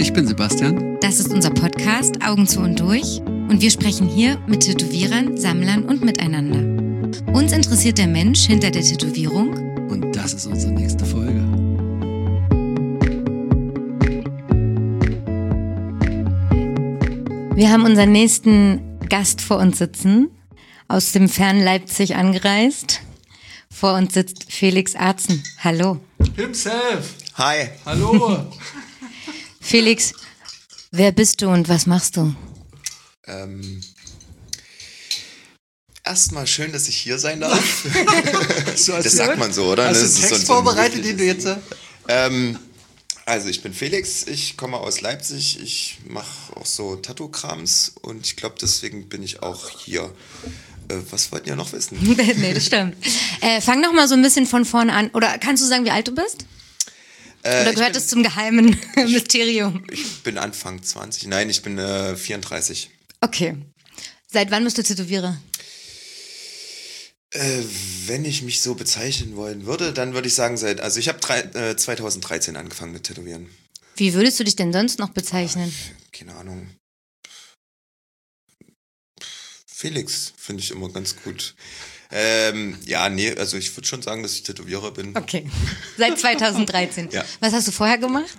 Ich bin Sebastian. Das ist unser Podcast Augen zu und durch und wir sprechen hier mit Tätowierern, Sammlern und miteinander. Uns interessiert der Mensch hinter der Tätowierung Und das ist unsere nächste Folge. Wir haben unseren nächsten Gast vor uns sitzen, aus dem fernen Leipzig angereist. Vor uns sitzt Felix Arzen. Hallo. Himself. Hi. Hallo. Felix, wer bist du und was machst du? Erstmal schön, dass ich hier sein darf. So, Das sagt man so, oder? Hast du Das einen ist Text so ein vorbereitet, den du jetzt... Also ich bin Felix, ich komme aus Leipzig, ich mache auch so Tattoo-Krams und ich glaube, deswegen bin ich auch hier. Was wollten ihr noch wissen? Nee, das stimmt. Fang doch mal so ein bisschen von vorne an. Oder kannst du sagen, wie alt du bist? Oder gehört es zum geheimen Mysterium? Ich bin Anfang 20, nein, ich bin 34. Okay. Seit wann bist du Tätowierer? Wenn ich mich so bezeichnen wollen würde, dann würde ich sagen, ich habe 2013 angefangen mit Tätowieren. Wie würdest du dich denn sonst noch bezeichnen? Keine Ahnung. Felix finde ich immer ganz gut. Also ich würde schon sagen, dass ich Tätowierer bin. Okay. Seit 2013. Ja. Was hast du vorher gemacht?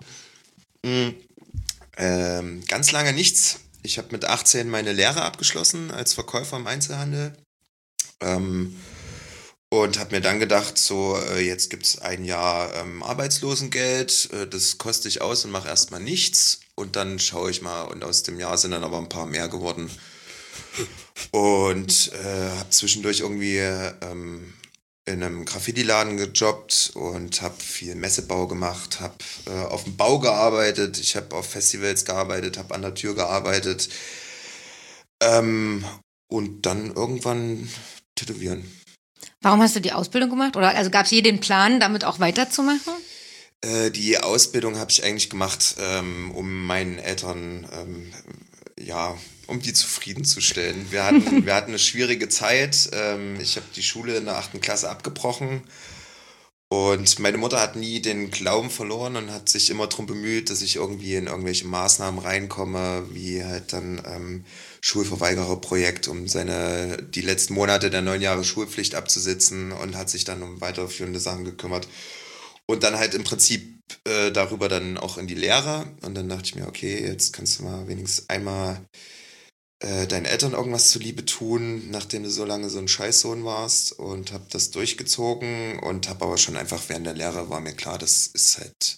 Ganz lange nichts. Ich habe mit 18 meine Lehre abgeschlossen als Verkäufer im Einzelhandel. Und habe mir dann gedacht, jetzt gibt es ein Jahr Arbeitslosengeld, das koste ich aus und mache erstmal nichts. Und dann schaue ich mal, und aus dem Jahr sind dann aber ein paar mehr geworden. Und habe zwischendurch irgendwie in einem Graffiti-Laden gejobbt und habe viel Messebau gemacht, habe auf dem Bau gearbeitet, ich habe auf Festivals gearbeitet, habe an der Tür gearbeitet und dann irgendwann tätowieren. Warum hast du die Ausbildung gemacht? Oder also gab es je den Plan, damit auch weiterzumachen? Die Ausbildung habe ich eigentlich gemacht, um meinen Eltern um die zufriedenzustellen. Wir hatten eine schwierige Zeit. Ich habe die Schule in der 8. Klasse abgebrochen und meine Mutter hat nie den Glauben verloren und hat sich immer darum bemüht, dass ich irgendwie in irgendwelche Maßnahmen reinkomme, wie halt dann Schulverweigererprojekt, um die letzten Monate der 9 Jahre Schulpflicht abzusitzen, und hat sich dann um weiterführende Sachen gekümmert. Und dann halt im Prinzip darüber dann auch in die Lehre. Und dann dachte ich mir, okay, jetzt kannst du mal wenigstens einmal deinen Eltern irgendwas zuliebe tun, nachdem du so lange so ein Scheißsohn warst, und habe das durchgezogen und habe aber schon einfach während der Lehre war mir klar, das ist halt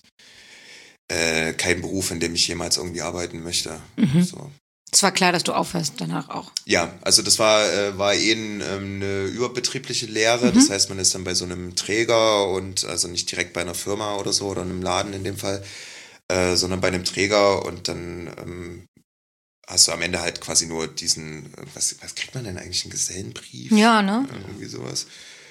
kein Beruf, in dem ich jemals irgendwie arbeiten möchte. So. Es war klar, dass du aufhörst danach auch. Ja, also das war eine überbetriebliche Lehre. Das heißt, man ist dann bei so einem Träger und also nicht direkt bei einer Firma oder so oder einem Laden in dem Fall, sondern bei einem Träger, und dann hast du am Ende halt quasi nur diesen, was kriegt man denn eigentlich, einen Gesellenbrief? Ja, ne? Irgendwie sowas.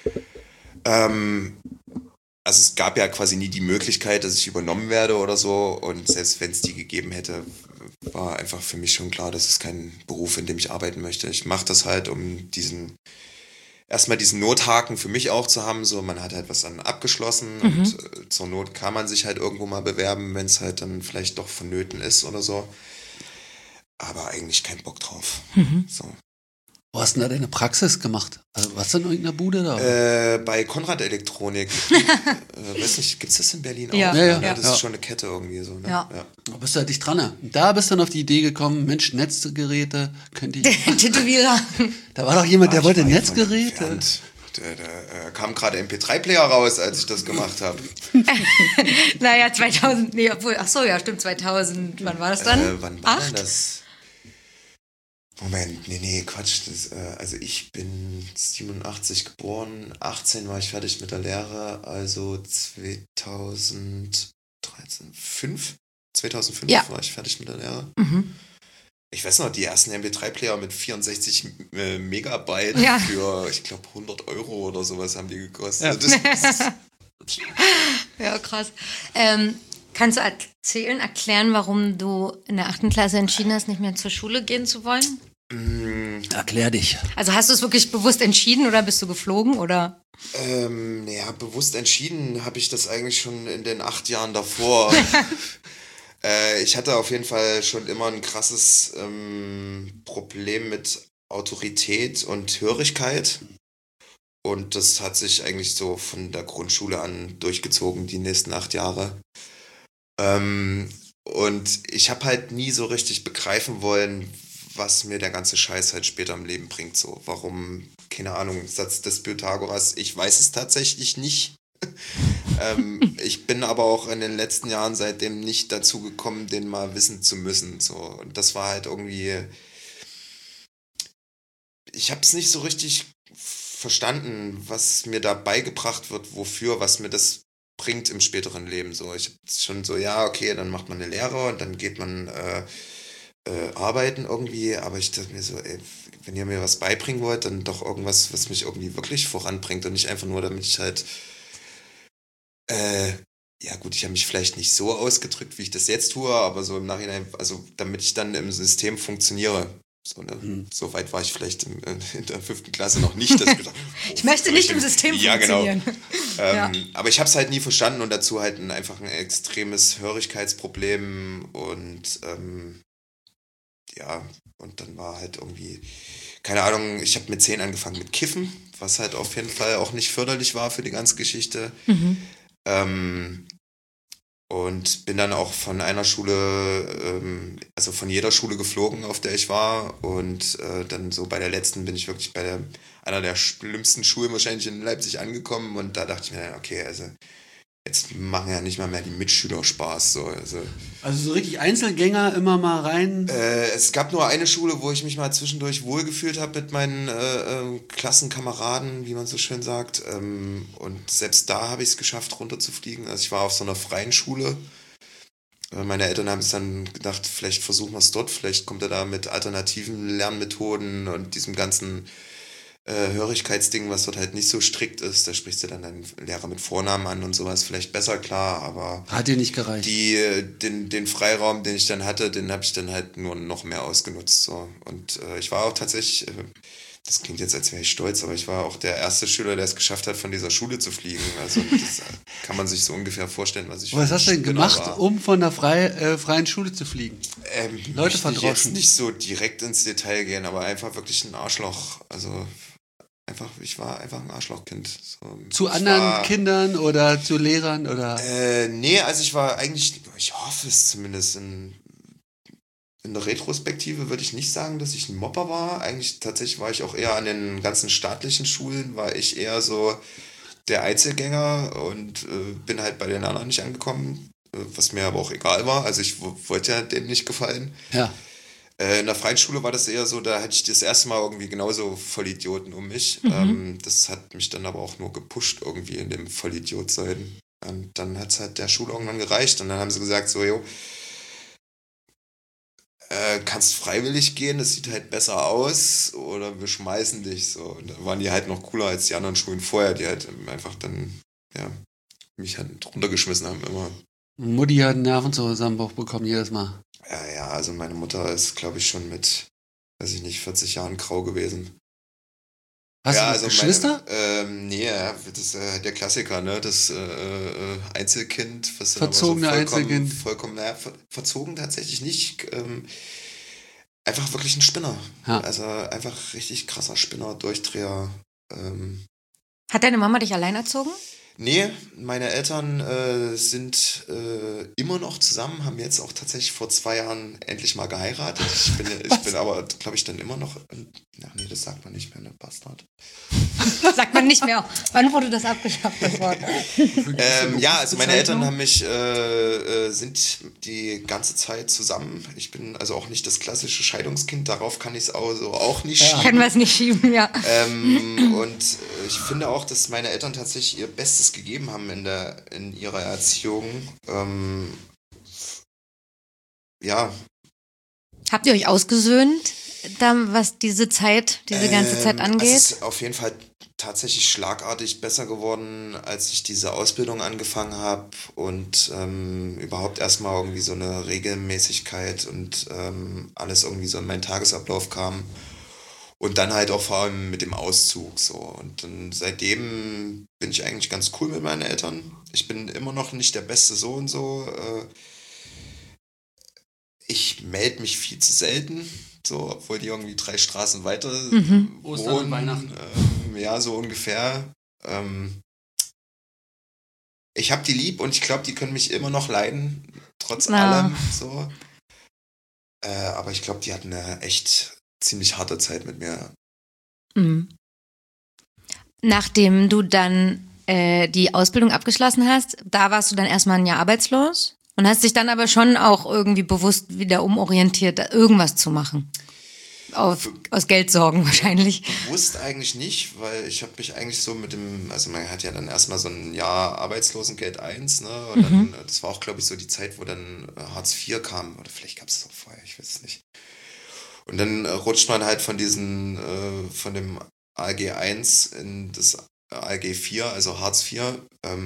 Also es gab ja quasi nie die Möglichkeit, dass ich übernommen werde oder so, und selbst wenn es die gegeben hätte, war einfach für mich schon klar, das ist kein Beruf, in dem ich arbeiten möchte. Ich mache das halt, um erstmal diesen Nothaken für mich auch zu haben, so man hat halt was dann abgeschlossen und zur Not kann man sich halt irgendwo mal bewerben, wenn es halt dann vielleicht doch vonnöten ist oder so. Aber eigentlich keinen Bock drauf. So. Wo hast du denn da deine Praxis gemacht? Also, warst du in irgendeiner Bude da? Bei Konrad Elektronik. Weiß nicht, gibt es das in Berlin auch? Ja. Das ist schon eine Kette irgendwie so. Ne? Ja. Da bist du halt dicht dran. Ne? Und da bist du dann auf die Idee gekommen, Mensch, Netzgeräte, könnte ich... Tätowierer. Da war doch jemand, der wollte Ich war Netzgeräte. Da kam gerade MP3-Player raus, als ich das gemacht habe. Naja, 2000, nee, obwohl, ach so, ja, stimmt, 2000, wann war das dann? Wann war denn das? Moment, nee, Quatsch. Also ich bin 87 geboren, 18 war ich fertig mit der Lehre, also 2005 Ja. war ich fertig mit der Lehre. Ich weiß noch, die ersten MP3-Player mit 64 Megabyte für, ich glaube, 100 Euro oder sowas haben die gekostet. Ja, krass. Kannst du erklären, warum du in der 8. Klasse entschieden hast, nicht mehr zur Schule gehen zu wollen? Erklär dich. Also hast du es wirklich bewusst entschieden oder bist du geflogen, oder? Bewusst entschieden habe ich das eigentlich schon in den 8 Jahren davor. Ich hatte auf jeden Fall schon immer ein krasses Problem mit Autorität und Hörigkeit. Und das hat sich eigentlich so von der Grundschule an durchgezogen, die nächsten 8 Jahre. Ähm, und ich habe halt nie so richtig begreifen wollen, was mir der ganze Scheiß halt später im Leben bringt. So, warum, keine Ahnung, Satz des Pythagoras, ich weiß es tatsächlich nicht. Ich bin aber auch in den letzten Jahren seitdem nicht dazu gekommen, den mal wissen zu müssen. So. Und das war halt irgendwie, ich habe es nicht so richtig verstanden, was mir da beigebracht wird, wofür, was mir das bringt im späteren Leben. So, ich habe schon so, ja, okay, dann macht man eine Lehre und dann geht man arbeiten irgendwie, aber ich dachte mir so, ey, wenn ihr mir was beibringen wollt, dann doch irgendwas, was mich irgendwie wirklich voranbringt und nicht einfach nur, damit ich halt, äh, ja gut, ich habe mich vielleicht nicht so ausgedrückt, wie ich das jetzt tue, aber so im Nachhinein, also damit ich dann im System funktioniere. So, ne? So weit war ich vielleicht in der 5. Klasse noch nicht. Dass ich gedacht, Ich möchte nicht im System ja, genau. funktionieren. Ja. Aber ich habe es halt nie verstanden und dazu halt einfach ein extremes Hörigkeitsproblem und ja, und dann war halt irgendwie, keine Ahnung, ich habe mit 10 angefangen mit Kiffen, was halt auf jeden Fall auch nicht förderlich war für die ganze Geschichte. Ähm, und bin dann auch von einer Schule, also von jeder Schule geflogen, auf der ich war. Und dann so bei der letzten bin ich wirklich bei einer der schlimmsten Schulen wahrscheinlich in Leipzig angekommen. Und da dachte ich mir dann, okay, also jetzt machen ja nicht mal mehr die Mitschüler Spaß. So. Also so richtig Einzelgänger immer mal rein. Es gab nur eine Schule, wo ich mich mal zwischendurch wohlgefühlt habe mit meinen Klassenkameraden, wie man so schön sagt. Und selbst da habe ich es geschafft, runterzufliegen. Also ich war auf so einer freien Schule. Meine Eltern haben es dann gedacht, vielleicht versuchen wir es dort, vielleicht kommt er da mit alternativen Lernmethoden und diesem ganzen Hörigkeitsding, was dort halt nicht so strikt ist. Da sprichst du dann deinen Lehrer mit Vornamen an und sowas vielleicht besser klar, aber Hat dir nicht gereicht. den Freiraum, den ich dann hatte, den habe ich dann halt nur noch mehr ausgenutzt. So. Und ich war auch tatsächlich, das klingt jetzt, als wäre ich stolz, aber ich war auch der erste Schüler, der es geschafft hat, von dieser Schule zu fliegen. Also das kann man sich so ungefähr vorstellen, was ich Was hast du denn Spinner gemacht, war. um von der freien Schule zu fliegen? Leute Möchte ich verdroschen. jetzt nicht so direkt ins Detail gehen, aber einfach wirklich ein Arschloch. Also einfach, ich war einfach ein Arschlochkind. So, Zu ich anderen war, Kindern oder zu Lehrern oder? Nee, also ich war eigentlich, ich hoffe es zumindest, in der Retrospektive würde ich nicht sagen, dass ich ein Mobber war. Eigentlich tatsächlich war ich auch eher an den ganzen staatlichen Schulen, war ich eher so der Einzelgänger und bin halt bei den anderen nicht angekommen, was mir aber auch egal war. Also ich wollte ja denen nicht gefallen. Ja. In der freien Schule war das eher so, da hatte ich das erste Mal irgendwie genauso Vollidioten um mich. Das hat mich dann aber auch nur gepusht irgendwie in dem Vollidiot-Sein. Und dann hat es halt der Schule irgendwann gereicht und dann haben sie gesagt so, jo, kannst freiwillig gehen, das sieht halt besser aus oder wir schmeißen dich so. Und da waren die halt noch cooler als die anderen Schulen vorher, die halt einfach dann, ja, mich halt runtergeschmissen haben immer. Mutti hat einen Nervenzusammenbruch bekommen jedes Mal. Ja, also meine Mutter ist, glaube ich, schon mit, weiß ich nicht, 40 Jahren grau gewesen. Hast Ja, du also Geschwister? Nee, ja, das ist der Klassiker, ne? Das Einzelkind, was dann Verzogene aber so Einzelkind. vollkommen, naja, verzogen tatsächlich nicht. Einfach wirklich ein Spinner. Ja. Also einfach richtig krasser Spinner, Durchdreher. Hat deine Mama dich allein erzogen? Nee, meine Eltern sind immer noch zusammen, haben jetzt auch tatsächlich vor 2 Jahren endlich mal geheiratet. Ich bin aber, glaube ich, dann immer noch. Ach nee, das sagt man nicht mehr, ne Bastard. Sagt man nicht mehr. Wann wurde das abgeschafft, das Wort? Ja, also meine Eltern haben mich, sind die ganze Zeit zusammen. Ich bin also auch nicht das klassische Scheidungskind, darauf kann ich es auch nicht schieben. Können wir es nicht schieben, ja. Und ich finde auch, dass meine Eltern tatsächlich ihr Bestes gegeben haben in ihrer Erziehung. Ja, Habt ihr euch ausgesöhnt, was diese ganze Zeit angeht? Es ist auf jeden Fall tatsächlich schlagartig besser geworden, als ich diese Ausbildung angefangen habe und überhaupt erstmal irgendwie so eine Regelmäßigkeit und alles irgendwie so in meinen Tagesablauf kam. Und dann halt auch vor allem mit dem Auszug so. Und dann seitdem bin ich eigentlich ganz cool mit meinen Eltern. Ich bin immer noch nicht der beste Sohn so. ich melde mich viel zu selten, so, obwohl die irgendwie 3 Straßen weiter Ostern und wohnen. Weihnachten. Ja, so ungefähr. Ich habe die lieb und ich glaube, die können mich immer noch leiden, trotz allem. So. Aber ich glaube, die hatten eine echt ziemlich harte Zeit mit mir. Mhm. Nachdem du dann die Ausbildung abgeschlossen hast, da warst du dann erstmal ein Jahr arbeitslos und hast dich dann aber schon auch irgendwie bewusst wieder umorientiert, da irgendwas zu machen. Aus Geldsorgen wahrscheinlich. Bewusst eigentlich nicht, weil ich habe mich eigentlich so mit dem, also man hat ja dann erstmal so ein Jahr Arbeitslosengeld 1, ne? Und dann, das war auch, glaube ich, so die Zeit, wo dann Hartz IV kam, oder vielleicht gab es es auch vorher, ich weiß es nicht. Und dann rutscht man halt von von dem ALG 1 in das ALG 4, also Hartz IV.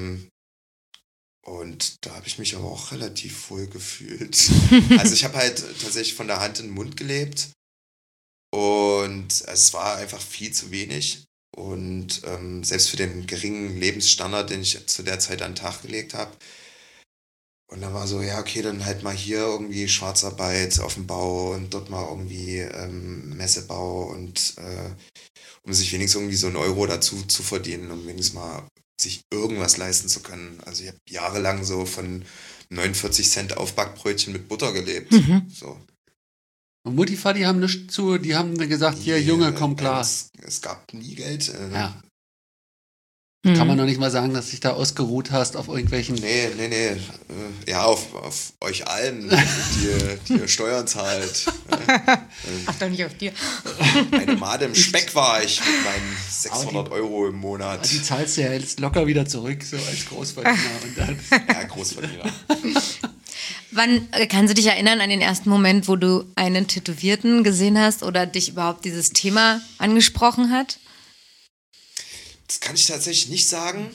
Und da habe ich mich aber auch relativ wohl gefühlt. Also ich habe halt tatsächlich von der Hand in den Mund gelebt. Und es war einfach viel zu wenig. Und selbst für den geringen Lebensstandard, den ich zu der Zeit an den Tag gelegt habe. Und dann war so, ja, okay, dann halt mal hier irgendwie Schwarzarbeit auf dem Bau und dort mal irgendwie Messebau und um sich wenigstens irgendwie so einen Euro dazu zu verdienen, um wenigstens mal sich irgendwas leisten zu können. Also ich habe jahrelang so von 49 Cent Aufbackbrötchen mit Butter gelebt. So. Und Mutti, Vati haben nichts zu, die haben gesagt, hier, Junge, komm klar. Es gab nie Geld. Ja. Kann man noch nicht mal sagen, dass dich da ausgeruht hast auf irgendwelchen... Nee. Ja, auf euch allen, die ihr Steuern zahlt. Ach, doch nicht auf dir. Eine Made im Speck war ich mit meinen 600 Euro im Monat. Die zahlst du ja jetzt locker wieder zurück, so als Großverdiener. Und dann Ja, Großverdiener. Wann kannst du dich erinnern an den ersten Moment, wo du einen Tätowierten gesehen hast oder dich überhaupt dieses Thema angesprochen hat? Das kann ich tatsächlich nicht sagen.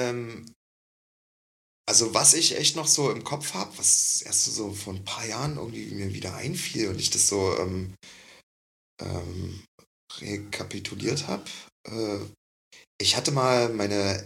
Also was ich echt noch so im Kopf habe, was erst so vor ein paar Jahren irgendwie mir wieder einfiel und ich das so rekapituliert habe. Ich hatte mal meine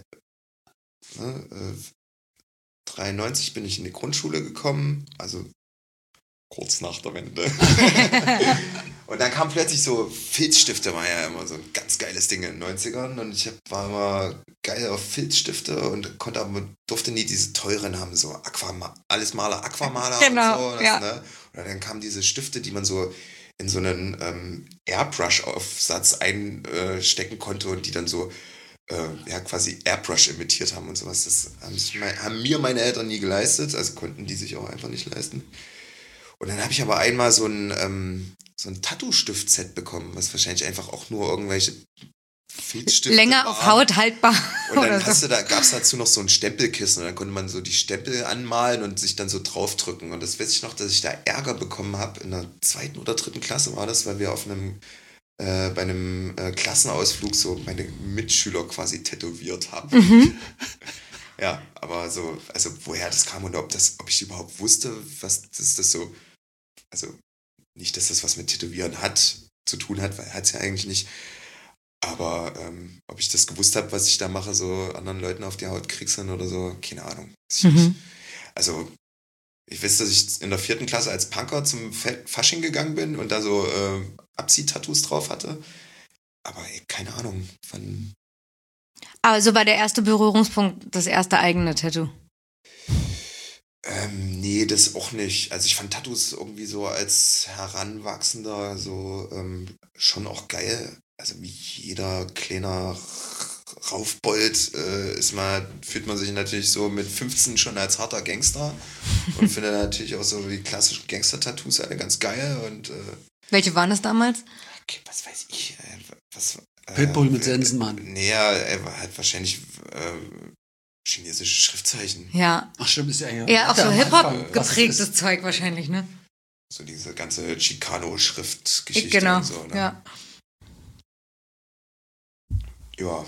93 bin ich in die Grundschule gekommen, also kurz nach der Wende. Und dann kam plötzlich so Filzstifte, war ja immer so ein ganz geiles Ding in den 90ern und ich war immer geil auf Filzstifte und durfte nie diese teuren haben, so alles Maler, Aquamaler Genau, und so. ja. Ne? Oder dann kamen diese Stifte, die man so in so einen Airbrush-Aufsatz einstecken konnte und die dann so quasi Airbrush imitiert haben und sowas. Das haben mir meine Eltern nie geleistet, also konnten die sich auch einfach nicht leisten. Und dann habe ich aber einmal so ein Tattoo-Stift-Set bekommen, was wahrscheinlich einfach auch nur irgendwelche Filzstifte Länger auf Haut haltbar. Und dann oder so. gab es dazu noch so ein Stempelkissen und dann konnte man so die Stempel anmalen und sich dann so draufdrücken. Und das weiß ich noch, dass ich da Ärger bekommen habe. In der 2. oder 3. Klasse war das, weil wir bei einem Klassenausflug so meine Mitschüler quasi tätowiert haben. Ja, aber so, also woher das kam und ob ich überhaupt wusste, was das so, also nicht, dass das was mit Tätowieren zu tun hat, weil hat es ja eigentlich nicht. Aber ob ich das gewusst habe, was ich da mache, so anderen Leuten auf die Haut kriegseln oder so, keine Ahnung. Also ich weiß, dass ich in der 4. Klasse als Punker zum Fasching gegangen bin und da so Abzieh-Tattoos drauf hatte. Aber keine Ahnung, wann. Aber so war der erste Berührungspunkt das erste eigene Tattoo. Nee, das auch nicht. Also ich fand Tattoos irgendwie so als Heranwachsender so schon auch geil. Also wie jeder kleiner Raufbold fühlt man sich natürlich so mit 15 schon als harter Gangster und findet natürlich auch so die klassischen Gangster-Tattoos alle ganz geil. Und Welche waren das damals? okay, was weiß ich. Pitbull mit Sensenmann. Nee, er hat wahrscheinlich chinesische Schriftzeichen. Ja. Ach stimmt, ist ja Ja, auch so am Hip-Hop Anfang. geprägtes Zeug wahrscheinlich, ne? So diese ganze Chicano-Schriftgeschichte Genau, und so. Ne? ja. Ja.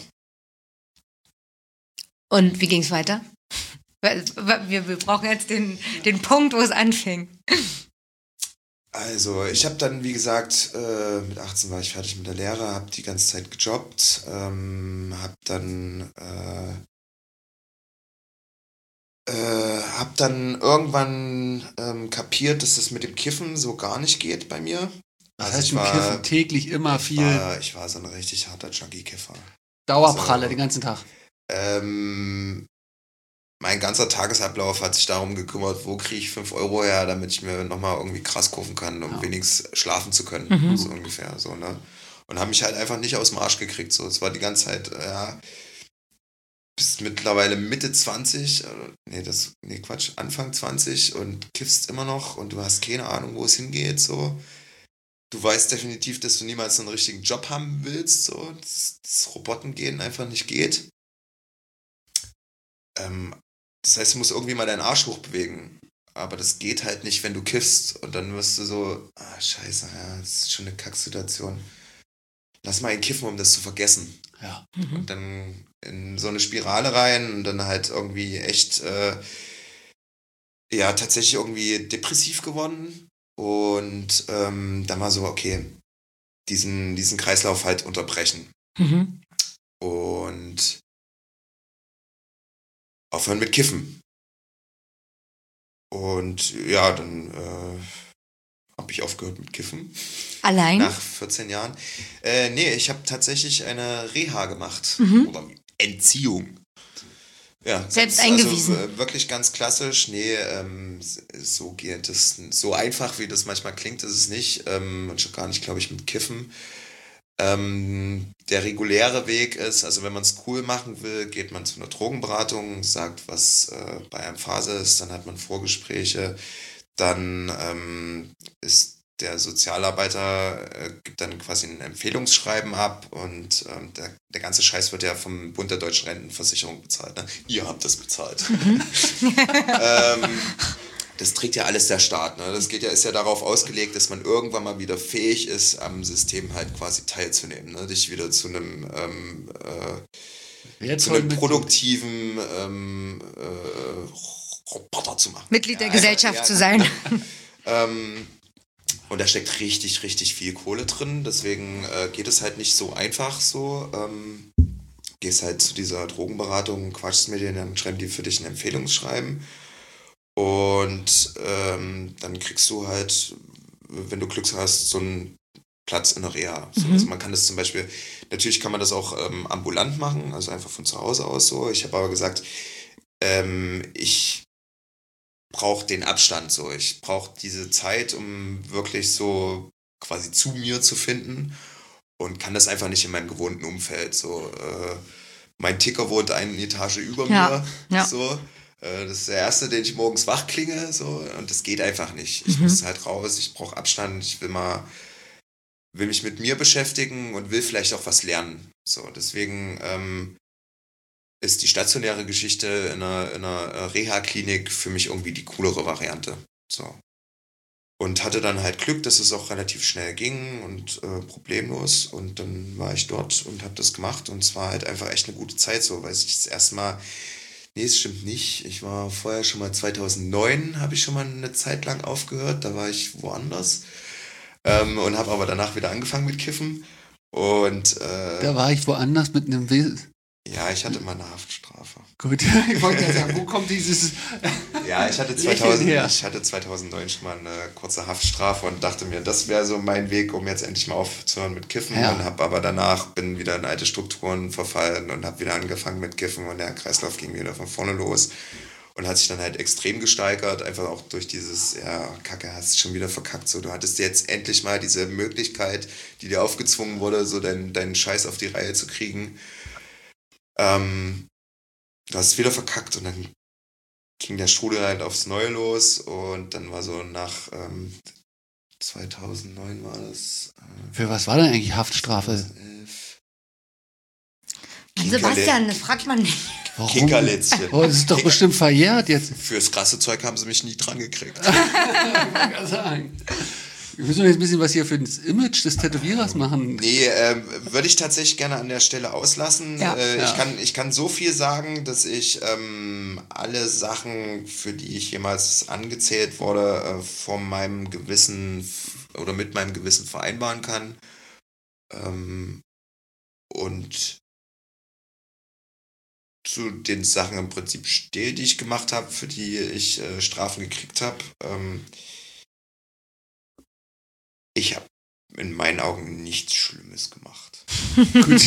Und wie ging's weiter? Wir brauchen jetzt den Punkt, wo es anfing. Also, ich habe dann, wie gesagt, mit 18 war ich fertig mit der Lehre, habe die ganze Zeit gejobbt, habe dann habe dann irgendwann kapiert, dass das mit dem Kiffen so gar nicht geht bei mir. Was Also heißt ein Kiffen? Täglich immer viel ich war so ein richtig harter Junkie-Kiffer. Dauerpralle also- den ganzen Tag. Mein ganzer Tagesablauf hat sich darum gekümmert, wo kriege ich 5 Euro her, damit ich mir nochmal irgendwie krass kaufen kann, um wenigstens schlafen zu können. So ungefähr. So, ne? Und habe mich halt einfach nicht aus dem Arsch gekriegt. So. Es war die ganze Zeit, bist mittlerweile Mitte 20, Quatsch, Anfang 20 und kiffst immer noch und du hast keine Ahnung, wo es hingeht. So. Du weißt definitiv, dass du niemals einen richtigen Job haben willst, so, dass das Robotengehen einfach nicht geht. Das heißt, du musst irgendwie mal deinen Arsch hochbewegen. Aber das geht halt nicht, wenn du kiffst. Und dann wirst du so, scheiße, ja, das ist schon eine Kacksituation. Lass mal ihn kiffen, um das zu vergessen. Ja. Und dann in so eine Spirale rein und dann halt irgendwie echt, tatsächlich irgendwie depressiv geworden. Und dann war so, okay, diesen Kreislauf halt unterbrechen. Und aufhören mit Kiffen. Und ja, dann habe ich aufgehört mit Kiffen. Allein? Nach 14 Jahren. Ich habe tatsächlich eine Reha gemacht. Oder Entziehung. Ja, Selbst also, eingewiesen. Wirklich ganz klassisch. Nee, so geht es. So einfach, wie das manchmal klingt, ist es nicht. Und schon gar nicht, glaube ich, mit Kiffen. Der reguläre Weg ist, also wenn man es cool machen will, geht man zu einer Drogenberatung, sagt, was bei einem Phase ist, dann hat man Vorgespräche, dann ist der Sozialarbeiter, gibt dann quasi ein Empfehlungsschreiben ab und der ganze Scheiß wird ja vom Bund der Deutschen Rentenversicherung bezahlt. Ne? Ihr habt das bezahlt. Das trägt ja alles der Staat. Ne? Das ist ja darauf ausgelegt, dass man irgendwann mal wieder fähig ist, am System halt quasi teilzunehmen. Ne? Dich wieder zu einem produktiven Roboter zu machen. Mitglied der Gesellschaft zu sein. Und da steckt richtig, richtig viel Kohle drin. Deswegen geht es halt nicht so einfach so. Gehst halt zu dieser Drogenberatung, quatschst mit denen, dann schreiben die für dich ein Empfehlungsschreiben. Und dann kriegst du halt, wenn du Glück hast, so einen Platz in der Reha. So, also man kann das zum Beispiel, natürlich kann man das auch ambulant machen, also einfach von zu Hause aus so. Ich habe aber gesagt, ich brauche den Abstand so. Ich brauche diese Zeit, um wirklich so quasi zu mir zu finden und kann das einfach nicht in meinem gewohnten Umfeld. So, mein Ticker wohnt eine Etage über mir. Ja. So. Das ist der erste, den ich morgens wach klinge, so, und das geht einfach nicht. Ich muss halt raus, ich brauche Abstand, ich will mich mit mir beschäftigen und will vielleicht auch was lernen. So, deswegen ist die stationäre Geschichte in einer Reha-Klinik für mich irgendwie die coolere Variante. So. Und hatte dann halt Glück, dass es auch relativ schnell ging und problemlos. Und dann war ich dort und habe das gemacht. Und es war halt einfach echt eine gute Zeit so, weil ich das erste Mal. Nee, es stimmt nicht. Ich war vorher schon mal 2009, habe ich schon mal eine Zeit lang aufgehört. Da war ich woanders und habe aber danach wieder angefangen mit Kiffen. Und Da war ich woanders mit einem ja, ich hatte mal eine Haftstrafe. Gut, ich wollte ja sagen, wo kommt dieses... Ja, ich hatte Lächeln her. 2009 schon mal eine kurze Haftstrafe und dachte mir, das wäre so mein Weg, um jetzt endlich mal aufzuhören mit Kiffen. Ja. Und habe aber danach, bin wieder in alte Strukturen verfallen und habe wieder angefangen mit Kiffen und der Kreislauf ging wieder von vorne los. Und hat sich dann halt extrem gesteigert, einfach auch durch dieses, ja, Kacke, hast schon wieder verkackt. So, du hattest jetzt endlich mal diese Möglichkeit, die dir aufgezwungen wurde, so deinen Scheiß auf die Reihe zu kriegen. Du hast es wieder verkackt und dann ging der Strudel halt aufs Neue los und dann war so nach 2009 war das. Für was war denn eigentlich Haftstrafe? 2011. Sebastian, das fragt man nicht. Warum? Kinkerlätzchen. Oh, das ist doch bestimmt verjährt jetzt. Fürs krasse Zeug haben sie mich nie dran gekriegt. Ich kann sagen. Wir müssen jetzt ein bisschen was hier für das Image des Tätowierers machen. Nee, würde ich tatsächlich gerne an der Stelle auslassen. Ja. Ich kann so viel sagen, dass ich alle Sachen, für die ich jemals angezählt wurde, von meinem Gewissen oder mit meinem Gewissen vereinbaren kann. Und zu den Sachen im Prinzip stehe, die ich gemacht habe, für die ich Strafen gekriegt habe. Ich habe in meinen Augen nichts Schlimmes gemacht. Gut.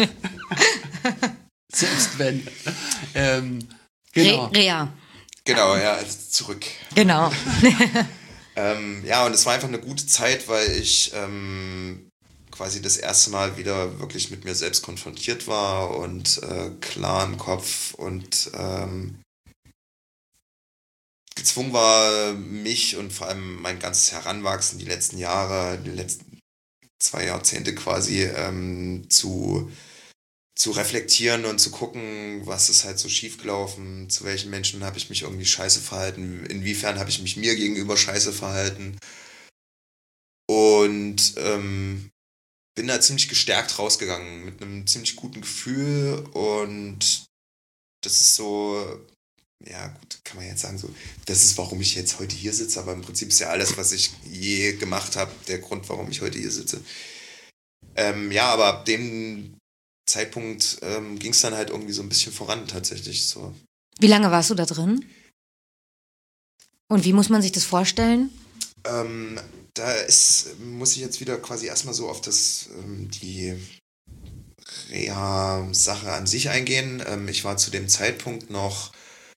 Selbst wenn. Genau. Rea. Genau, ja, also zurück. Genau. Ja, und es war einfach eine gute Zeit, weil ich quasi das erste Mal wieder wirklich mit mir selbst konfrontiert war und klar im Kopf und gezwungen war, mich und vor allem mein ganzes Heranwachsen, die letzten Jahre, die letzten 2 Jahrzehnte quasi zu reflektieren und zu gucken, was ist halt so schiefgelaufen, zu welchen Menschen habe ich mich irgendwie scheiße verhalten, inwiefern habe ich mich mir gegenüber scheiße verhalten. Und bin da ziemlich gestärkt rausgegangen, mit einem ziemlich guten Gefühl. Und das ist so, ja gut, kann man jetzt sagen, so, das ist, warum ich jetzt heute hier sitze, aber im Prinzip ist ja alles, was ich je gemacht habe, der Grund, warum ich heute hier sitze. Ja, aber ab dem Zeitpunkt ging es dann halt irgendwie so ein bisschen voran tatsächlich. So. Wie lange warst du da drin? Und wie muss man sich das vorstellen? Muss ich jetzt wieder quasi erstmal so auf die Reha-Sache an sich eingehen. Ich war zu dem Zeitpunkt noch,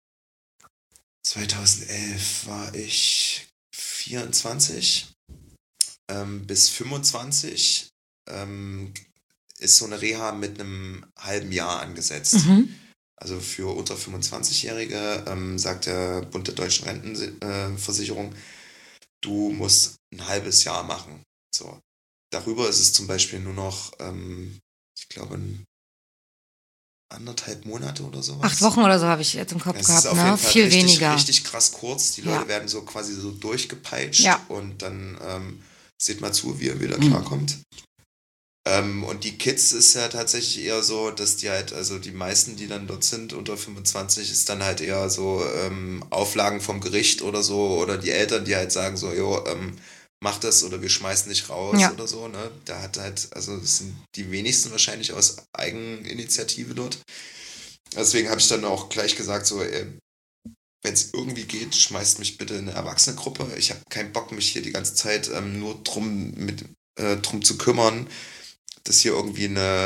2011 war ich 24, bis 25 ist so eine Reha mit einem halben Jahr angesetzt. Also für unter 25-Jährige sagt der Bund der Deutschen Rentenversicherung, du musst ein halbes Jahr machen. So. Darüber ist es zum Beispiel nur noch, ich glaube, 1,5 Monate oder sowas. 8 Wochen oder so habe ich jetzt im Kopf Das gehabt, ist auf ne? jeden Fall Viel richtig, weniger. richtig krass kurz. Die Leute werden so quasi so durchgepeitscht und dann seht mal zu, wie ihr wieder klarkommt. Und die Kids ist ja tatsächlich eher so, dass die halt, also die meisten, die dann dort sind, unter 25, ist dann halt eher so Auflagen vom Gericht oder so, oder die Eltern, die halt sagen so, jo, mach das oder wir schmeißen dich raus oder so, ne? Da hat halt, also das sind die wenigsten wahrscheinlich aus Eigeninitiative dort. Deswegen habe ich dann auch gleich gesagt, so, wenn es irgendwie geht, schmeißt mich bitte in eine Erwachsenengruppe. Ich habe keinen Bock, mich hier die ganze Zeit nur drum zu kümmern, dass hier irgendwie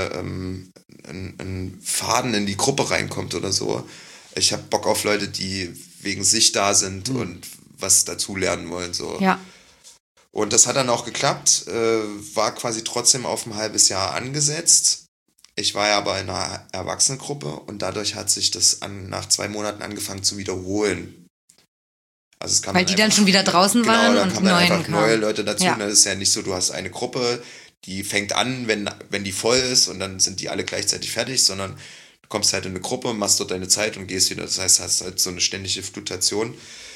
ein Faden in die Gruppe reinkommt oder so. Ich habe Bock auf Leute, die wegen sich da sind und was dazu lernen wollen. So. Ja. Und das hat dann auch geklappt, war quasi trotzdem auf ein halbes Jahr angesetzt. Ich war ja aber in einer Erwachsenengruppe und dadurch hat sich das nach 2 Monaten angefangen zu wiederholen. Also es kam Weil die dann schon wieder draußen waren dann und kamen dann einfach kamen. neue Leute dazu. Ja. Das ist ja nicht so, du hast eine Gruppe, die fängt an, wenn die voll ist und dann sind die alle gleichzeitig fertig, sondern du kommst halt in eine Gruppe, machst dort deine Zeit und gehst wieder. Das heißt, hast halt so eine ständige Fluktuation.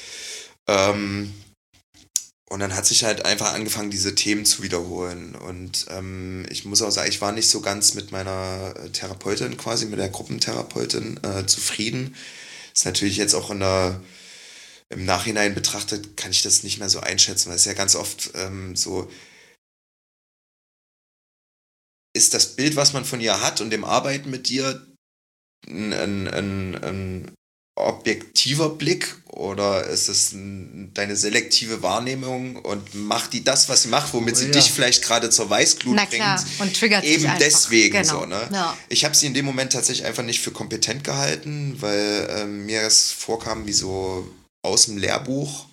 Und dann hat sich halt einfach angefangen, diese Themen zu wiederholen. Und ich muss auch sagen, ich war nicht so ganz mit meiner Therapeutin quasi, mit der Gruppentherapeutin zufrieden. Ist natürlich jetzt auch im Nachhinein betrachtet, kann ich das nicht mehr so einschätzen, weil es ja ganz oft so ist das Bild, was man von ihr hat und dem Arbeiten mit dir ein objektiver Blick oder ist es deine selektive Wahrnehmung und macht die das, was sie macht, womit sie dich vielleicht gerade zur Weißglut Na klar, bringt? und triggert dich eben einfach. deswegen Genau. so, ne? Ja. Ich habe sie in dem Moment tatsächlich einfach nicht für kompetent gehalten, weil mir es vorkam wie so aus dem Lehrbuch.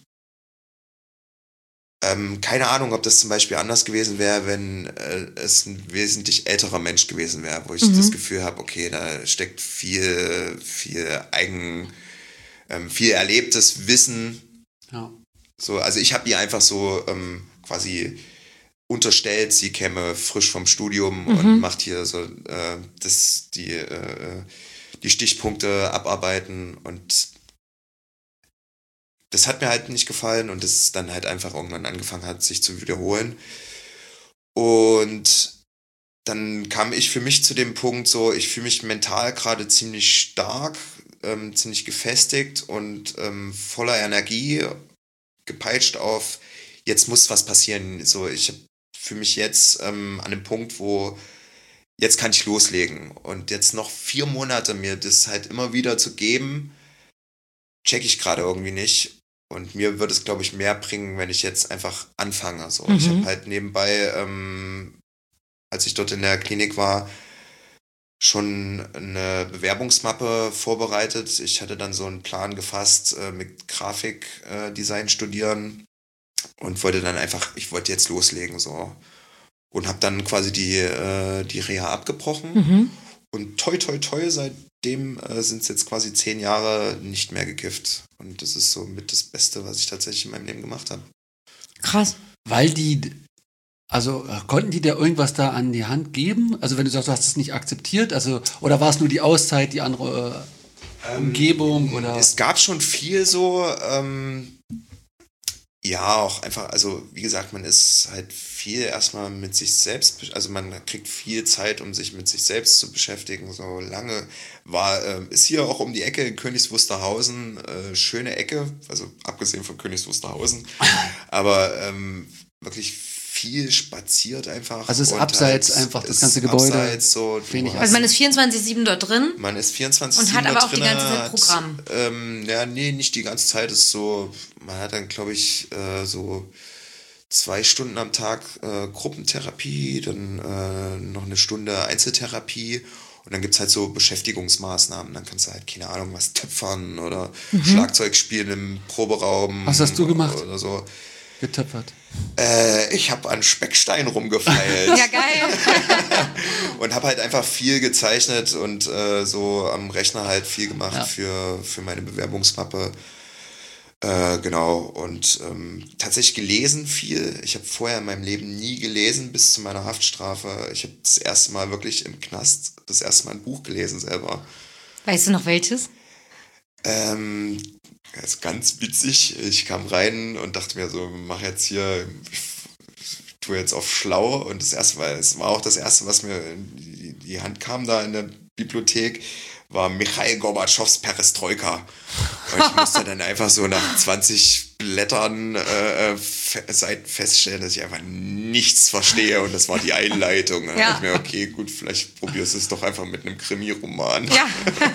Keine Ahnung, ob das zum Beispiel anders gewesen wäre, wenn es ein wesentlich älterer Mensch gewesen wäre, wo ich das Gefühl habe, okay, da steckt viel viel erlebtes Wissen. Ja. So, also ich habe ihr einfach so quasi unterstellt, sie käme frisch vom Studium und macht hier so die Stichpunkte abarbeiten und das hat mir halt nicht gefallen und das dann halt einfach irgendwann angefangen hat, sich zu wiederholen. Und dann kam ich für mich zu dem Punkt so, ich fühle mich mental gerade ziemlich stark, ziemlich gefestigt und voller Energie, gepeitscht auf, jetzt muss was passieren. So, ich fühle mich jetzt an einem Punkt, wo jetzt kann ich loslegen. Und jetzt noch 4 Monate mir das halt immer wieder zu geben, check ich gerade irgendwie nicht. Und mir würde es, glaube ich, mehr bringen, wenn ich jetzt einfach anfange. So. Ich habe halt nebenbei, als ich dort in der Klinik war, schon eine Bewerbungsmappe vorbereitet. Ich hatte dann so einen Plan gefasst, mit Grafikdesign studieren und ich wollte jetzt loslegen so. Und habe dann quasi die Reha abgebrochen. Und toi toi toi, seitdem sind es jetzt quasi 10 Jahre nicht mehr gekifft. Und das ist so mit das Beste, was ich tatsächlich in meinem Leben gemacht habe. Krass. Weil konnten die dir irgendwas da an die Hand geben? Also wenn du sagst, du hast es nicht akzeptiert, oder war es nur die Auszeit, die andere Umgebung? Oder? Es gab schon viel so, ja, auch einfach, also wie gesagt, man ist halt viel erstmal mit sich selbst, also man kriegt viel Zeit, um sich mit sich selbst zu beschäftigen. So lange ist hier auch um die Ecke in Königs Wusterhausen, schöne Ecke, also abgesehen von Königs Wusterhausen, aber wirklich viel spaziert einfach. Also es ist und abseits halt, einfach das ganze Gebäude. Abseits, so, Wenig Also man ist 24/7 dort drin. man ist 24 Und hat aber auch die ganze Zeit Programm. Ja, nee, nicht die ganze Zeit. Ist so, man hat dann, glaube ich, so 2 Stunden am Tag Gruppentherapie, dann noch eine Stunde Einzeltherapie. Und dann gibt es halt so Beschäftigungsmaßnahmen. Dann kannst du halt, keine Ahnung, was töpfern oder Schlagzeug spielen im Proberaum. Was hast du gemacht? Oder so. Getöpfert. Ich habe an Speckstein rumgefeilt. Ja, geil. Und habe halt einfach viel gezeichnet und so am Rechner halt viel gemacht für meine Bewerbungsmappe. Genau, und tatsächlich gelesen viel. Ich habe vorher in meinem Leben nie gelesen bis zu meiner Haftstrafe. Ich habe das erste Mal wirklich im Knast ein Buch gelesen selber. Weißt du noch welches? Das ist ganz witzig. Ich kam rein und dachte mir so, mach jetzt hier, ich tue jetzt auf schlau. Und es war auch das erste, was mir in die Hand kam da in der Bibliothek, war Michail Gorbatschows Perestroika. Und ich musste dann einfach so nach 20 Blättern feststellen, dass ich einfach nichts verstehe. Und das war die Einleitung. Dann dachte ich mir, okay, gut, vielleicht probierst du es doch einfach mit einem Krimi-Roman. Ja.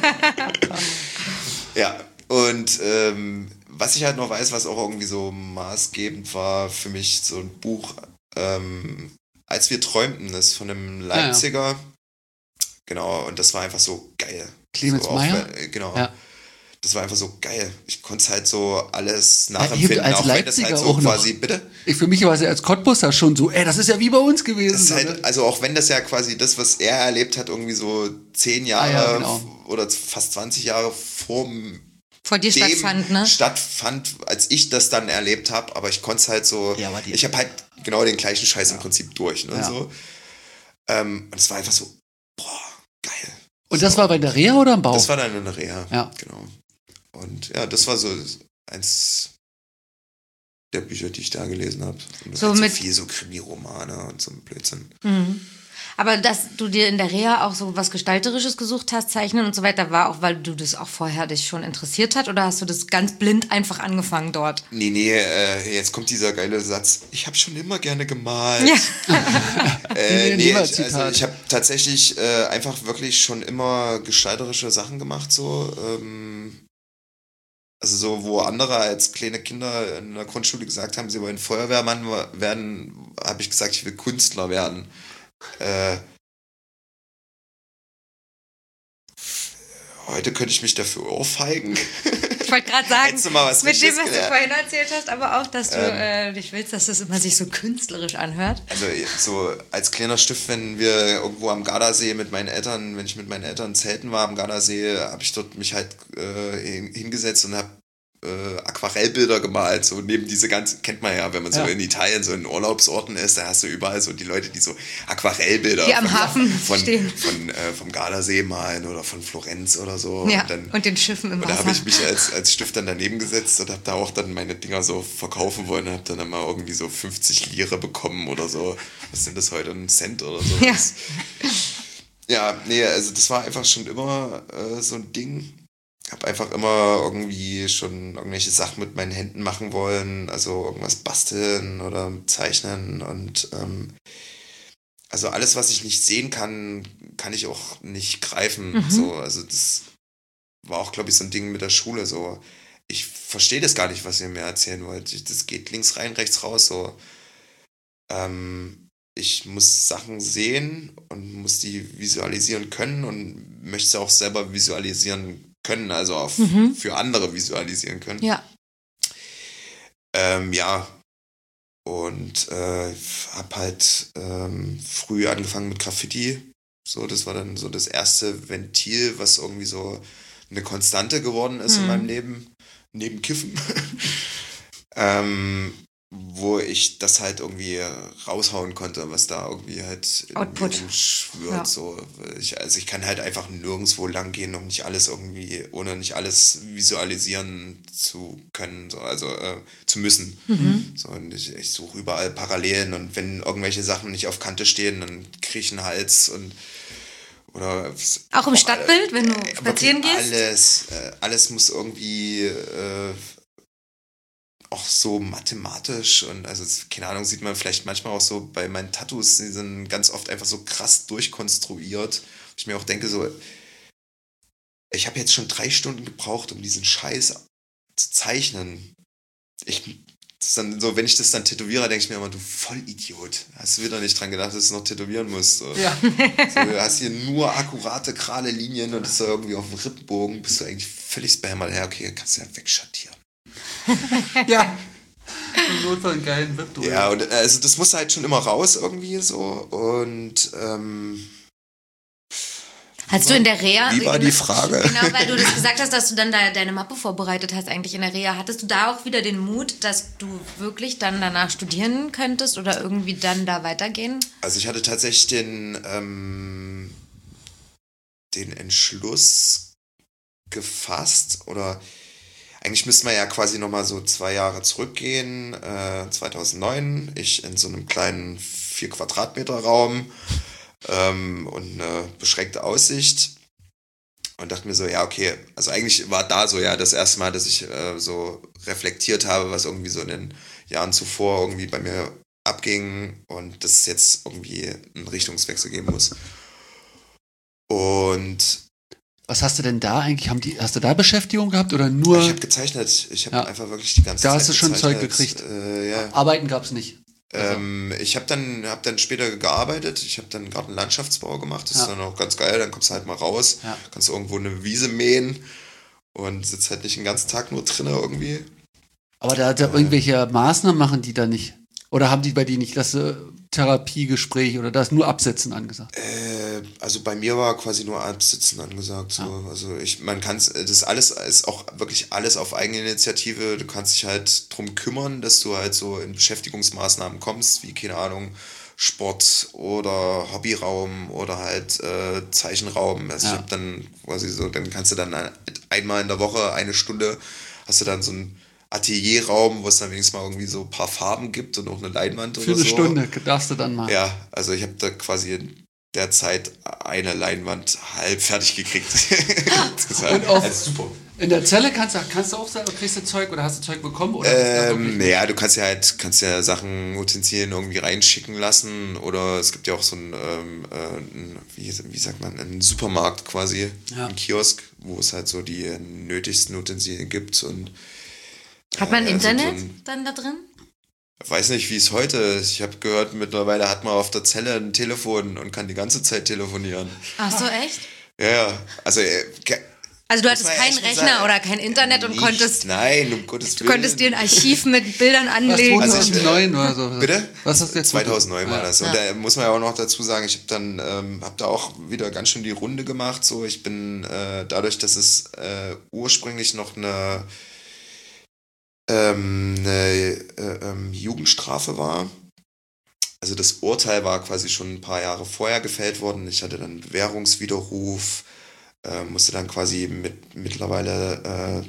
Ja, und was ich halt noch weiß, was auch irgendwie so maßgebend war für mich, so ein Buch, Als wir träumten, das ist von einem Leipziger. Genau, und das war einfach so geil. Clemens so Meyer? Genau. Ja. Das war einfach so geil. Ich konnte es halt so alles nachempfinden, als auch wenn das Leipziger halt so auch noch. quasi, bitte? Für mich war es ja als Cottbusser schon so, das ist ja wie bei uns gewesen. Das ist so, halt, ne? also auch wenn das ja quasi das, was er erlebt hat, irgendwie so 10 Jahre genau. oder fast 20 Jahre vor dir stattfand, ne? Stattfand, als ich das dann erlebt habe, aber ich konnte es halt so, ich habe halt genau den gleichen Scheiß im Prinzip durch, ne, so. Und es war einfach so, boah, geil. Und das war bei der Reha oder im Bau? Das war dann in der Reha, ja. Genau. Und ja, das war so eins der Bücher, die ich da gelesen habe. Und so halt mit so viel so Krimi-Romane und so ein Blödsinn. Mhm. Aber dass du dir in der Reha auch so was Gestalterisches gesucht hast, Zeichnen und so weiter, war auch, weil du das auch vorher dich schon interessiert hat, oder hast du das ganz blind einfach angefangen dort? Nee, jetzt kommt dieser geile Satz. Ich habe schon immer gerne gemalt. Nee, also ich habe tatsächlich einfach wirklich schon immer gestalterische Sachen gemacht, so. Also so, wo andere als kleine Kinder in der Grundschule gesagt haben, sie wollen Feuerwehrmann werden, habe ich gesagt, ich will Künstler werden. Heute könnte ich mich dafür ohrfeigen. Ich wollte gerade sagen, du mal was mit dem, was gelernt? du vorhin erzählt hast, aber auch, dass du nicht willst, dass das immer sich so künstlerisch anhört. Also so als kleiner Stift, wenn wir irgendwo am Gardasee wenn ich mit meinen Eltern zelten war am Gardasee, habe ich dort mich halt hingesetzt und habe Aquarellbilder gemalt, so neben diese ganzen, kennt man ja, wenn man so in Italien so in Urlaubsorten ist, da hast du überall so die Leute, die so Aquarellbilder die am Hafen stehen. Vom Gardasee malen oder von Florenz oder so. Ja, und den Schiffen im Wasser. Und da habe ich mich als Stift dann daneben gesetzt und habe da auch dann meine Dinger so verkaufen wollen und habe dann immer irgendwie so 50 Lire bekommen oder so. Was sind das heute, ein Cent oder so? Ja. Ja, nee, also das war einfach schon immer so ein Ding. Habe einfach immer irgendwie schon irgendwelche Sachen mit meinen Händen machen wollen, also irgendwas basteln oder zeichnen und also alles, was ich nicht sehen kann, kann ich auch nicht greifen. So, also das war auch, glaube ich, so ein Ding mit der Schule. So, ich verstehe das gar nicht, was ihr mir erzählen wollt. Das geht links rein, rechts raus. So, ich muss Sachen sehen und muss die visualisieren können und möchte sie auch selber visualisieren können, also auch für andere visualisieren können. Ja. Ja, und habe halt früh angefangen mit Graffiti. So, das war dann so das erste Ventil, was irgendwie so eine Konstante geworden ist in meinem Leben, neben Kiffen. Wo ich das halt irgendwie raushauen konnte, was da irgendwie halt in Output. mir rumschwirrt. Ja. So. Ich kann halt einfach nirgendwo lang gehen, um nicht alles irgendwie, ohne nicht alles visualisieren zu können, so, also zu müssen. So, und ich suche überall Parallelen und wenn irgendwelche Sachen nicht auf Kante stehen, dann kriege ich einen Hals und oder Auch im Stadtbild, wenn du spazieren wirklich gehst? alles muss irgendwie auch so mathematisch und also keine Ahnung, sieht man vielleicht manchmal auch so bei meinen Tattoos, die sind ganz oft einfach so krass durchkonstruiert. Ich mir auch denke so, ich habe jetzt schon 3 Stunden gebraucht, um diesen Scheiß zu zeichnen. Das ist dann so, wenn ich das dann tätowiere, denke ich mir immer, du Vollidiot. Hast du wieder nicht dran gedacht, dass du es noch tätowieren musst. So. Ja. So, du hast hier nur akkurate, gerade Linien und das ist so irgendwie auf dem Rippenbogen, bist du eigentlich völlig behämmert. Ja, okay, kannst du ja wegschattieren. Ja. Im Notfall einen geilen Web drüber. Ja, und also das muss halt schon immer raus irgendwie so und Hast du in der Reha... wie war die Frage? Genau, weil du das gesagt hast, dass du dann da deine Mappe vorbereitet hast eigentlich in der Reha. Hattest du da auch wieder den Mut, dass du wirklich dann danach studieren könntest oder irgendwie dann da weitergehen? Also ich hatte tatsächlich den Entschluss gefasst oder eigentlich müsste man ja quasi nochmal so 2 Jahre zurückgehen. 2009, ich in so einem kleinen 4 Quadratmeter Raum und eine beschränkte Aussicht und dachte mir so, ja, okay, also eigentlich war da so ja das erste Mal, dass ich so reflektiert habe, was irgendwie so in den Jahren zuvor irgendwie bei mir abging und dass es jetzt irgendwie einen Richtungswechsel geben muss. Und Was hast du denn da eigentlich? Hast du da Beschäftigung gehabt oder nur? ich habe gezeichnet. Ich habe Ja. einfach wirklich die ganze Da Zeit hast du schon Zeug gezeichnet. gekriegt. Ja. Arbeiten gab es nicht. Ich habe dann später gearbeitet. Ich habe dann Gartenlandschaftsbau gemacht. Das Ja. ist dann auch ganz geil. Dann kommst du halt mal raus. Ja. Kannst irgendwo eine Wiese mähen und sitzt halt nicht den ganzen Tag nur drinnen irgendwie. Aber da irgendwelche Maßnahmen machen die da nicht? Oder haben die bei dir nicht das Therapiegespräch oder das nur Absetzen angesagt? Also bei mir war quasi nur Absitzen angesagt. So. Ja. Also man kann das alles ist auch wirklich alles auf Eigeninitiative. Du kannst dich halt drum kümmern, dass du halt so in Beschäftigungsmaßnahmen kommst, wie keine Ahnung, Sport oder Hobbyraum oder halt Zeichenraum. Also Ja. ich habe dann quasi so, dann kannst du dann einmal in der Woche 1 Stunde hast du dann so einen Atelierraum, wo es dann wenigstens mal irgendwie so ein paar Farben gibt und auch eine Leinwand Für oder eine so. Stunde darfst du dann mal. Ja, also ich habe da quasi in der Zeit eine Leinwand halb fertig gekriegt. Und auf, Also super. in der Zelle kannst du auch sagen, kriegst du Zeug oder hast du Zeug bekommen? Oder ist das wirklich- Ja, du kannst ja Sachen, Utensilien irgendwie reinschicken lassen oder es gibt ja auch so wie sagt man, einen Supermarkt quasi, Ja. einen Kiosk, wo es halt so die nötigsten Utensilien gibt und Hat man also Internet so ein- dann da drin? weiß nicht, wie es heute ist. Ich habe gehört, mittlerweile hat man auf der Zelle ein Telefon und kann die ganze Zeit telefonieren. Ach so, echt? Ja, also Also du hattest muss man keinen echt mal Rechner sagen, oder kein Internet und nicht, konntest... Nein, um Gottes Du konntest dir ein Archiv mit Bildern Was, anlegen. Also 2009 oder so? Bitte? Was hast du jetzt? 2009 war das. Und Ja. da muss man ja auch noch dazu sagen, ich habe dann hab da auch wieder ganz schön die Runde gemacht. So, ich bin dadurch, dass es ursprünglich noch eine Jugendstrafe war. Also das Urteil war quasi schon ein paar Jahre vorher gefällt worden. Ich hatte dann Bewährungswiderruf, musste dann quasi mit mittlerweile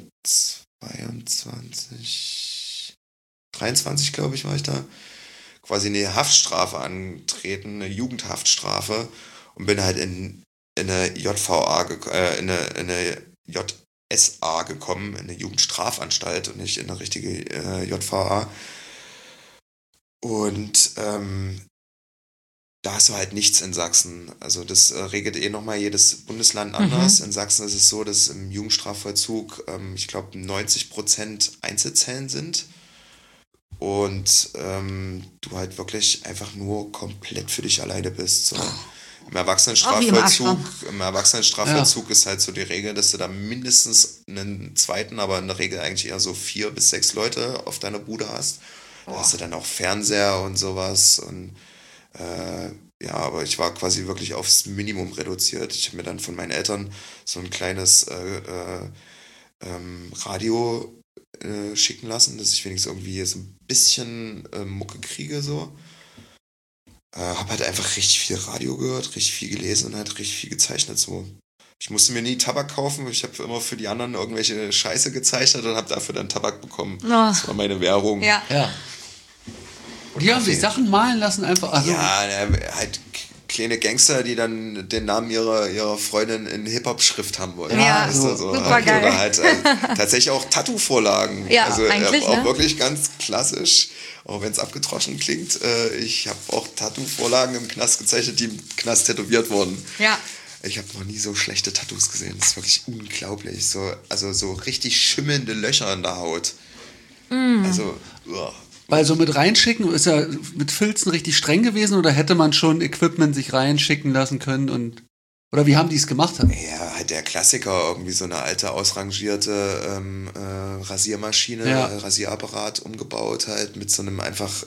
23, glaube ich, war ich da, quasi eine Haftstrafe antreten, eine Jugendhaftstrafe und bin halt in eine JVA, in eine JSA gekommen, in eine Jugendstrafanstalt und nicht in eine richtige JVA. Und da hast du halt nichts in Sachsen. Also das regelt nochmal jedes Bundesland anders. In Sachsen ist es so, dass im Jugendstrafvollzug, ich glaube, 90% Einzelzellen sind. Und du halt wirklich einfach nur komplett für dich alleine bist. So. Im Erwachsenenstrafvollzug ist halt so die Regel, dass du da mindestens einen zweiten, aber in der Regel eigentlich eher so 4 bis 6 Leute auf deiner Bude hast. Da hast du dann auch Fernseher und sowas. Und ja, aber ich war quasi wirklich aufs Minimum reduziert. Ich habe mir dann von meinen Eltern so ein kleines Radio schicken lassen, dass ich wenigstens irgendwie so ein bisschen Mucke kriege, so. Hab halt einfach richtig viel Radio gehört, richtig viel gelesen und halt richtig viel gezeichnet, so. Ich musste mir nie Tabak kaufen, ich habe immer für die anderen irgendwelche Scheiße gezeichnet und habe dafür dann Tabak bekommen. Oh. Das war meine Währung. Ja. Ja. Die haben sich Sachen malen lassen, einfach. Also, Ja, halt kleine Gangster, die dann den Namen ihrer Freundin in Hip-Hop-Schrift haben wollen. Ja, Ist das so. super geil. Oder halt tatsächlich auch Tattoo-Vorlagen. Ja, also eigentlich, auch ne? wirklich ganz klassisch, auch wenn es abgetroschen klingt. Ich habe auch Tattoo-Vorlagen im Knast gezeichnet, die im Knast tätowiert wurden. Ja. Ich habe noch nie so schlechte Tattoos gesehen. Das ist wirklich unglaublich. Also so richtig schimmelnde Löcher in der Haut. Also, uah. weil so mit reinschicken, ist ja mit Filzen richtig streng gewesen oder hätte man schon Equipment sich reinschicken lassen können und oder wie haben die es gemacht? Ja, halt der Klassiker, irgendwie so eine alte, ausrangierte Rasiermaschine, Ja. Rasierapparat umgebaut, halt mit so einem einfach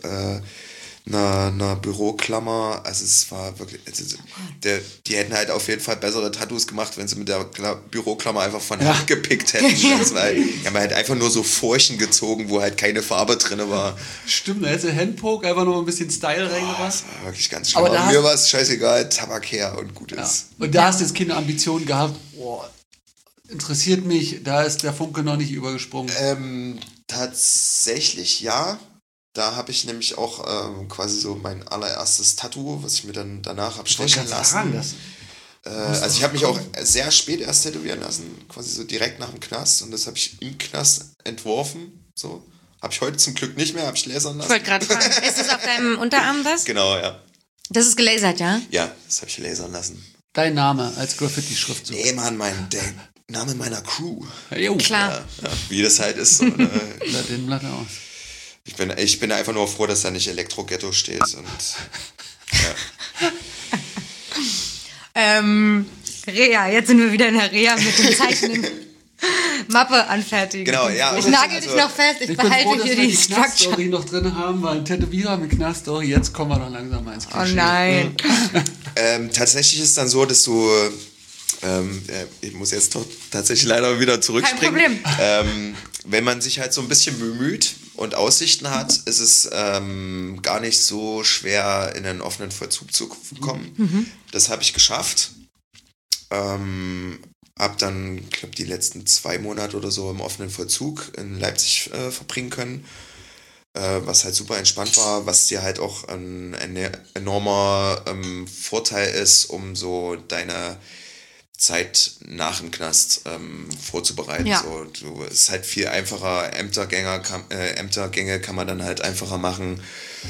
einer Büroklammer. Also es war wirklich, die hätten halt auf jeden Fall bessere Tattoos gemacht, wenn sie mit der Büroklammer einfach von Hand gepickt hätten. Das war, die haben halt einfach nur so Furchen gezogen, wo halt keine Farbe drin war. Stimmt, da hätte Handpoke einfach noch ein bisschen Style reingebracht. Das war wirklich ganz schlimm. Aber da Aber mir hast- war es scheißegal, Tabak her und gut Ja. ist. Und da hast du jetzt keine Ambition gehabt, boah, interessiert mich, da ist der Funke noch nicht übergesprungen. Tatsächlich ja. Da habe ich nämlich auch quasi so mein allererstes Tattoo, was ich mir dann danach habe stechen lassen. Also ich habe mich auch sehr spät erst tätowieren lassen, quasi so direkt nach dem Knast. Und das habe ich im Knast entworfen. So. Habe ich heute zum Glück nicht mehr, habe ich lasern Ich lassen. wollte gerade fragen, ist das auf deinem Unterarm das? Genau, ja. Das ist gelasert, ja? Ja, das habe ich lasern lassen. Dein Name als Graffiti-Schrift. So. Nee, Mann, der Name meiner Crew. Jo, Klar. Ja, wie das halt ist. So, ne? Blatt in, Blatt aus. Ich bin einfach nur froh, dass da nicht Elektro-Ghetto steht. Und, ja. Rea, jetzt sind wir wieder in der Rea mit dem Zeichnen. Mappe anfertigen. Genau, ja. Ich nagel dich noch fest, ich Ich bin froh, behalte dass hier wir die die Structure. Knast-Story noch drin haben, weil ein Tätowierer mit Knast-Story, jetzt kommen wir doch langsam mal ins Oh Klischee. nein. Tatsächlich ist es dann so, dass du, ich muss jetzt doch tatsächlich leider wieder zurückspringen. Kein Problem. Wenn man sich halt so ein bisschen bemüht und Aussichten hat, ist es gar nicht so schwer, in einen offenen Vollzug zu kommen. Das habe ich geschafft. Hab dann, ich glaube, die letzten 2 Monate oder so im offenen Vollzug in Leipzig verbringen können. Was halt super entspannt war, was dir halt auch ein enormer Vorteil ist, um so deine Zeit nach dem Knast vorzubereiten. Ja. So, es ist halt viel einfacher, Ämtergänge kann man dann halt einfacher machen.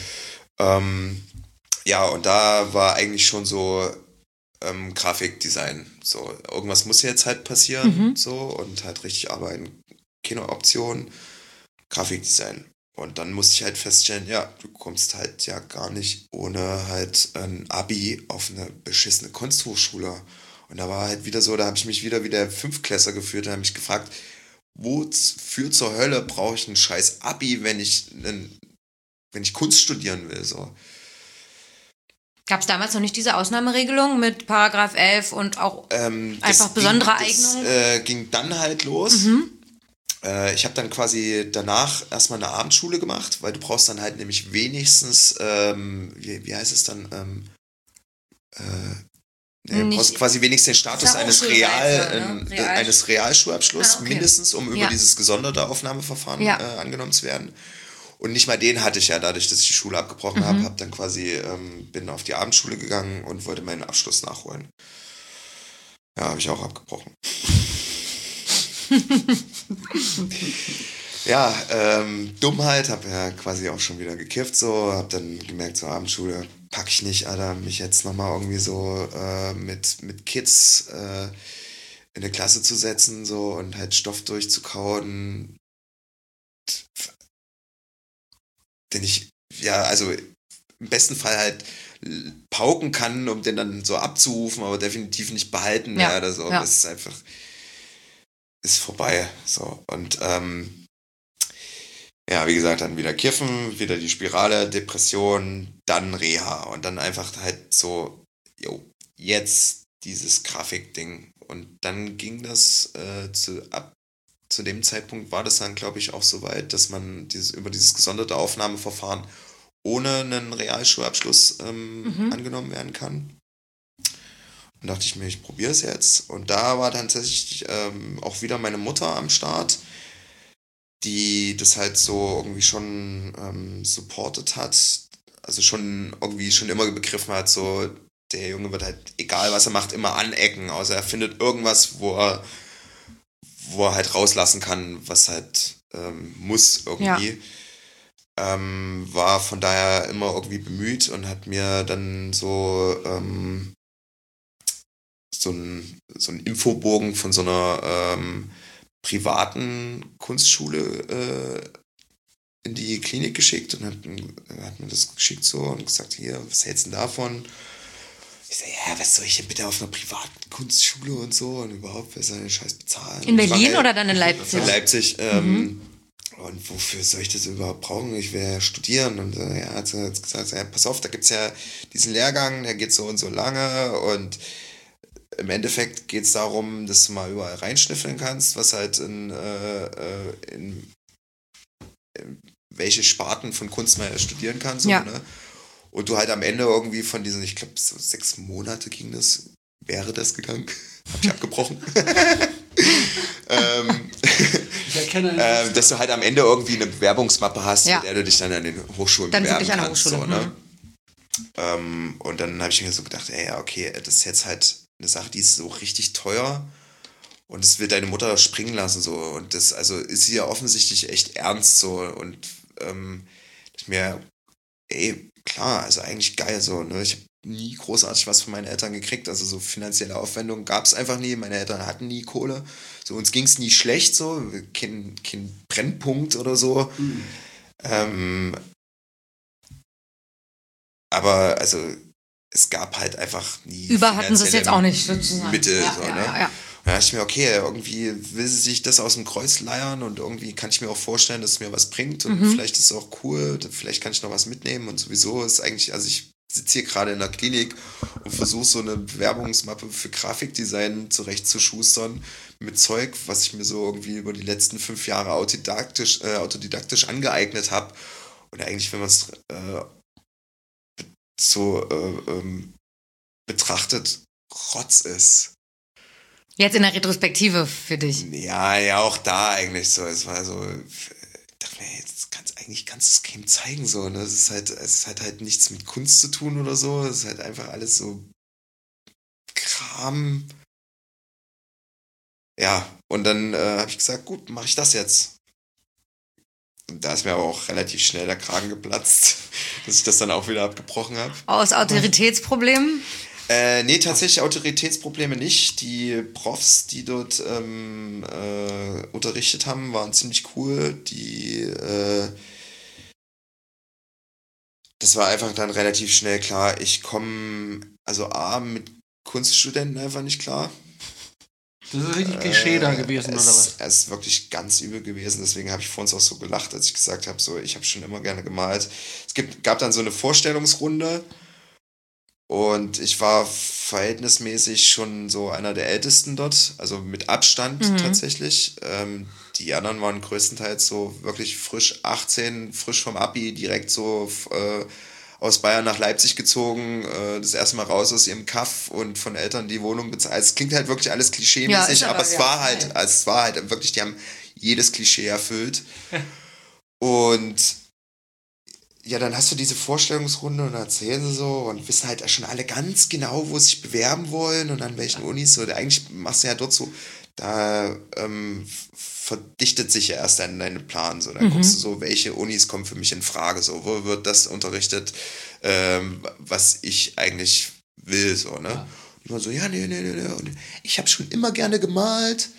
Ja, und da war eigentlich schon so Grafikdesign. So, irgendwas muss jetzt halt passieren, so, und halt richtig arbeiten. Keine Option, Grafikdesign. Und dann musste ich halt feststellen, ja, du kommst halt ja gar nicht ohne halt ein Abi auf eine beschissene Kunsthochschule. Und da war halt wieder so, da habe ich mich wieder wie der Fünftklässler gefühlt, da habe ich gefragt, wofür zur Hölle brauche ich ein scheiß Abi, wenn ich Kunst studieren will, so. Gab es damals noch nicht diese Ausnahmeregelung mit Paragraph 11 und auch einfach besondere Eignungen? Das ging dann halt los. Ich habe dann quasi danach erstmal eine Abendschule gemacht, weil du brauchst dann halt nämlich wenigstens, wie heißt es dann, du brauchst quasi wenigstens den Status eines eines Realschulabschlusses, mindestens, um über dieses gesonderte Aufnahmeverfahren angenommen zu werden. Und nicht mal den hatte ich ja, dadurch, dass ich die Schule abgebrochen habe, dann quasi, bin auf die Abendschule gegangen und wollte meinen Abschluss nachholen. Ja, habe ich auch abgebrochen. Ja, Dummheit, habe ja quasi auch schon wieder gekifft, so, habe dann gemerkt, zur Abendschule packe ich nicht, Alter, mich jetzt nochmal irgendwie so mit Kids in eine Klasse zu setzen so und halt Stoff durchzukauen, den ich, ja, also im besten Fall halt pauken kann, um den dann so abzurufen, aber definitiv nicht behalten Ja, werde. So. ja. Das ist einfach, ist vorbei. So. Und ja, wie gesagt, dann wieder kiffen, wieder die Spirale, Depression, dann Reha und dann einfach halt so, jo, jetzt dieses Grafikding. Und dann ging das zu dem Zeitpunkt war das dann, glaube ich, auch so weit, dass man über dieses gesonderte Aufnahmeverfahren ohne einen Realschulabschluss angenommen werden kann. Und dachte ich mir, ich probiere es jetzt. Und da war dann tatsächlich auch wieder meine Mutter am Start, die das halt so irgendwie schon supportet hat. Also schon irgendwie schon immer begriffen hat, so der Junge wird halt, egal was er macht, immer anecken. Außer er findet irgendwas, wo er halt rauslassen kann, was halt muss irgendwie. War von daher immer irgendwie bemüht und hat mir dann so einen Infobogen von so einer privaten Kunstschule in die Klinik geschickt und hat mir das geschickt so und gesagt, hier, was hältst du denn davon? Ich sag, ja, was soll ich denn bitte auf einer privaten Kunstschule und so und überhaupt, wer soll den Scheiß bezahlen? In Berlin oder dann in Leipzig? In Leipzig. Und wofür soll ich das überhaupt brauchen? Ich will ja studieren. Und er hat gesagt, ja, pass auf, da gibt es ja diesen Lehrgang, der geht so und so lange. Und im Endeffekt geht es darum, dass du mal überall reinschnüffeln kannst, was halt in welche Sparten von Kunst man studieren kann. So, Ja. Ne? Und du halt am Ende irgendwie von diesen, ich glaube, so 6 Monate wäre das gegangen. Hab ich abgebrochen. Ich erkenne dass du halt am Ende irgendwie eine Bewerbungsmappe hast, Ja. mit der du dich dann an den Hochschulen Dann bewerben wirklich an der kannst. Hochschule. So, ne? Und dann habe ich mir so gedacht, ey, ja, okay, das ist jetzt halt eine Sache, die ist so richtig teuer und es wird deine Mutter springen lassen. So. Und das also ist sie ja offensichtlich echt ernst so. Und ich mir, ey, klar, also eigentlich geil so. Ne? Ich habe nie großartig was von meinen Eltern gekriegt. Also so finanzielle Aufwendungen gab es einfach nie. Meine Eltern hatten nie Kohle. So, uns ging es nie schlecht, so. Kein Brennpunkt oder so. Aber also es gab halt einfach nie. Über hatten sie es finanzielle jetzt auch nicht sozusagen. Mittel, Ja, so, ja, ne? ja. Da dachte ich mir, okay, irgendwie will sie sich das aus dem Kreuz leiern und irgendwie kann ich mir auch vorstellen, dass es mir was bringt und vielleicht ist es auch cool, vielleicht kann ich noch was mitnehmen und sowieso ist eigentlich, also ich sitze hier gerade in der Klinik und versuche so eine Bewerbungsmappe für Grafikdesign zurechtzuschustern mit Zeug, was ich mir so irgendwie über die letzten 5 Jahre autodidaktisch angeeignet habe und eigentlich, wenn man es betrachtet, Rotz ist. Jetzt in der Retrospektive für dich. Ja, auch da eigentlich so. Es war so, ich dachte mir, jetzt kannst du das Game zeigen, so, ne? Es hat halt nichts mit Kunst zu tun oder so. Es ist halt einfach alles so Kram. Ja, und dann habe ich gesagt, gut, mache ich das jetzt. Und da ist mir aber auch relativ schnell der Kragen geplatzt, dass ich das dann auch wieder abgebrochen habe. Aus Autoritätsproblemen? Nee, tatsächlich Autoritätsprobleme nicht. Die Profs, die dort unterrichtet haben, waren ziemlich cool. Das war einfach dann relativ schnell klar, ich komme, also A, mit Kunststudenten einfach nicht klar. Das ist richtig Klischee da gewesen, oder was? Es ist wirklich ganz übel gewesen, deswegen habe ich vor uns auch so gelacht, als ich gesagt habe, so, ich habe schon immer gerne gemalt. Gab dann so eine Vorstellungsrunde und ich war verhältnismäßig schon so einer der Ältesten dort, also mit Abstand tatsächlich. Die anderen waren größtenteils so wirklich frisch 18, frisch vom Abi, direkt so aus Bayern nach Leipzig gezogen, das erste Mal raus aus ihrem Kaff und von Eltern die Wohnung bezahlt. Es klingt halt wirklich alles klischee-mäßig, Ja, aber es war halt wirklich, die haben jedes Klischee erfüllt. Und ja, dann hast du diese Vorstellungsrunde und dann erzählen sie so und wissen halt schon alle ganz genau, wo sie sich bewerben wollen und an welchen Unis. So, eigentlich machst du ja dort so da verdichtet sich ja erst dann dein Plan. So. Dann guckst du so, welche Unis kommen für mich in Frage, so, wo wird das unterrichtet, was ich eigentlich will. So, ne? Ja. Und man so, ja, nee. Und ich habe schon immer gerne gemalt.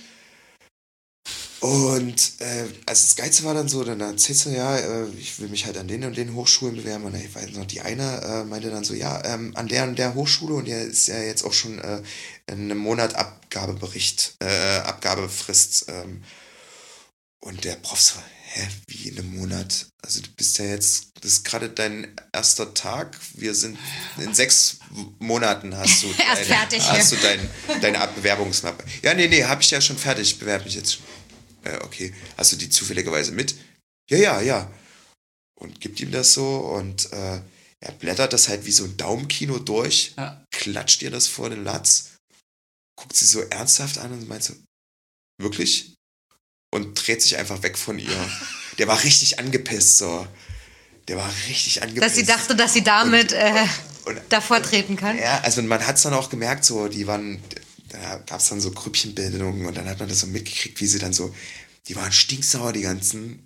Und also das Geilste war dann so, dann erzählst du, ja, ich will mich halt an den und den Hochschulen bewerben. Und ich weiß noch, die eine meinte dann so, ja, an der und der Hochschule, und der ist ja jetzt auch schon in einem Monat Abgabefrist. Und der Prof so, hä, wie in einem Monat? Also du bist ja jetzt, das ist gerade dein erster Tag. Wir sind in 6 Monaten hast du Erst fertig, hast du deine Bewerbungsmappe. Ja, nee, habe ich ja schon fertig. Ich bewerbe mich jetzt schon. Okay, hast du die zufälligerweise mit? Ja. Und gibt ihm das so und er blättert das halt wie so ein Daumenkino durch, Ja. klatscht ihr das vor den Latz, guckt sie so ernsthaft an und meint so, wirklich? Und dreht sich einfach weg von ihr. Der war richtig angepisst, so. Der war richtig angepisst. Dass sie dachte, dass sie damit und davor treten kann. ja, also man hat es dann auch gemerkt, so, da gab es dann so Grüppchenbildungen und dann hat man das so mitgekriegt, wie sie dann so, die waren stinksauer, die ganzen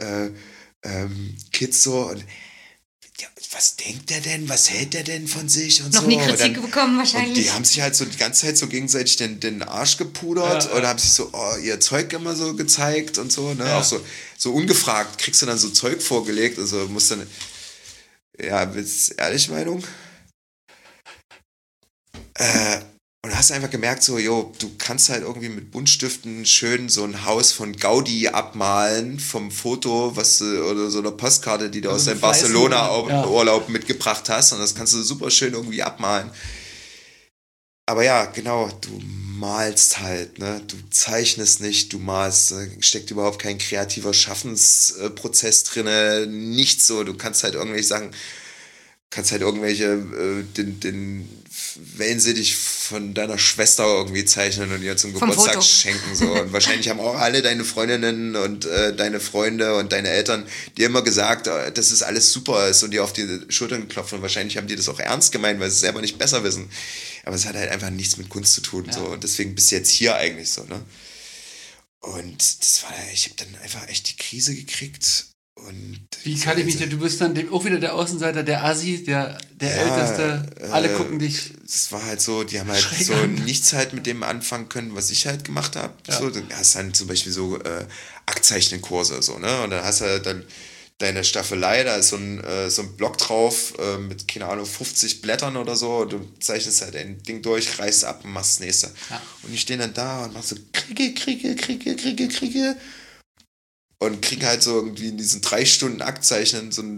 Kids so, und ja, was denkt der denn, was hält der denn von sich und Noch so. nie Kritik und dann, bekommen und wahrscheinlich. die haben sich halt so die ganze Zeit so gegenseitig den Arsch gepudert Ja. oder haben sich so ihr Zeug immer so gezeigt und so, ne, Ja. auch so ungefragt kriegst du dann so Zeug vorgelegt, also musst dann, ja, willst du ehrlich Meinung? Und hast einfach gemerkt, so, jo, du kannst halt irgendwie mit Buntstiften schön so ein Haus von Gaudi abmalen vom Foto, oder so einer Postkarte, die du aus Also deinem Fleiß- Barcelona-Urlaub mitgebracht hast, und das kannst du super schön irgendwie abmalen. Aber ja, genau, du malst halt, ne? Du zeichnest nicht, du malst, steckt überhaupt kein kreativer Schaffensprozess drinne, nichts so, du kannst halt irgendwelche Sachen, den Wellensittich von deiner Schwester irgendwie zeichnen und ihr zum Vom Geburtstag Foto. schenken. So. Und wahrscheinlich haben auch alle deine Freundinnen und deine Freunde und deine Eltern dir immer gesagt, dass es alles super ist und dir auf die Schultern geklopft. Und wahrscheinlich haben die das auch ernst gemeint, weil sie es selber nicht besser wissen. Aber es hat halt einfach nichts mit Kunst zu tun. Ja. So. Und deswegen bist du jetzt hier eigentlich so. Ne? Und ich habe dann einfach echt die Krise gekriegt. Und Wie kann ich mich denn, du bist dann auch wieder der Außenseiter, der Assi, der Älteste, alle gucken dich. Es war halt so, die haben halt schräg so an. nichts halt mit dem anfangen können, was ich halt gemacht habe. Ja. So, du hast dann zum Beispiel so Aktzeichnen-Kurse, so, ne? Und dann hast du dann deine Staffelei, da ist so ein Block drauf mit, keine Ahnung, 50 Blättern oder so. Du zeichnest halt ein Ding durch, reißt ab und machst das nächste. Ja. Und die stehen dann da und machen so Kriege. Und kriegen halt so irgendwie in diesen 3 Stunden Aktzeichnen so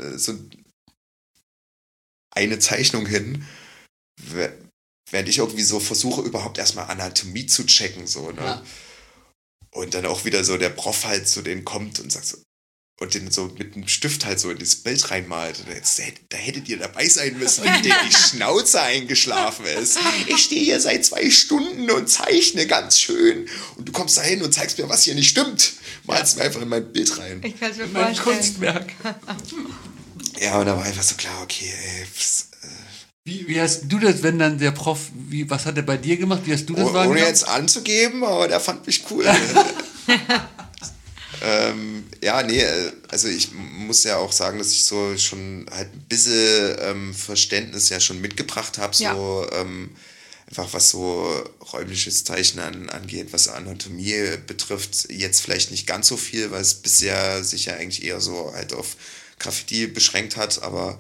eine Zeichnung hin, während ich irgendwie so versuche, überhaupt erstmal Anatomie zu checken, so, ne? Ja. Und dann auch wieder so der Prof halt zu denen kommt und sagt so, und den so mit einem Stift halt so in das Bild reinmalt. Und jetzt, da hättet ihr dabei sein müssen, wenn dem die Schnauze eingeschlafen ist. Ich stehe hier seit 2 Stunden und zeichne ganz schön. Und du kommst da hin und zeigst mir, was hier nicht stimmt. Malst mir einfach in mein Bild rein. Ich kann es mir Mein vorstellen. Kunstwerk. Ja, und da war einfach so klar, okay, ey, Wie hast du das, wenn dann der Prof, was hat er bei dir gemacht? Wie hast du das ohne wahrgenommen? jetzt anzugeben, aber der fand mich cool. Ja, nee, also ich muss ja auch sagen, dass ich so schon halt ein bisschen Verständnis ja schon mitgebracht habe, Ja. so einfach was so räumliches Zeichnen angeht, was Anatomie betrifft, jetzt vielleicht nicht ganz so viel, weil es bisher sich ja eigentlich eher so halt auf Graffiti beschränkt hat, aber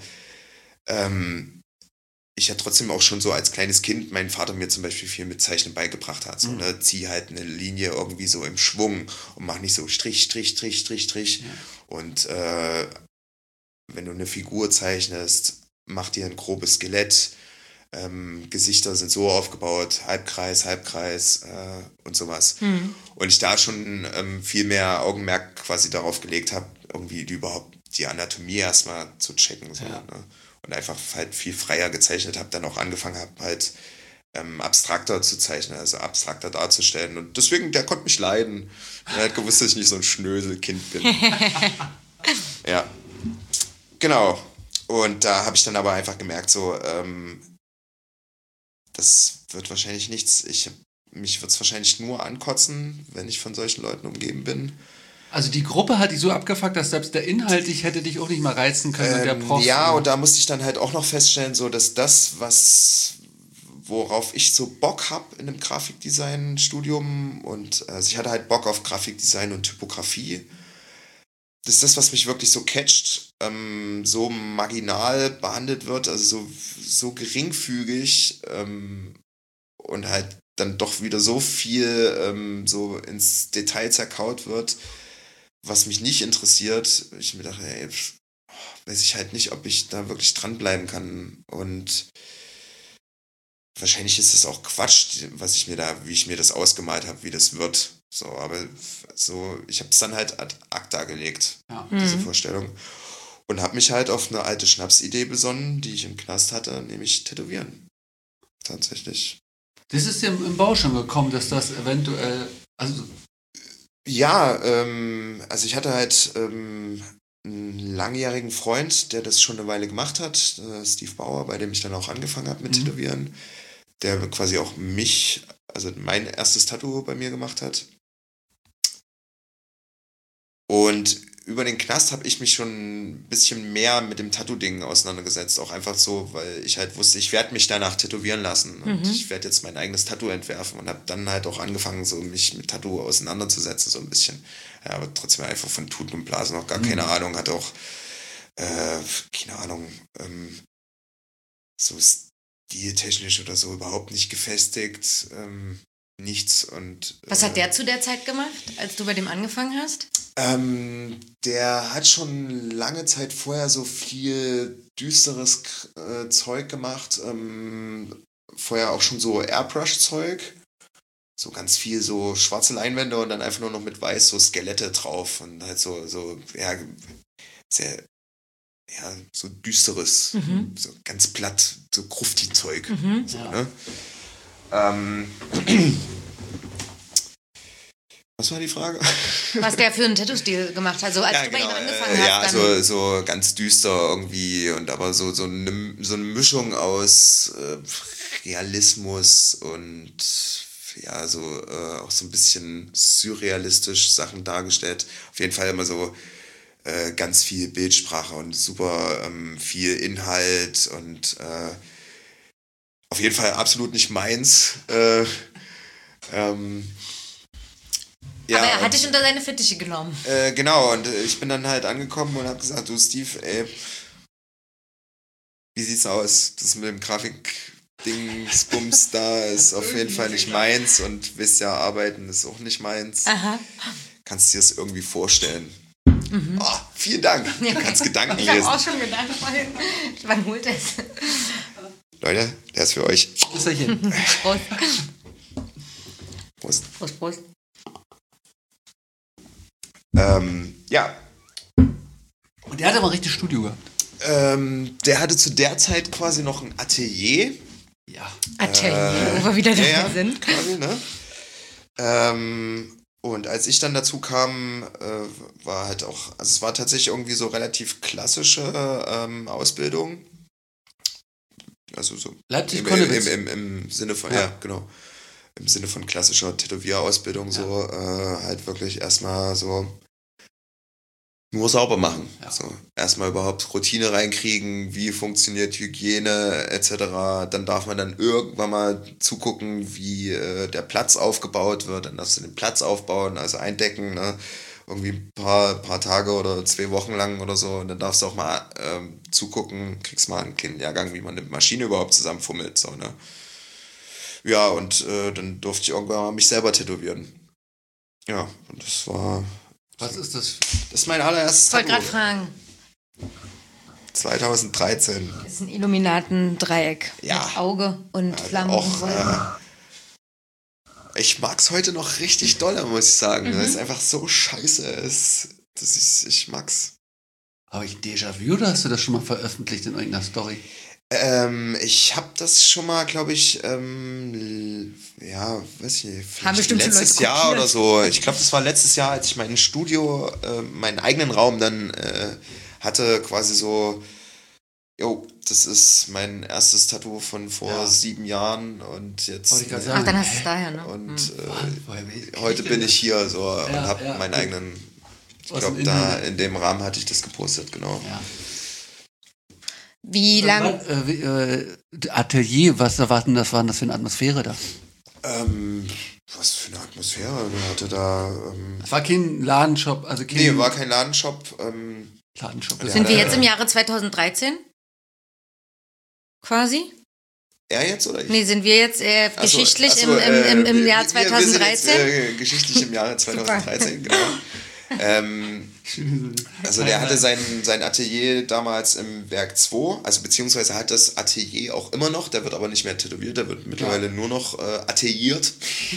ich ja trotzdem auch schon so als kleines Kind mein Vater mir zum Beispiel viel mit Zeichnen beigebracht hat. So, ne? Zieh halt eine Linie irgendwie so im Schwung und mach nicht so Strich, Strich, Strich, Strich, Strich. Ja. Und wenn du eine Figur zeichnest, mach dir ein grobes Skelett. Gesichter sind so aufgebaut, Halbkreis, und sowas. Und ich da schon viel mehr Augenmerk quasi darauf gelegt habe, irgendwie überhaupt die Anatomie erstmal zu checken. So, Ja. ne? Und einfach halt viel freier gezeichnet habe, dann auch angefangen habe, halt abstrakter zu zeichnen, also abstrakter darzustellen. Und deswegen, der konnte mich leiden. Er hat gewusst, dass ich nicht so ein Schnöselkind bin. Ja, genau. Und da habe ich dann aber einfach gemerkt, so, das wird wahrscheinlich nichts. Ich habe mich wird es wahrscheinlich nur ankotzen, wenn ich von solchen Leuten umgeben bin. Also die Gruppe hat dich so abgefuckt, dass selbst der Inhalt hätte dich auch nicht mal reizen können und der Prof. Ja, und da musste ich dann halt auch noch feststellen, so dass worauf ich so Bock habe in einem Grafikdesign-Studium und also ich hatte halt Bock auf Grafikdesign und Typografie. Das ist das, was mich wirklich so catcht, so marginal behandelt wird, also so geringfügig und halt dann doch wieder so viel so ins Detail zerkaut wird, was mich nicht interessiert. Ich mir dachte, ey, weiß ich halt nicht, ob ich da wirklich dranbleiben kann. Und wahrscheinlich ist es auch Quatsch, wie ich mir das ausgemalt habe, wie das wird. So, aber so, ich habe es dann halt ad acta gelegt, diese Vorstellung. Und habe mich halt auf eine alte Schnapsidee besonnen, die ich im Knast hatte, nämlich Tätowieren. Tatsächlich. Das ist dir im Bau schon gekommen, dass das eventuell, also Ja, also ich hatte halt einen langjährigen Freund, der das schon eine Weile gemacht hat, Steve Bauer, bei dem ich dann auch angefangen habe mit Tätowieren, der quasi auch also mein erstes Tattoo bei mir gemacht hat. Und über den Knast habe ich mich schon ein bisschen mehr mit dem Tattoo-Ding auseinandergesetzt. Auch einfach so, weil ich halt wusste, ich werde mich danach tätowieren lassen. Und ich werde jetzt mein eigenes Tattoo entwerfen. Und habe dann halt auch angefangen, so mich mit Tattoo auseinanderzusetzen, so ein bisschen. Ja, aber trotzdem einfach von Tuten und Blasen noch gar keine Ahnung. Hatte auch, keine Ahnung, so stiltechnisch oder so überhaupt nicht gefestigt. Nichts. Und Was hat der zu der Zeit gemacht, als du bei dem angefangen hast? Der hat schon lange Zeit vorher so viel düsteres Zeug gemacht. Vorher auch schon so Airbrush-Zeug. So ganz viel so schwarze Leinwände und dann einfach nur noch mit weiß so Skelette drauf. Und halt so ja, sehr, ja, so düsteres, so ganz platt, so Grufti-Zeug. So, ne? Was war die Frage? Was der für einen Tattoo-Stil gemacht hat. Also als du bei ihm angefangen hast. Ja, dann so ganz düster irgendwie und aber so eine Mischung aus Realismus und ja, so auch so ein bisschen surrealistisch Sachen dargestellt. Auf jeden Fall immer so ganz viel Bildsprache und super viel Inhalt und auf jeden Fall absolut nicht meins. Ja, aber er hat dich unter seine Fittiche genommen. Genau, und ich bin dann halt angekommen und habe gesagt, du Steve, ey, wie sieht's aus? Das mit dem Grafik-Dingsbums da ist auf jeden Fall nicht meins und wisst ja, arbeiten ist auch nicht meins. Aha. Kannst du dir das irgendwie vorstellen? Oh, vielen Dank. Du kannst Gedanken Ich habe lesen. auch schon gedacht, wann holt es? Leute, der ist für euch. ist er hier. Prost. Prost. Prost, Prost. Ja, Und der hat aber ein richtiges Studio gehabt. der hatte zu der Zeit quasi noch ein Atelier. Ja. Atelier, wo wir wieder dabei sind. Quasi, ne? Und als ich dann dazu kam, war halt auch, also es war tatsächlich irgendwie so relativ klassische Ausbildung. Also so Leipzig-Konnewitz. im Sinne von, ja, genau. Im Sinne von klassischer Tätowierausbildung, so halt wirklich erstmal so nur sauber machen. Ja. So, erstmal überhaupt Routine reinkriegen, wie funktioniert Hygiene etc. Dann darf man dann irgendwann mal zugucken, wie der Platz aufgebaut wird. Dann darfst du den Platz aufbauen, also eindecken, ne? Irgendwie ein paar Tage oder 2 Wochen lang oder so. Und dann darfst du auch mal zugucken, kriegst mal einen kleinen Lehrgang, wie man eine Maschine überhaupt zusammenfummelt. So, ne? Ja, und dann durfte ich irgendwann mal mich selber tätowieren. Ja, und das war... Was ist das? Das ist mein allererstes Ich wollte gerade Tattoo. fragen. 2013. Das ist ein Illuminatendreieck. Ja. Mit Auge und Flammen und Auch, Wolken. ich mag's heute noch richtig doll, muss ich sagen. Das ist einfach so scheiße. Ich mag's. Habe ich Déjà-vu oder hast du das schon mal veröffentlicht in irgendeiner Story? Ich habe das schon mal, glaube ich, ja, weiß ich nicht, vielleicht bestimmt schon letztes Leute Jahr kopiert. oder so. Ich glaube, das war letztes Jahr, als ich mein Studio, meinen eigenen Raum dann hatte, quasi so Jo, das ist mein erstes Tattoo von vor Ja. 7 Jahren und jetzt Wollte ich gerade Ach, sagen. dann hast du es daher, ne? und Woher weiß heute bin ich hier so und Ja, habe ja. meinen eigenen, ich Aus glaube dem da Internet. in dem Rahmen hatte ich das gepostet, genau. Ja. Wie lang? Atelier, was war denn das für eine Atmosphäre da? Was für eine Atmosphäre der hatte da. Es war kein Ladenshop, also kein Nee, war kein Ladenshop. Ladenshop. Ja, Sind wir jetzt im Jahre 2013? Quasi? Er jetzt oder ich? Nee, sind wir jetzt Ach so, geschichtlich ach so, im Jahr wir sind jetzt, 2013? geschichtlich im Jahre 2013, genau. Also der hatte sein Atelier damals im Werk 2, also beziehungsweise hat das Atelier auch immer noch, der wird aber nicht mehr tätowiert, der wird mittlerweile nur noch ateliert.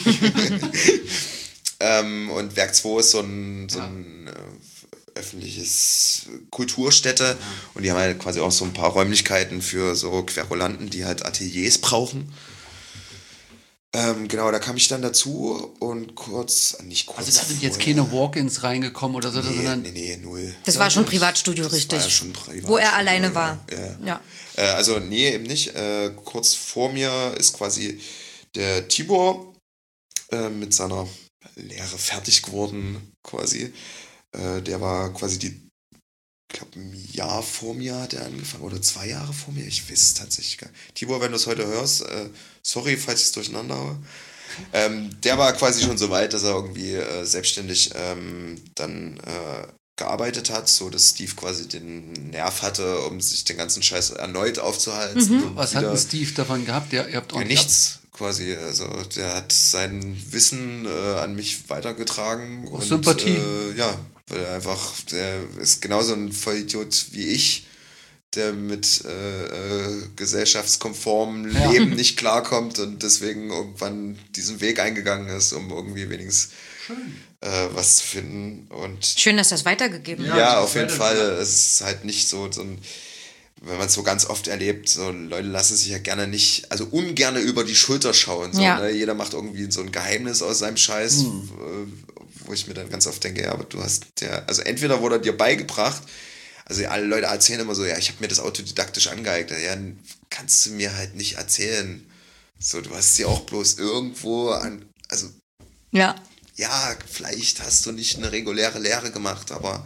Und Werk 2 ist so ein öffentliches Kulturstätte und die haben halt quasi auch so ein paar Räumlichkeiten für so Querulanten, die halt Ateliers brauchen. Genau, da kam ich dann dazu und nicht kurz. Also da sind jetzt vorher- keine Walk-ins reingekommen oder so, sondern Nee, null. Das war schon Privatstudio, Das richtig. war ja schon Privatstudio, Wo er alleine war. Ja. Ja. Also nee, eben nicht. Kurz vor mir ist quasi der Tibor mit seiner Lehre fertig geworden, quasi. Der war quasi ich glaube, ein Jahr vor mir hat er angefangen oder 2 Jahre vor mir. Ich weiß es tatsächlich gar nicht. Tibor, wenn du es heute hörst, sorry, falls ich es durcheinander habe. Der war quasi schon so weit, dass er irgendwie selbstständig dann gearbeitet hat, so dass Steve quasi den Nerv hatte, um sich den ganzen Scheiß erneut aufzuhalten. Und was hat wieder- denn Steve davon gehabt? Ihr habt ja, ordentlich nichts quasi. Also der hat sein Wissen an mich weitergetragen. Aus Sympathie. Ja, weil er einfach, der ist genauso ein Vollidiot wie ich, der mit gesellschaftskonformem Ja. Leben nicht klarkommt und deswegen irgendwann diesen Weg eingegangen ist, um irgendwie wenigstens was zu finden. Und Schön, dass das weitergegeben wird. ja, auf jeden Fall. Es ist halt nicht so ein, wenn man es so ganz oft erlebt, so Leute lassen sich ja gerne nicht, also ungerne über die Schulter schauen. So, Ja. ne? Jeder macht irgendwie so ein Geheimnis aus seinem Scheiß, wo ich mir dann ganz oft denke, ja, aber du hast ja, also entweder wurde dir beigebracht, also alle Leute erzählen immer so, ja, ich habe mir das autodidaktisch angeeignet. Ja, kannst du mir halt nicht erzählen. So, du hast sie auch bloß irgendwo also Ja. ja, vielleicht hast du nicht eine reguläre Lehre gemacht, aber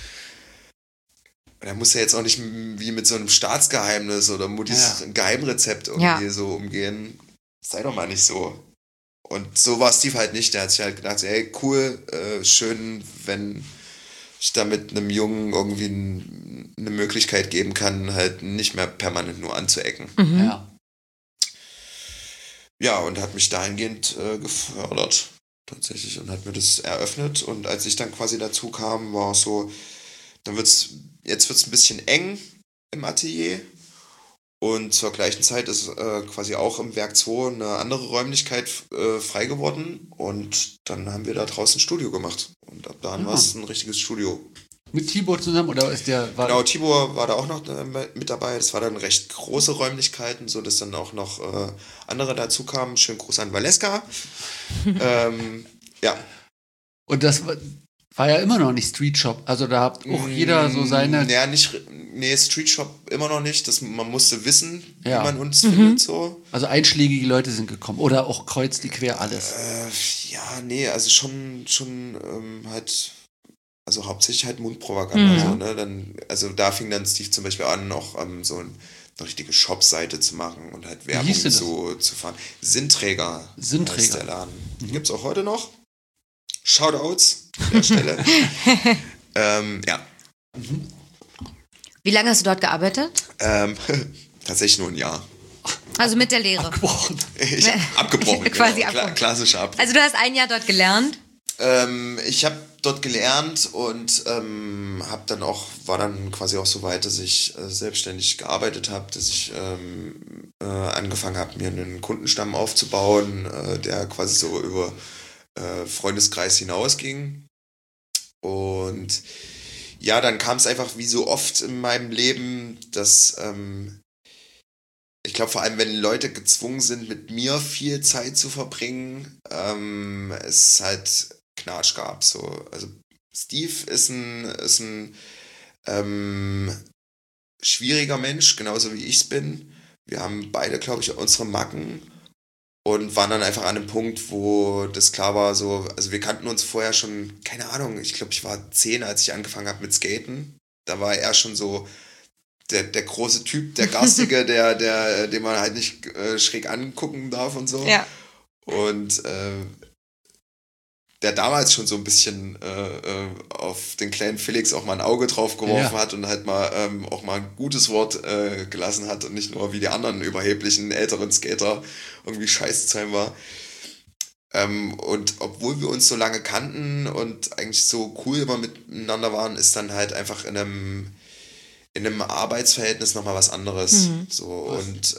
da muss ja jetzt auch nicht wie mit so einem Staatsgeheimnis oder Muttis Geheimrezept irgendwie so umgehen. Sei doch mal nicht so. Und so war Steve halt nicht. Der hat sich halt gedacht, ey, cool, schön, wenn ich da mit einem Jungen irgendwie eine Möglichkeit geben kann, halt nicht mehr permanent nur anzuecken. Ja. Ja, und hat mich dahingehend gefördert tatsächlich und hat mir das eröffnet. Und als ich dann quasi dazu kam, war es so, jetzt wird's ein bisschen eng im Atelier. Und zur gleichen Zeit ist quasi auch im Werk 2 eine andere Räumlichkeit frei geworden. Und dann haben wir da draußen ein Studio gemacht. Und ab da war es ein richtiges Studio. Mit Tibor zusammen oder ist der Genau, Tibor war da auch noch mit dabei. Das war dann recht große Räumlichkeiten, so dass dann auch noch andere dazu kamen. Schönen Gruß an Valeska. Ja. Und das war ja immer noch nicht Street Shop. Also da hat auch jeder so seine. Ja, nee, Street Shop immer noch nicht. Man musste wissen, Ja. wie man uns findet, so. Also einschlägige Leute sind gekommen. Oder auch kreuz die quer alles. Ja, nee, also schon halt, also hauptsächlich halt Mundpropaganda. So, ne? Also da fing dann Steve zum Beispiel an, noch so eine richtige Shop-Seite zu machen und halt Werbung hieß denn das? zu fahren. Sinnträger. Sinnträger. heißt der Laden. Gibt's auch heute noch. Shoutouts an der Stelle. Ja. Wie lange hast du dort gearbeitet? Tatsächlich nur ein Jahr. Also mit der Lehre. Abgebrochen. Ich hab abgebrochen. Quasi genau. abgebrochen. Klassischer Abbruch. Also du hast ein Jahr dort gelernt. Ich habe dort gelernt und war dann quasi auch so weit, dass ich selbstständig gearbeitet habe, dass ich angefangen habe, mir einen Kundenstamm aufzubauen, der quasi so über Freundeskreis hinausging. Und ja, dann kam es einfach wie so oft in meinem Leben, dass ich glaube, vor allem, wenn Leute gezwungen sind, mit mir viel Zeit zu verbringen, es halt Knatsch gab. So. Also Steve ist ein schwieriger Mensch, genauso wie ich es bin. Wir haben beide, glaube ich, unsere Macken und waren dann einfach an einem Punkt, wo das klar war, so, also wir kannten uns vorher schon, keine Ahnung, ich glaube, ich war 10, als ich angefangen habe mit Skaten. Da war er schon so der große Typ, der Garstige, den man halt nicht schräg angucken darf und so. Ja. Und der damals schon so ein bisschen auf den kleinen Felix auch mal ein Auge drauf geworfen hat und halt mal auch mal ein gutes Wort gelassen hat und nicht nur wie die anderen überheblichen älteren Skater irgendwie scheiße zu sein war. Und obwohl wir uns so lange kannten und eigentlich so cool immer miteinander waren, ist dann halt einfach in einem Arbeitsverhältnis nochmal was anderes. So, und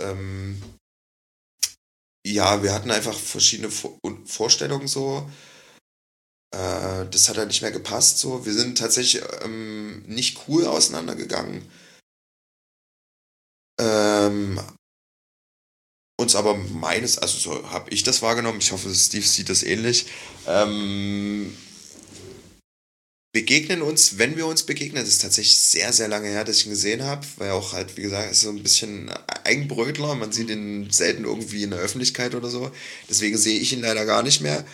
ja, wir hatten einfach verschiedene Vorstellungen so. Das hat halt nicht mehr gepasst. So. Wir sind tatsächlich nicht cool auseinandergegangen. Uns aber also so habe ich das wahrgenommen, ich hoffe, Steve sieht das ähnlich, begegnen uns, wenn wir uns begegnen, das ist tatsächlich sehr, sehr lange her, dass ich ihn gesehen habe, weil auch halt, wie gesagt, ist so ein bisschen Eigenbrötler, man sieht ihn selten irgendwie in der Öffentlichkeit oder so, deswegen sehe ich ihn leider gar nicht mehr.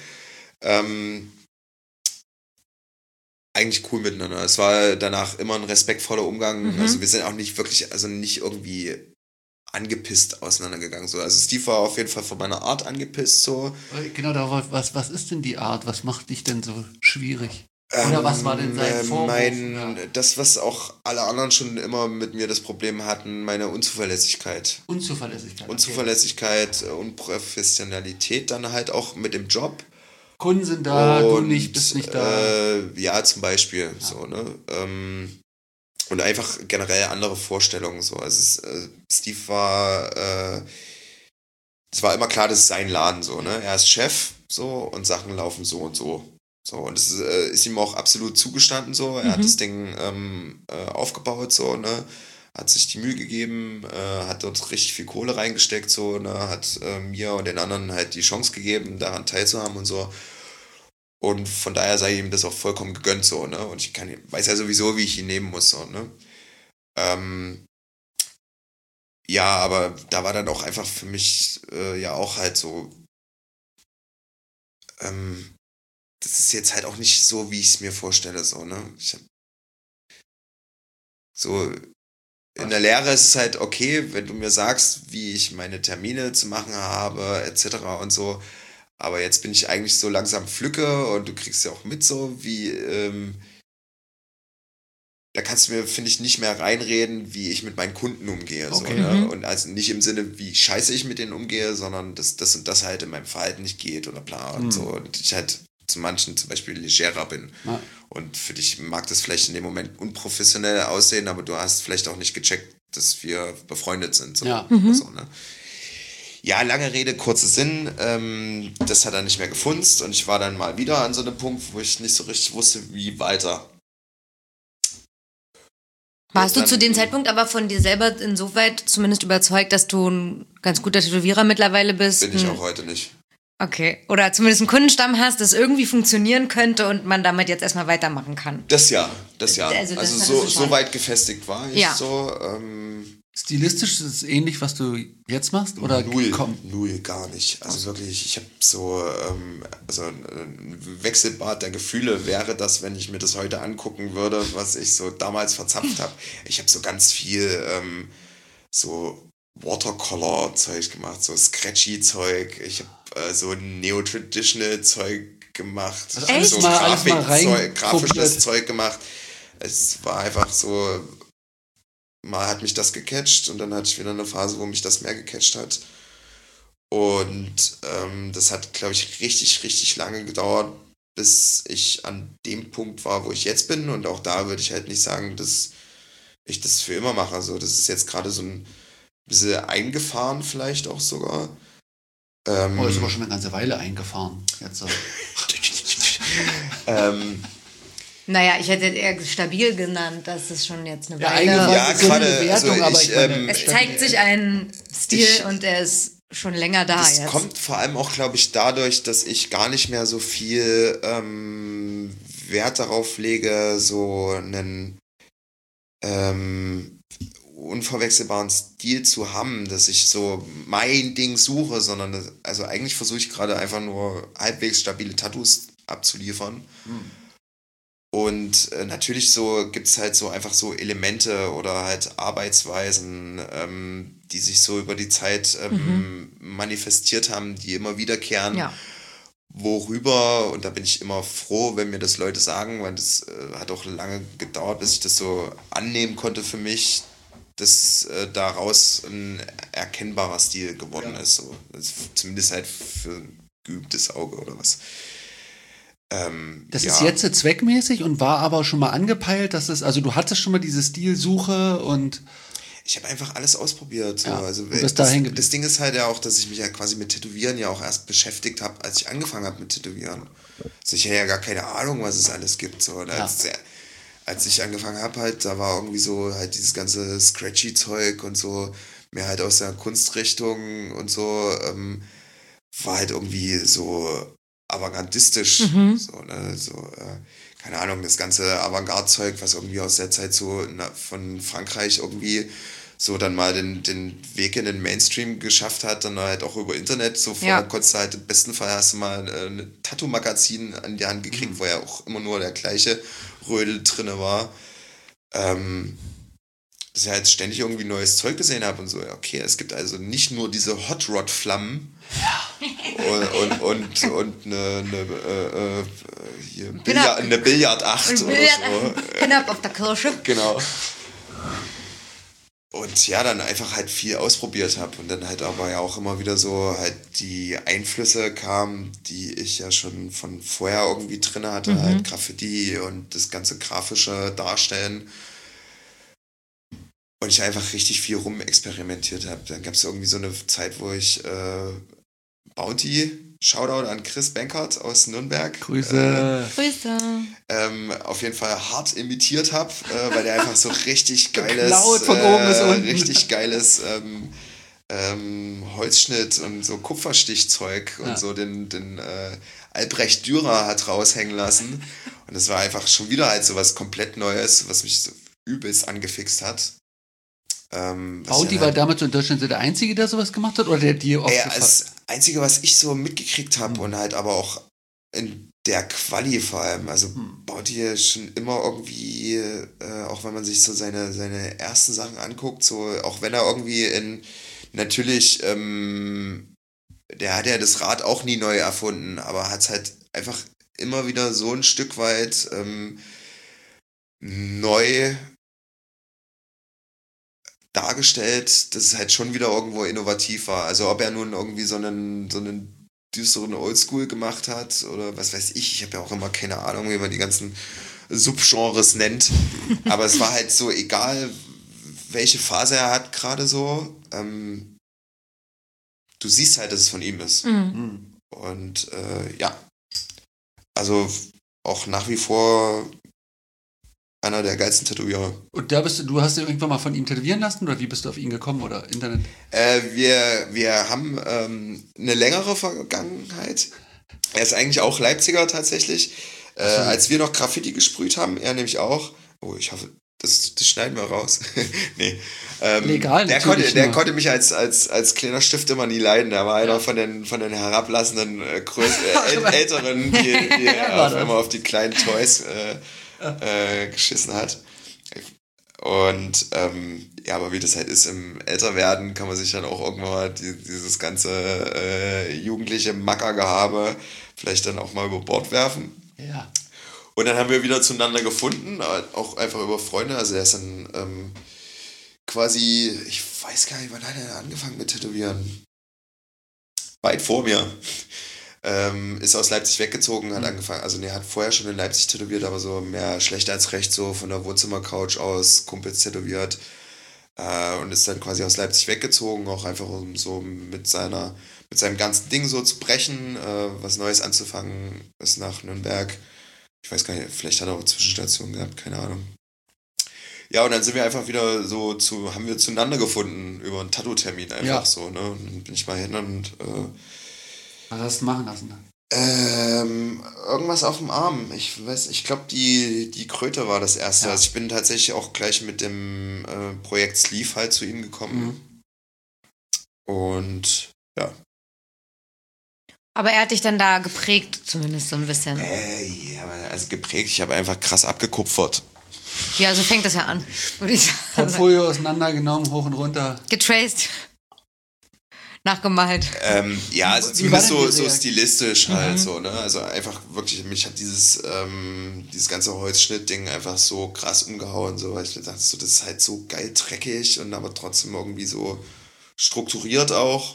Eigentlich cool miteinander. Es war danach immer ein respektvoller Umgang, also wir sind auch nicht wirklich, also nicht irgendwie angepisst auseinandergegangen. So. Also Steve war auf jeden Fall von meiner Art angepisst. So. Genau, was ist denn die Art? Was macht dich denn so schwierig? Oder was war denn sein Vorwurf? Das, was auch alle anderen schon immer mit mir das Problem hatten, meine Unzuverlässigkeit. Unzuverlässigkeit, Unprofessionalität dann halt auch mit dem Job. Kunden sind da, du bist nicht da. Ja, zum Beispiel. Ja. So, ne? Und einfach generell andere Vorstellungen. So. Also Steve es war immer klar, das ist sein Laden. So, ne? Er ist Chef so, und Sachen laufen so und so. So, und es ist ihm auch absolut zugestanden. So. Er hat das Ding aufgebaut, so, ne? Hat sich die Mühe gegeben, hat dort richtig viel Kohle reingesteckt, so, ne? Hat mir und den anderen halt die Chance gegeben, daran teilzuhaben und so. Und von daher sei ihm das auch vollkommen gegönnt, so, ne? Und ich weiß ja sowieso, wie ich ihn nehmen muss, so, ne? Ja, aber da war dann auch einfach für mich ja auch halt so, das ist jetzt halt auch nicht so, wie ich es mir vorstelle, so, ne? So, in der Lehre ist es halt okay, wenn du mir sagst, wie ich meine Termine zu machen habe, etc. und so. Aber jetzt bin ich eigentlich so langsam Flücke und du kriegst ja auch mit so, wie, da kannst du mir, finde ich, nicht mehr reinreden, wie ich mit meinen Kunden umgehe. Okay. So, ne? Und also nicht im Sinne, wie scheiße ich mit denen umgehe, sondern dass das und das halt in meinem Verhalten nicht geht oder bla und so. Und ich halt zu manchen zum Beispiel legerer bin. Ja. Und für dich mag das vielleicht in dem Moment unprofessionell aussehen, aber du hast vielleicht auch nicht gecheckt, dass wir befreundet sind. So, so, ne? Ja, lange Rede, kurzer Sinn. Das hat er nicht mehr gefunzt und ich war dann mal wieder an so einem Punkt, wo ich nicht so richtig wusste, wie weiter. Warst du zu dem Zeitpunkt aber von dir selber insoweit zumindest überzeugt, dass du ein ganz guter Tätowierer mittlerweile bist? Bin ich auch heute nicht. Okay. Oder zumindest einen Kundenstamm hast, das irgendwie funktionieren könnte und man damit jetzt erstmal weitermachen kann. Das ja. Also so weit gefestigt war ich so. Stilistisch ist es ähnlich, was du jetzt machst? Oder Null, gar nicht. Also wirklich, ich habe so, also ein Wechselbad der Gefühle wäre das, wenn ich mir das heute angucken würde, was ich so damals verzapft habe. Ich habe so ganz viel so Watercolor-Zeug gemacht, so Scratchy-Zeug. Ich habe so Neo-Traditional-Zeug gemacht. Also ich habe so grafisches Zeug gemacht. Es war einfach so... Mal hat mich das gecatcht und dann hatte ich wieder eine Phase, wo mich das mehr gecatcht hat. Und das hat, glaube ich, richtig, richtig lange gedauert, bis ich an dem Punkt war, wo ich jetzt bin. Und auch da würde ich halt nicht sagen, dass ich das für immer mache. Also das ist jetzt gerade so ein bisschen eingefahren vielleicht auch sogar. Ist aber schon eine ganze Weile eingefahren. Jetzt so. Naja, ich hätte eher stabil genannt, das ist schon jetzt eine Weile. Ja, gerade, es zeigt sich ein Stil und er ist schon länger da das jetzt. Das kommt vor allem auch, glaube ich, dadurch, dass ich gar nicht mehr so viel Wert darauf lege, so einen unverwechselbaren Stil zu haben, dass ich so mein Ding suche, sondern also eigentlich versuche ich gerade einfach nur halbwegs stabile Tattoos abzuliefern. Und natürlich so gibt es halt so einfach so Elemente oder halt Arbeitsweisen, die sich so über die Zeit manifestiert haben, die immer wiederkehren. Ja. Worüber, und da bin ich immer froh, wenn mir das Leute sagen, weil das hat auch lange gedauert, bis ich das so annehmen konnte für mich, dass daraus ein erkennbarer Stil geworden ist. So. Zumindest halt für ein geübtes Auge oder was. Das ist jetzt zweckmäßig und war aber schon mal angepeilt, dass es, also du hattest schon mal diese Stilsuche und ich habe einfach alles ausprobiert. So. Ja, Also das Ding ist halt ja auch, dass ich mich ja quasi mit Tätowieren ja auch erst beschäftigt habe, als ich angefangen habe mit Tätowieren. Also ich hatte ja gar keine Ahnung, was es alles gibt. So. Und als ich angefangen habe, halt, da war irgendwie so halt dieses ganze Scratchy-Zeug und so, mehr halt aus der Kunstrichtung und so, war halt irgendwie so avantgardistisch. So, ne? Keine Ahnung, das ganze Avantgarde-Zeug, was irgendwie aus der Zeit so von Frankreich irgendwie so dann mal den Weg in den Mainstream geschafft hat, dann halt auch über Internet. So vorher konntest du halt im besten Fall hast du mal ein Tattoo-Magazin an die Hand gekriegt, wo ja auch immer nur der gleiche Rödel drinne war. Dass ich halt ständig irgendwie neues Zeug gesehen habe und so, okay, es gibt also nicht nur diese Hot Rod Flammen und eine Billardacht oder so. Knapp auf der Kirsche. Genau. Und ja, dann einfach halt viel ausprobiert habe und dann halt aber ja auch immer wieder so halt die Einflüsse kamen, die ich ja schon von vorher irgendwie drin hatte, halt Graffiti und das ganze grafische Darstellen. Und ich einfach richtig viel rumexperimentiert habe. Dann gab es irgendwie so eine Zeit, wo ich Bounty, Shoutout an Chris Benkert aus Nürnberg. Grüße. Auf jeden Fall hart imitiert habe, weil der einfach so richtig geiles, von oben bis unten. richtig geiles Holzschnitt und so Kupferstichzeug und so den Albrecht Dürer hat raushängen lassen. Und das war einfach schon wieder halt so was komplett Neues, was mich so übelst angefixt hat. Bounty war damals in Deutschland so der Einzige, der sowas gemacht hat? Oder der dir aufgefallen? Das Einzige, was ich so mitgekriegt habe und halt aber auch in der Quali vor allem. Also Bounty ist schon immer irgendwie, auch wenn man sich so seine ersten Sachen anguckt, so auch wenn er irgendwie natürlich, der hat ja das Rad auch nie neu erfunden, aber hat es halt einfach immer wieder so ein Stück weit neu dargestellt, dass es halt schon wieder irgendwo innovativ war. Also ob er nun irgendwie so einen düsteren Oldschool gemacht hat oder was weiß ich habe ja auch immer keine Ahnung, wie man die ganzen Subgenres nennt. Aber es war halt so, egal welche Phase er hat gerade so, du siehst halt, dass es von ihm ist. Und ja, also auch nach wie vor einer der geilsten Tätowierer. Und du hast dich irgendwann mal von ihm tätowieren lassen oder wie bist du auf ihn gekommen oder Internet? Wir haben eine längere Vergangenheit. Er ist eigentlich auch Leipziger tatsächlich. Als wir noch Graffiti gesprüht haben, er nämlich auch. Oh, ich hoffe, das schneiden wir raus. Nee. Legal, der konnte mich als kleiner Stift immer nie leiden. Er war einer von den herablassenden, älteren, die immer auf die kleinen Toys geschissen hat. Und ja, aber wie das halt ist im Älterwerden, kann man sich dann auch irgendwann mal dieses ganze jugendliche Mackergehabe vielleicht dann auch mal über Bord werfen. Ja. Und dann haben wir wieder zueinander gefunden, auch einfach über Freunde. Also er ist dann quasi, ich weiß gar nicht, wann hat er angefangen mit Tätowieren? Weit vor mir. Ist aus Leipzig weggezogen, hat angefangen, also hat vorher schon in Leipzig tätowiert, aber so mehr schlecht als recht, so von der Wohnzimmercouch aus, Kumpels tätowiert und ist dann quasi aus Leipzig weggezogen, auch einfach um so mit seinem ganzen Ding so zu brechen, was Neues anzufangen, ist nach Nürnberg, ich weiß gar nicht, vielleicht hat er auch Zwischenstationen gehabt, keine Ahnung. Ja, und dann sind wir einfach wieder so haben wir zueinander gefunden über einen Tattoo-Termin einfach so, ne, und dann bin ich mal hin und was hast du machen lassen? Irgendwas auf dem Arm. Ich glaube, die Kröte war das erste. Ja. Also ich bin tatsächlich auch gleich mit dem Projekt Sleeve halt zu ihm gekommen. Und ja. Aber er hat dich dann da geprägt, zumindest so ein bisschen. Ja, also geprägt, ich habe einfach krass abgekupfert. Ja, so fängt das ja an, würde ich sagen. Portfolio auseinandergenommen, hoch und runter. Getraced. Nachgemalt. Ja, also Wie war zumindest denn die so Reaktion? stilistisch halt so, ne? Also einfach wirklich, mich hat dieses ganze Holzschnitt-Ding einfach so krass umgehauen, so, weil ich mir dachte, so, das ist halt so geil dreckig und aber trotzdem irgendwie so strukturiert auch.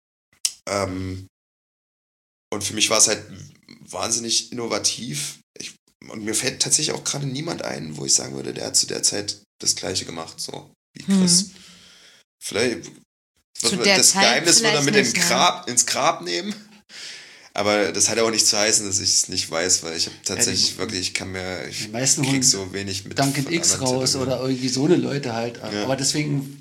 Und für mich war es halt wahnsinnig innovativ. Und mir fällt tatsächlich auch gerade niemand ein, wo ich sagen würde, der hat zu der Zeit das Gleiche gemacht, so wie Chris. Vielleicht Zu der das Zeit Geheimnis wird er mit vielleicht ins Grab nehmen. Aber das hat ja auch nicht zu heißen, dass ich es nicht weiß, weil ich habe tatsächlich wirklich, ich meisten krieg holen so wenig mit. Duncan von X anderen raus Tätowierern. oder irgendwie so eine Leute halt. Ja. Aber deswegen.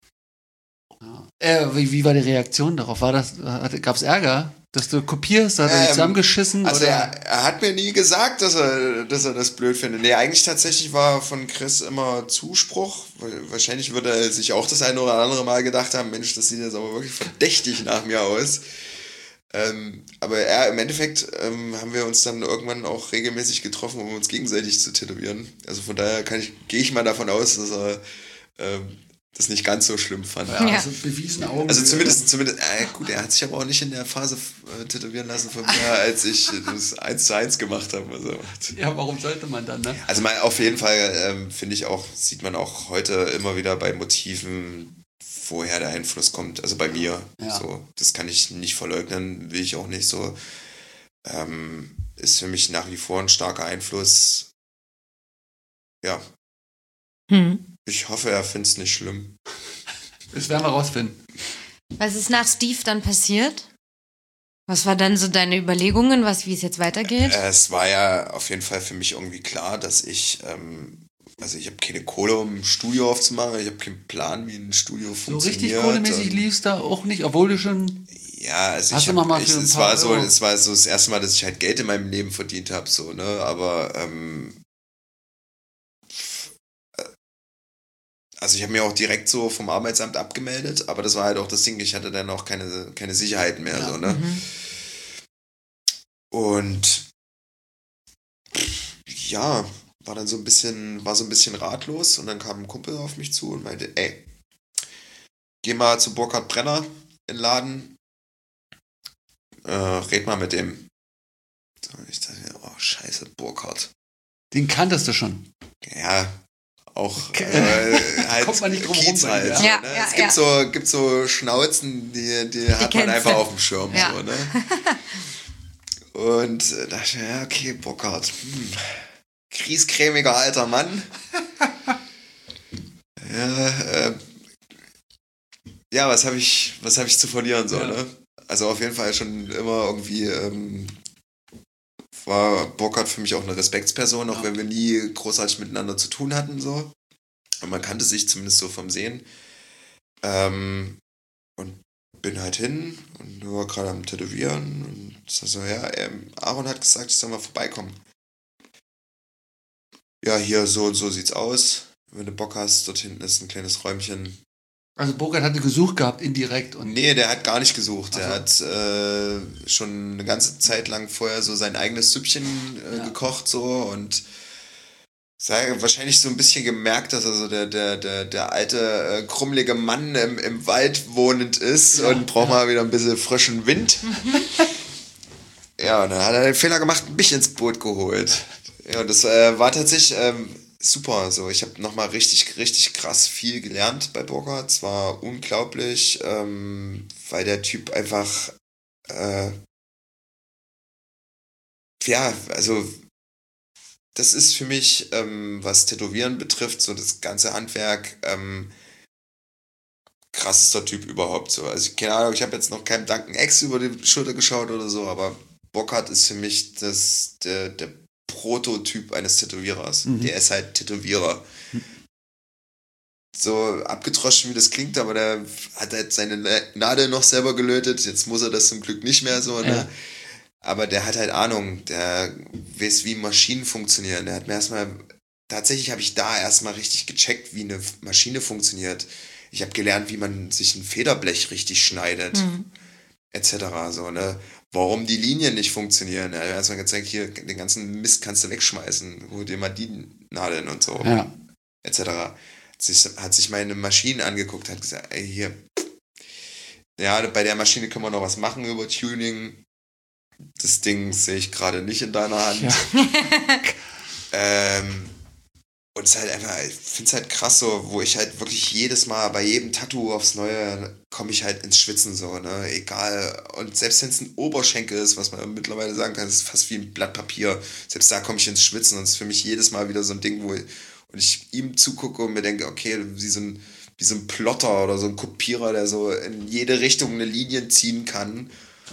Ja. Wie war die Reaktion darauf? Gab es Ärger, dass du kopierst? Hat er dich zusammengeschissen? Also oder? er hat mir nie gesagt, dass er das blöd findet. Nee, eigentlich tatsächlich war von Chris immer Zuspruch. Wahrscheinlich würde er sich auch das eine oder andere Mal gedacht haben, Mensch, das sieht jetzt aber wirklich verdächtig nach mir aus. Aber im Endeffekt haben wir uns dann irgendwann auch regelmäßig getroffen, um uns gegenseitig zu tätowieren. Also von daher gehe ich mal davon aus, dass er das nicht ganz so schlimm fand. Ja, Ja. also bewiesen Augen. Also zumindest gut, er hat sich aber auch nicht in der Phase tätowieren lassen von mir, als ich das 1:1 gemacht habe. Ja, warum sollte man dann, ne? Also mal auf jeden Fall finde ich auch, sieht man auch heute immer wieder bei Motiven, woher der Einfluss kommt. Also bei mir. Ja. So, das kann ich nicht verleugnen, will ich auch nicht so. Ist für mich nach wie vor ein starker Einfluss. Ja. Ich hoffe, er findet es nicht schlimm. Das werden wir rausfinden. Was ist nach Steve dann passiert? Was war dann so deine Überlegungen, wie es jetzt weitergeht? Es war ja auf jeden Fall für mich irgendwie klar, dass ich habe keine Kohle, um ein Studio aufzumachen. Ich habe keinen Plan, wie ein Studio So funktioniert. richtig kohlemäßig Und lief's da auch nicht, obwohl du schon. ja, also Hast du noch mal für ein es paar war so, Euro? es war so das erste Mal, dass ich halt Geld in meinem Leben verdient habe, so, ne? Aber also ich habe mir auch direkt so vom Arbeitsamt abgemeldet, aber das war halt auch das Ding, ich hatte dann auch keine Sicherheiten mehr, Ja. so, ne? Und ja, war so ein bisschen ratlos und dann kam ein Kumpel auf mich zu und meinte, ey, geh mal zu Burkhard Brenner in den Laden, red mal mit dem. So, und ich dachte mir, oh scheiße, Burkhard. Den kanntest du schon. Ja, auch halt Kommt man nicht drum Kiez rum, halt. ja. So, Ja, ne? ja, Es gibt so Schnauzen, die hat man kennst einfach du. auf dem Schirm. Ja. So, ne? Und dachte mir, ja, okay, Burkhard. Griescremiger alter Mann. Ja, was hab ich zu verlieren, so, Ja. ne? Also auf jeden Fall schon immer irgendwie war Burkhard für mich auch eine Respektsperson, auch wenn wir nie großartig miteinander zu tun hatten, so. Und man kannte sich zumindest so vom Sehen. Und bin halt hin und war gerade am Tätowieren und so, ja, Aaron hat gesagt, ich soll mal vorbeikommen. Ja, hier so und so sieht's aus. Wenn du Bock hast, dort hinten ist ein kleines Räumchen. Also Burkhard hatte gesucht gehabt, indirekt. Und Nee, der hat gar nicht gesucht. Der Ach so. hat schon eine ganze Zeit lang vorher so sein eigenes Süppchen gekocht so und wahrscheinlich so ein bisschen gemerkt, dass er so der alte, krummelige Mann im Wald wohnend ist und braucht mal wieder ein bisschen frischen Wind. Ja, und dann hat er den Fehler gemacht, mich ins Boot geholt. Ja, und das war tatsächlich super. So, ich habe nochmal richtig, richtig krass viel gelernt bei Burkhard. Es war unglaublich, weil der Typ einfach, ja, also das ist für mich, was Tätowieren betrifft, so das ganze Handwerk, krassester Typ überhaupt so. Also keine Ahnung, ich habe jetzt noch keinem Duncan X über die Schulter geschaut oder so, aber Burkhard ist für mich der Prototyp eines Tätowierers. Der ist halt Tätowierer. So abgedroschen, wie das klingt, aber der hat halt seine Nadel noch selber gelötet. Jetzt muss er das zum Glück nicht mehr so, ne? Aber der hat halt Ahnung, der weiß, wie Maschinen funktionieren. Der hat mir tatsächlich habe ich da erstmal richtig gecheckt, wie eine Maschine funktioniert. Ich habe gelernt, wie man sich ein Federblech richtig schneidet, etc. So, ne? Warum die Linien nicht funktionieren. Er hat erstmal gezeigt, hier, den ganzen Mist kannst du wegschmeißen. Hol dir mal die Nadeln und so, etc. Hat sich meine Maschinen angeguckt, hat gesagt, ey, hier, ja, bei der Maschine können wir noch was machen über Tuning. Das Ding sehe ich gerade nicht in deiner Hand. Ja. Und es ist halt einfach, ich finde es halt krass so, wo ich halt wirklich jedes Mal bei jedem Tattoo aufs Neue komme ich halt ins Schwitzen so, ne, egal. Und selbst wenn es ein Oberschenkel ist, was man mittlerweile sagen kann, ist fast wie ein Blatt Papier, selbst da komme ich ins Schwitzen und es ist für mich jedes Mal wieder so ein Ding, wo ich ihm zugucke und mir denke, okay, wie so ein Plotter oder so ein Kopierer, der so in jede Richtung eine Linie ziehen kann.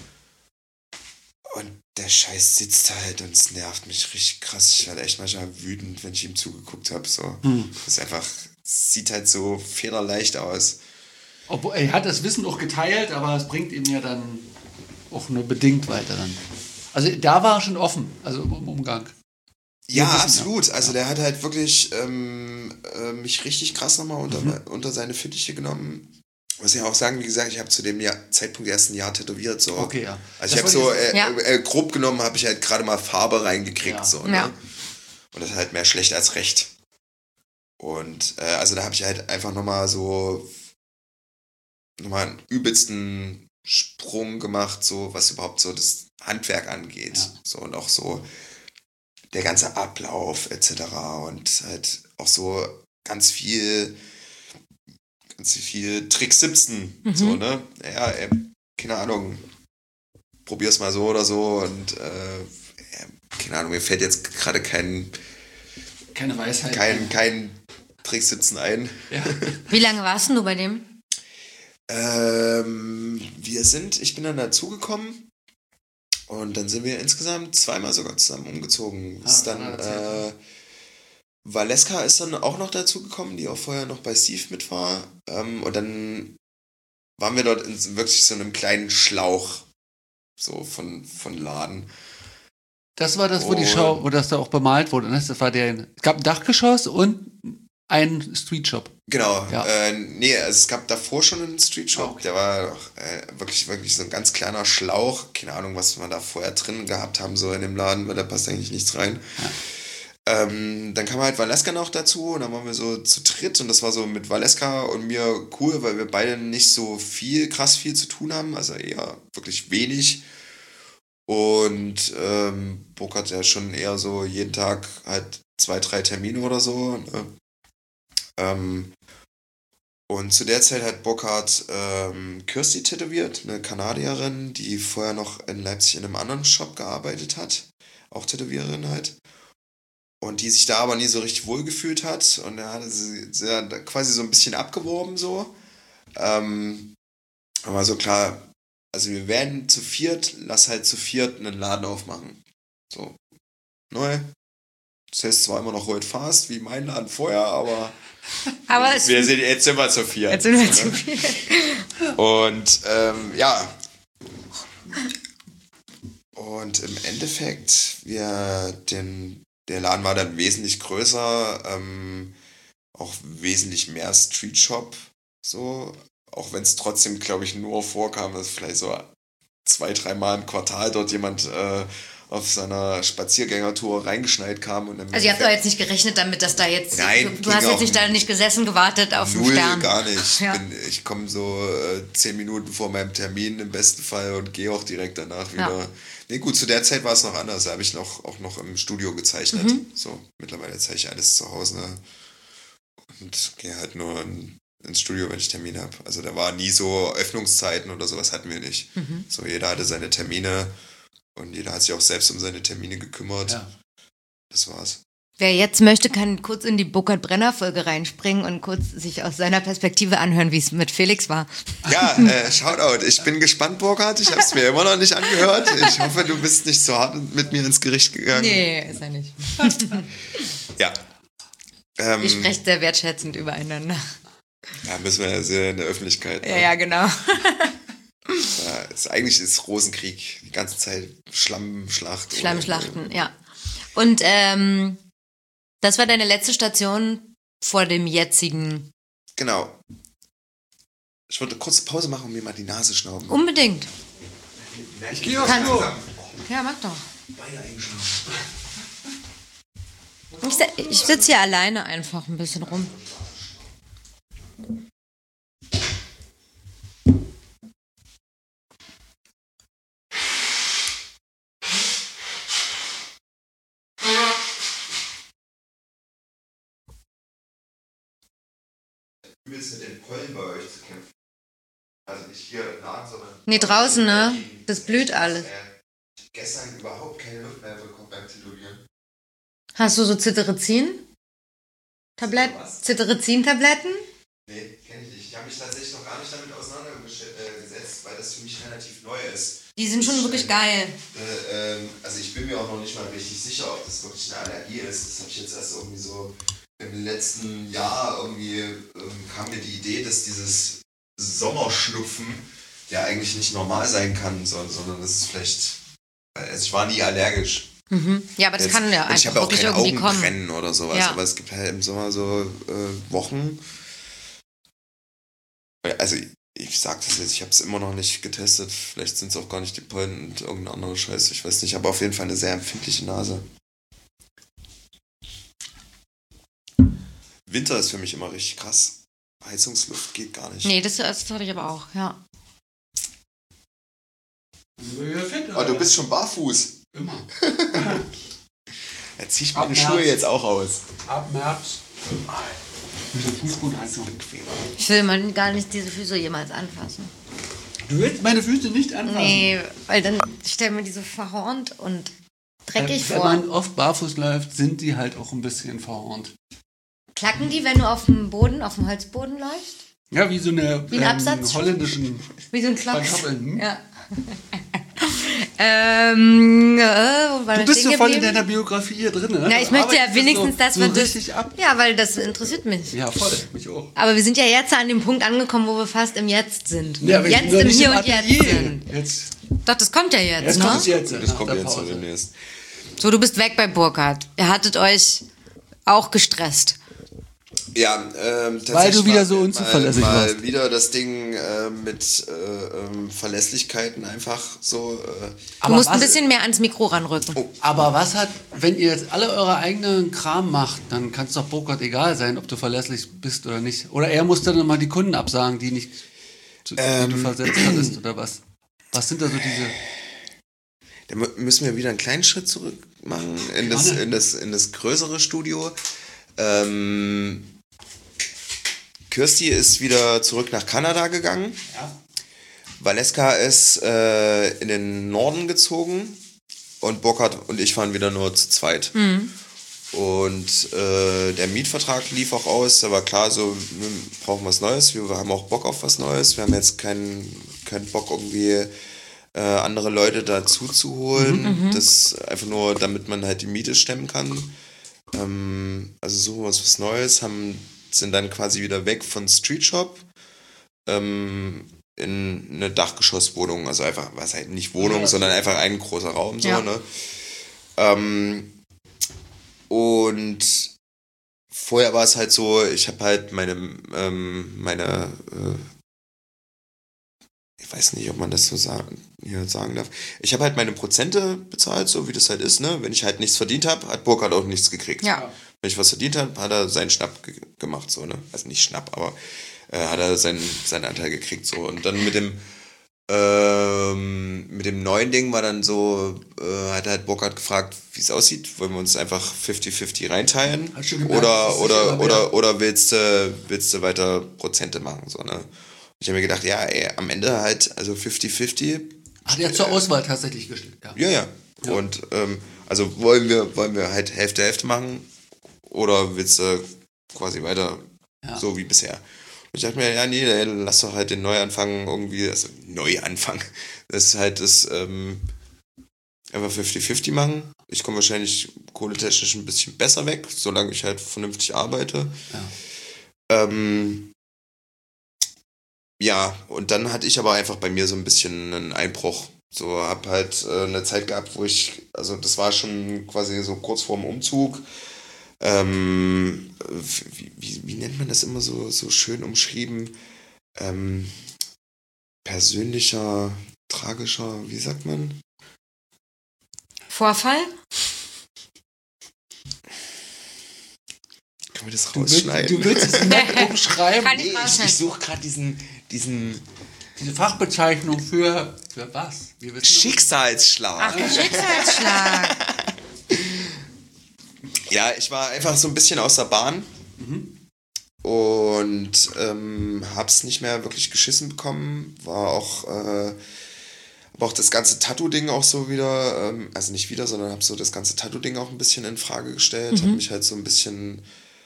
Und der Scheiß sitzt halt und es nervt mich richtig krass. Ich werde echt manchmal wütend, wenn ich ihm zugeguckt habe. So. Das ist einfach, sieht halt so federleicht aus. Obwohl, er hat das Wissen auch geteilt, aber es bringt ihm ja dann auch nur bedingt weiter dann. Also da war er schon offen, also im Umgang. Ja, absolut. Also der hat halt wirklich mich richtig krass nochmal unter seine Fittiche genommen. Muss ich auch sagen, wie gesagt, ich habe zu dem Zeitpunkt erst ein Jahr tätowiert. So. Okay, ja. Also ich habe so, grob genommen, habe ich halt gerade mal Farbe reingekriegt. Ja. So, ne? Ja. Und das ist halt mehr schlecht als recht. Und also da habe ich halt einfach nochmal einen übelsten Sprung gemacht, so was überhaupt so das Handwerk angeht. Ja. So, und auch so der ganze Ablauf etc. Und halt auch so ganz viel Trick 17, so, ne? Ja, keine Ahnung, probier's mal so oder so und keine Ahnung, mir fällt jetzt gerade keine Weisheit. Kein Trick 17 ein. Ja. Wie lange warst du bei dem? Ich bin dann dazugekommen und dann sind wir insgesamt zweimal sogar zusammen umgezogen. Ist dann, Valeska ist dann auch noch dazugekommen, die auch vorher noch bei Steve mit war. Und dann waren wir dort in wirklich so einem kleinen Schlauch so von Laden. Das war das, wo das da auch bemalt wurde. Ne? Das war es gab ein Dachgeschoss und einen Streetshop. Genau. Ja. Es gab davor schon einen Streetshop. Okay. Der war wirklich so ein ganz kleiner Schlauch. Keine Ahnung, was wir da vorher drin gehabt haben, so in dem Laden, weil da passt eigentlich nichts rein. Ja. Dann kam halt Valeska noch dazu und dann waren wir so zu dritt und das war so mit Valeska und mir cool, weil wir beide nicht so krass viel zu tun haben, also eher wirklich wenig. Und Burkhard ja schon eher so jeden Tag halt 2-3 Termine oder so. Ne? Und zu der Zeit hat Burkhard Kirsty tätowiert, eine Kanadierin, die vorher noch in Leipzig in einem anderen Shop gearbeitet hat, auch Tätowiererin halt. Und die sich da aber nie so richtig wohlgefühlt hat. Und er hat sie quasi so ein bisschen abgeworben so. Aber so klar, also wir werden zu viert, lass halt zu viert einen Laden aufmachen. So, neu. Das heißt zwar immer noch Road Fast, wie mein Laden vorher, aber jetzt sind wir zu viert. Jetzt sind wir zu viert. Und ja. Und im Endeffekt, der Laden war dann wesentlich größer, auch wesentlich mehr Street Shop, so, auch wenn es trotzdem, glaube ich, nur vorkam, dass vielleicht so 2-3 Mal im Quartal dort jemand auf seiner Spaziergängertour reingeschneit kam. Und also ihr habt doch jetzt nicht gerechnet damit, dass da jetzt, nein, du hast jetzt nicht da nicht gesessen, gewartet auf den Stern. Gar nicht. Ja. Ich komme so 10 Minuten vor meinem Termin im besten Fall und gehe auch direkt danach wieder. Ja. Nee, gut, zu der Zeit war es noch anders. Da habe ich auch noch im Studio gezeichnet. So, mittlerweile zeichne ich alles zu Hause und gehe halt nur ins Studio, wenn ich Termine habe. Also da war nie so Öffnungszeiten oder sowas hatten wir nicht. So, jeder hatte seine Termine und jeder hat sich auch selbst um seine Termine gekümmert. Ja. Das war's. Wer jetzt möchte, kann kurz in die Burkhard-Brenner-Folge reinspringen und kurz sich aus seiner Perspektive anhören, wie es mit Felix war. Ja, Shoutout. Ich bin gespannt, Burkhard. Ich habe es mir immer noch nicht angehört. Ich hoffe, du bist nicht so hart mit mir ins Gericht gegangen. Nee, ist er nicht. Ja. Wir sprechen sehr wertschätzend übereinander. Ja, müssen wir ja sehr in der Öffentlichkeit. Ja, genau. Ja, Eigentlich ist Rosenkrieg die ganze Zeit Schlammschlacht. Schlammschlachten, ja. Und das war deine letzte Station vor dem jetzigen. Genau. Ich wollte eine kurze Pause machen und mir mal die Nase schnauben. Unbedingt. Ich gehe aufs Klo. Ja, mach doch. Beide eingeschlafen. Ich sitze hier alleine einfach ein bisschen rum. Wie ist mit den Pollen bei euch zu kämpfen? Also nicht hier im Laden, sondern... Nee, draußen, ne? Das blüht alles. Ich hab gestern überhaupt keine Luft mehr bekommen beim Tätowieren. Hast du so Cetirizin-Tabletten? Was? Cetirizin-Tabletten? Nee, kenne ich nicht. Ich habe mich tatsächlich noch gar nicht damit auseinandergesetzt, weil das für mich relativ neu ist. Die sind schon wirklich geil. Also ich bin mir auch noch nicht mal richtig sicher, ob das wirklich eine Allergie ist. Das habe ich jetzt erst irgendwie so im letzten Jahr irgendwie kam mir die Idee, dass dieses Sommerschnupfen ja eigentlich nicht normal sein kann, sondern das ist vielleicht... Also ich war nie allergisch. Mhm. Ja, aber das Jetzt, kann ja und ich einfach habe auch wirklich keine irgendwie kommen. Augenbrennen oder sowas, Ja. aber es gibt halt im Sommer so Wochen. Also ich sag das jetzt, ich habe es immer noch nicht getestet. Vielleicht sind es auch gar nicht die Pollen und irgendeine andere Scheiße, ich weiß nicht. Aber auf jeden Fall eine sehr empfindliche Nase. Winter ist für mich immer richtig krass. Heizungsluft geht gar nicht. Nee, das hatte ich aber auch, ja. Oh, du bist schon barfuß. Immer. Da zieh ich meine Ab Schuhe März. jetzt auch aus. Ab März. Mit dem Fußboden einfach. Ich will mal gar nicht diese Füße jemals anfassen. Du willst meine Füße nicht anfassen? Nee, weil dann stell mir die so verhornt und dreckig Wenn vor. man oft barfuß läuft, sind die halt auch ein bisschen verhornt. Klacken die, wenn du auf dem Boden, auf dem Holzboden läufst? Ja, wie so eine Wie ein Absatzschuh? holländischen Wie so ein Klotz. Pantoffeln. Ja. Wo war Du das bist stehen so voll in geblieben? deiner Biografie hier drin, ne? Na, ich Du möchte ja arbeitest wenigstens, so, dass so wir das... richtig ab. Ja, weil das interessiert mich. Ja, voll. Mich auch. Aber wir sind ja jetzt an dem Punkt angekommen, wo wir fast im Jetzt sind. Ja, wir jetzt sind noch im nicht Hier und Jetzt Atelier. sind. Jetzt Doch, das kommt ja jetzt, ne? kommt es jetzt. Das nach kommt der jetzt so Pause. demnächst. So, du bist weg bei Burkhard. Ihr hattet euch auch gestresst. Ja, tatsächlich Weil du wieder mal- so unzuverlässig mal warst. wieder das Ding mit Verlässlichkeiten einfach so. Du musst ein bisschen mehr ans Mikro ranrücken. Aber was hat, wenn ihr jetzt alle eure eigenen Kram macht, dann kann es doch Burkhard egal sein, ob du verlässlich bist oder nicht. Oder er muss dann nochmal die Kunden absagen, die nicht, die du versetzt hattest oder was. Was sind da so diese... Da müssen wir wieder einen kleinen Schritt zurück machen in das größere Studio. Kirsti ist wieder zurück nach Kanada gegangen. Ja. Valeska ist in den Norden gezogen und Burkhard und ich waren wieder nur zu zweit. Und der Mietvertrag lief auch aus, da war klar, so wir brauchen was Neues, wir haben auch Bock auf was Neues, wir haben jetzt keinen Bock irgendwie andere Leute dazu zu holen, das einfach nur, damit man halt die Miete stemmen kann. Also suchen wir uns was Neues, sind dann quasi wieder weg von Street Shop in eine Dachgeschosswohnung, also einfach, was halt nicht Wohnung, sondern einfach ein großer Raum, so, Ja. ne? Und vorher war es halt so, ich habe halt meine ich weiß nicht, ob man das so hier sagen darf. Ich habe halt meine Prozente bezahlt, so wie das halt ist, ne? Wenn ich halt nichts verdient habe, hat Burkhard auch nichts gekriegt. Ja. Wenn ich was verdient habe, hat er seinen Schnapp gemacht, so, ne? Also nicht Schnapp, aber hat er seinen Anteil gekriegt, so. Und dann mit dem neuen Ding war dann so, hat halt Burkhard gefragt, wie es aussieht. Wollen wir uns einfach 50-50 reinteilen? Hast schon gemerkt, das ist sicher mehr. Oder willst du weiter Prozente machen, so, ne? Ich habe mir gedacht, ja, ey, am Ende halt, also 50-50. Ach, der hat zur Auswahl tatsächlich gestellt. Ja. Ja. Und also wollen wir halt Hälfte machen oder willst du quasi weiter so wie bisher? Und ich dachte mir, ja, nee, lass doch halt den Neuanfang irgendwie, also Neuanfang, das ist halt das einfach 50-50 machen. Ich komme wahrscheinlich kohletechnisch ein bisschen besser weg, solange ich halt vernünftig arbeite. Ja. ja, und dann hatte ich aber einfach bei mir so ein bisschen einen Einbruch. So, hab halt eine Zeit gehabt, also das war schon quasi so kurz vorm Umzug. Wie nennt man das immer so schön umschrieben? Ähm, persönlicher, tragischer, wie sagt man? Vorfall? Können wir das rausschneiden? Du willst es nicht umschreiben? Kann ich Nee, rausschneiden. ich suche gerade diesen Diese Fachbezeichnung für was? Wir wissen Schicksalsschlag. Ach, der Schicksalsschlag. Ja, ich war einfach so ein bisschen aus der Bahn und hab's nicht mehr wirklich geschissen bekommen. Aber auch das ganze Tattoo-Ding auch so wieder, also nicht wieder, sondern hab so das ganze Tattoo-Ding auch ein bisschen in Frage gestellt. Hab mich halt so ein bisschen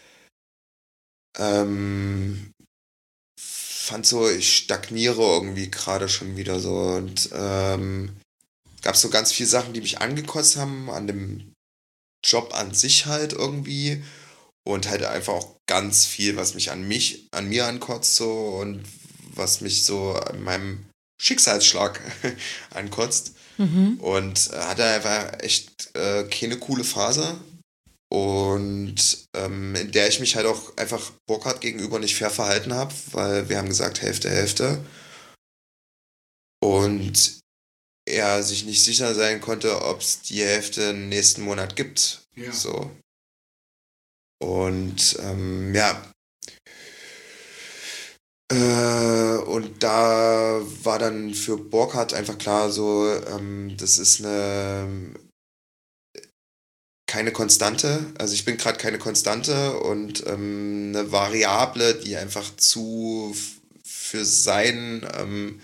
fand so, ich stagniere irgendwie gerade schon wieder so und gab so ganz viele Sachen, die mich angekotzt haben an dem Job an sich halt irgendwie und halt einfach auch ganz viel, was mich an mir ankotzt so und was mich so an meinem Schicksalsschlag ankotzt und hatte einfach echt keine coole Phase und in der ich mich halt auch einfach Burkhard gegenüber nicht fair verhalten habe, weil wir haben gesagt Hälfte, Hälfte und er sich nicht sicher sein konnte, ob es die Hälfte im nächsten Monat gibt. Ja. So. Und ja. Und da war dann für Burkhard einfach klar so, das ist keine Konstante. Also ich bin gerade keine Konstante und eine Variable, die einfach für sein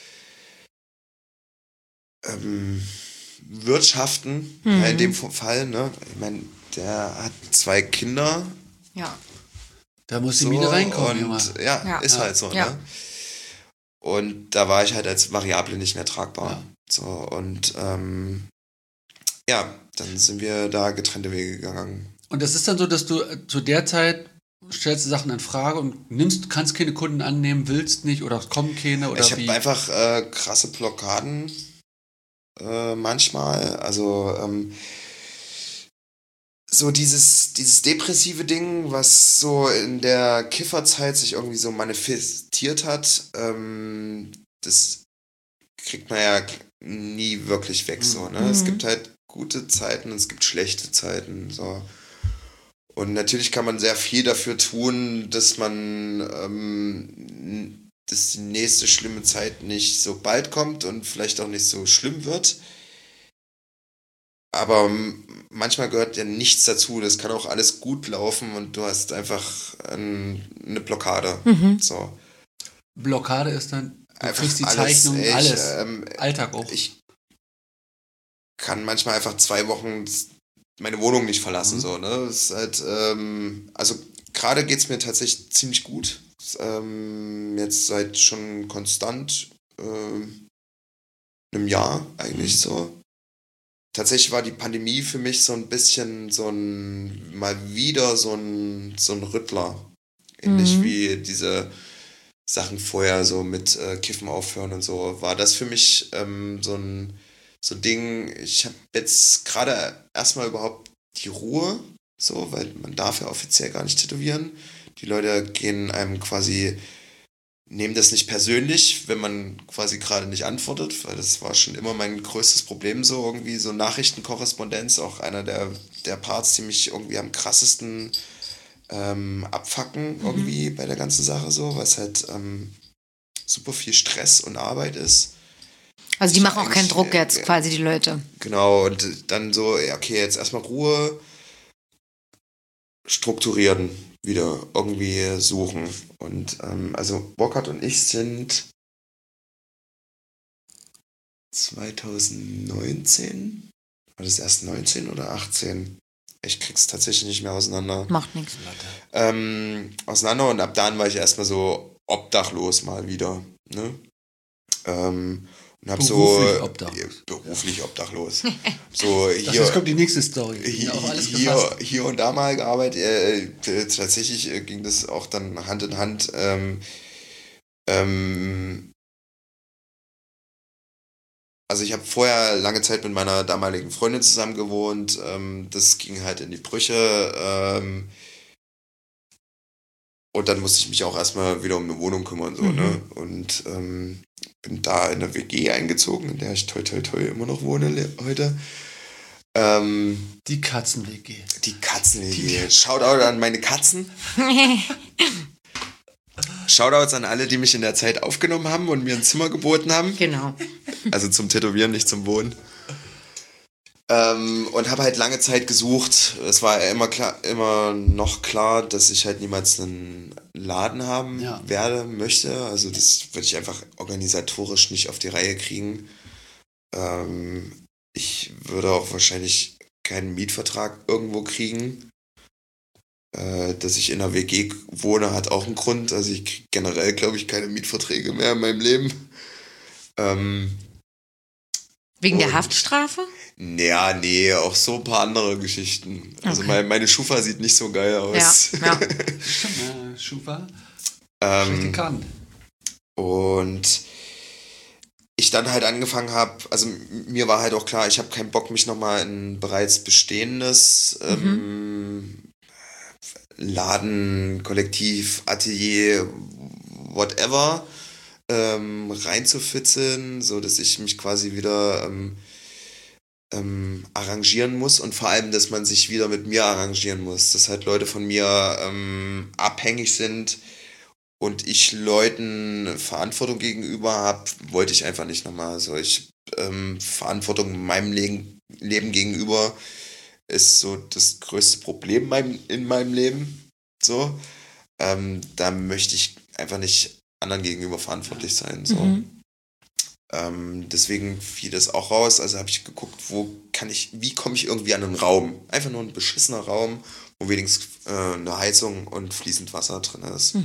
Wirtschaften, ja, in dem Fall, ne? Ich meine, der hat 2 Kinder. Ja. Da muss die Miete reinkommen, und Junge. ja, ist halt so, Ja. ne? Und da war ich halt als Variable nicht mehr tragbar. Ja. So, und ja, dann sind wir da getrennte Wege gegangen. Und das ist dann so, dass du zu der Zeit stellst du Sachen in Frage und kannst keine Kunden annehmen, willst nicht oder es kommen keine oder Ich wie? habe einfach krasse Blockaden manchmal. Also so dieses depressive Ding, was so in der Kifferzeit sich irgendwie so manifestiert hat, das kriegt man ja nie wirklich weg. So, ne? Es gibt halt gute Zeiten und es gibt schlechte Zeiten. So. Und natürlich kann man sehr viel dafür tun, dass dass die nächste schlimme Zeit nicht so bald kommt und vielleicht auch nicht so schlimm wird. Aber manchmal gehört ja nichts dazu. Das kann auch alles gut laufen und du hast einfach eine Blockade. So. Blockade ist dann, du Einfach kriegst die alles, Zeichnung, ey, alles. Alltag auch. Ich kann manchmal einfach 2 Wochen meine Wohnung nicht verlassen. So, ne? Das ist halt, also gerade geht es mir tatsächlich ziemlich gut. Jetzt seit schon konstant einem Jahr eigentlich so. Tatsächlich war die Pandemie für mich so ein bisschen mal wieder so ein Rüttler. Ähnlich wie diese Sachen vorher so mit Kiffen aufhören und so. War das für mich so ein Ding, ich habe jetzt gerade erstmal überhaupt die Ruhe, so, weil man darf ja offiziell gar nicht tätowieren. Die Leute gehen einem quasi, nehmen das nicht persönlich, wenn man quasi gerade nicht antwortet, weil das war schon immer mein größtes Problem, so irgendwie so Nachrichtenkorrespondenz, auch einer der Parts, die mich irgendwie am krassesten abfacken irgendwie bei der ganzen Sache so, weil es halt super viel Stress und Arbeit ist. Also die machen auch keinen Druck jetzt, quasi die Leute. Genau, und dann so, ja, okay, jetzt erstmal Ruhe, strukturieren, wieder irgendwie suchen. Und also Burkhard und ich sind 2019, war das erst 19 oder 18? Ich krieg's tatsächlich nicht mehr auseinander. Macht nichts. Auseinander und ab dann war ich erstmal so obdachlos mal wieder. Ne? Und hab Beruflich so obdachlos. beruflich obdachlos. So Jetzt kommt die nächste Story. hier, Auch alles gefasst. hier und da mal gearbeitet. Tatsächlich ging das auch dann Hand in Hand Also ich habe vorher lange Zeit mit meiner damaligen Freundin zusammen gewohnt. Das ging halt in die Brüche. Und dann musste ich mich auch erstmal wieder um eine Wohnung kümmern. So, ne? Und bin da in eine WG eingezogen, in der ich toi toi toi immer noch wohne heute. Die Katzen-WG. Die Katzen-WG. Shoutout an meine Katzen. Shoutouts an alle, die mich in der Zeit aufgenommen haben und mir ein Zimmer geboten haben. Genau. Also zum Tätowieren, nicht zum Wohnen. Und habe halt lange Zeit gesucht. Es war immer noch klar, dass ich halt niemals einen Laden haben möchte. Also das würde ich einfach organisatorisch nicht auf die Reihe kriegen. Ich würde auch wahrscheinlich keinen Mietvertrag irgendwo kriegen. Dass ich in einer WG wohne, hat auch einen Grund. Also ich kriege generell, glaube ich, keine Mietverträge mehr in meinem Leben. Wegen der Haftstrafe? Ja, nee, auch so ein paar andere Geschichten. Also meine Schufa sieht nicht so geil aus. Ja. Stimmt, Schufa. Schlechte Karten. Und ich dann halt angefangen habe, also mir war halt auch klar, ich habe keinen Bock, mich nochmal in bereits bestehendes Laden, Kollektiv, Atelier, whatever, reinzufitzeln, so dass ich mich quasi wieder arrangieren muss und vor allem, dass man sich wieder mit mir arrangieren muss, dass halt Leute von mir abhängig sind und ich Leuten Verantwortung gegenüber habe, wollte ich einfach nicht nochmal. Also ich Verantwortung meinem Leben gegenüber ist so das größte Problem in meinem Leben. So, da möchte ich einfach nicht anderen gegenüber verantwortlich sein. So. Deswegen fiel das auch raus. Also habe ich geguckt, wie komme ich irgendwie an einen Raum? Einfach nur ein beschissener Raum, wo wenigstens eine Heizung und fließend Wasser drin ist.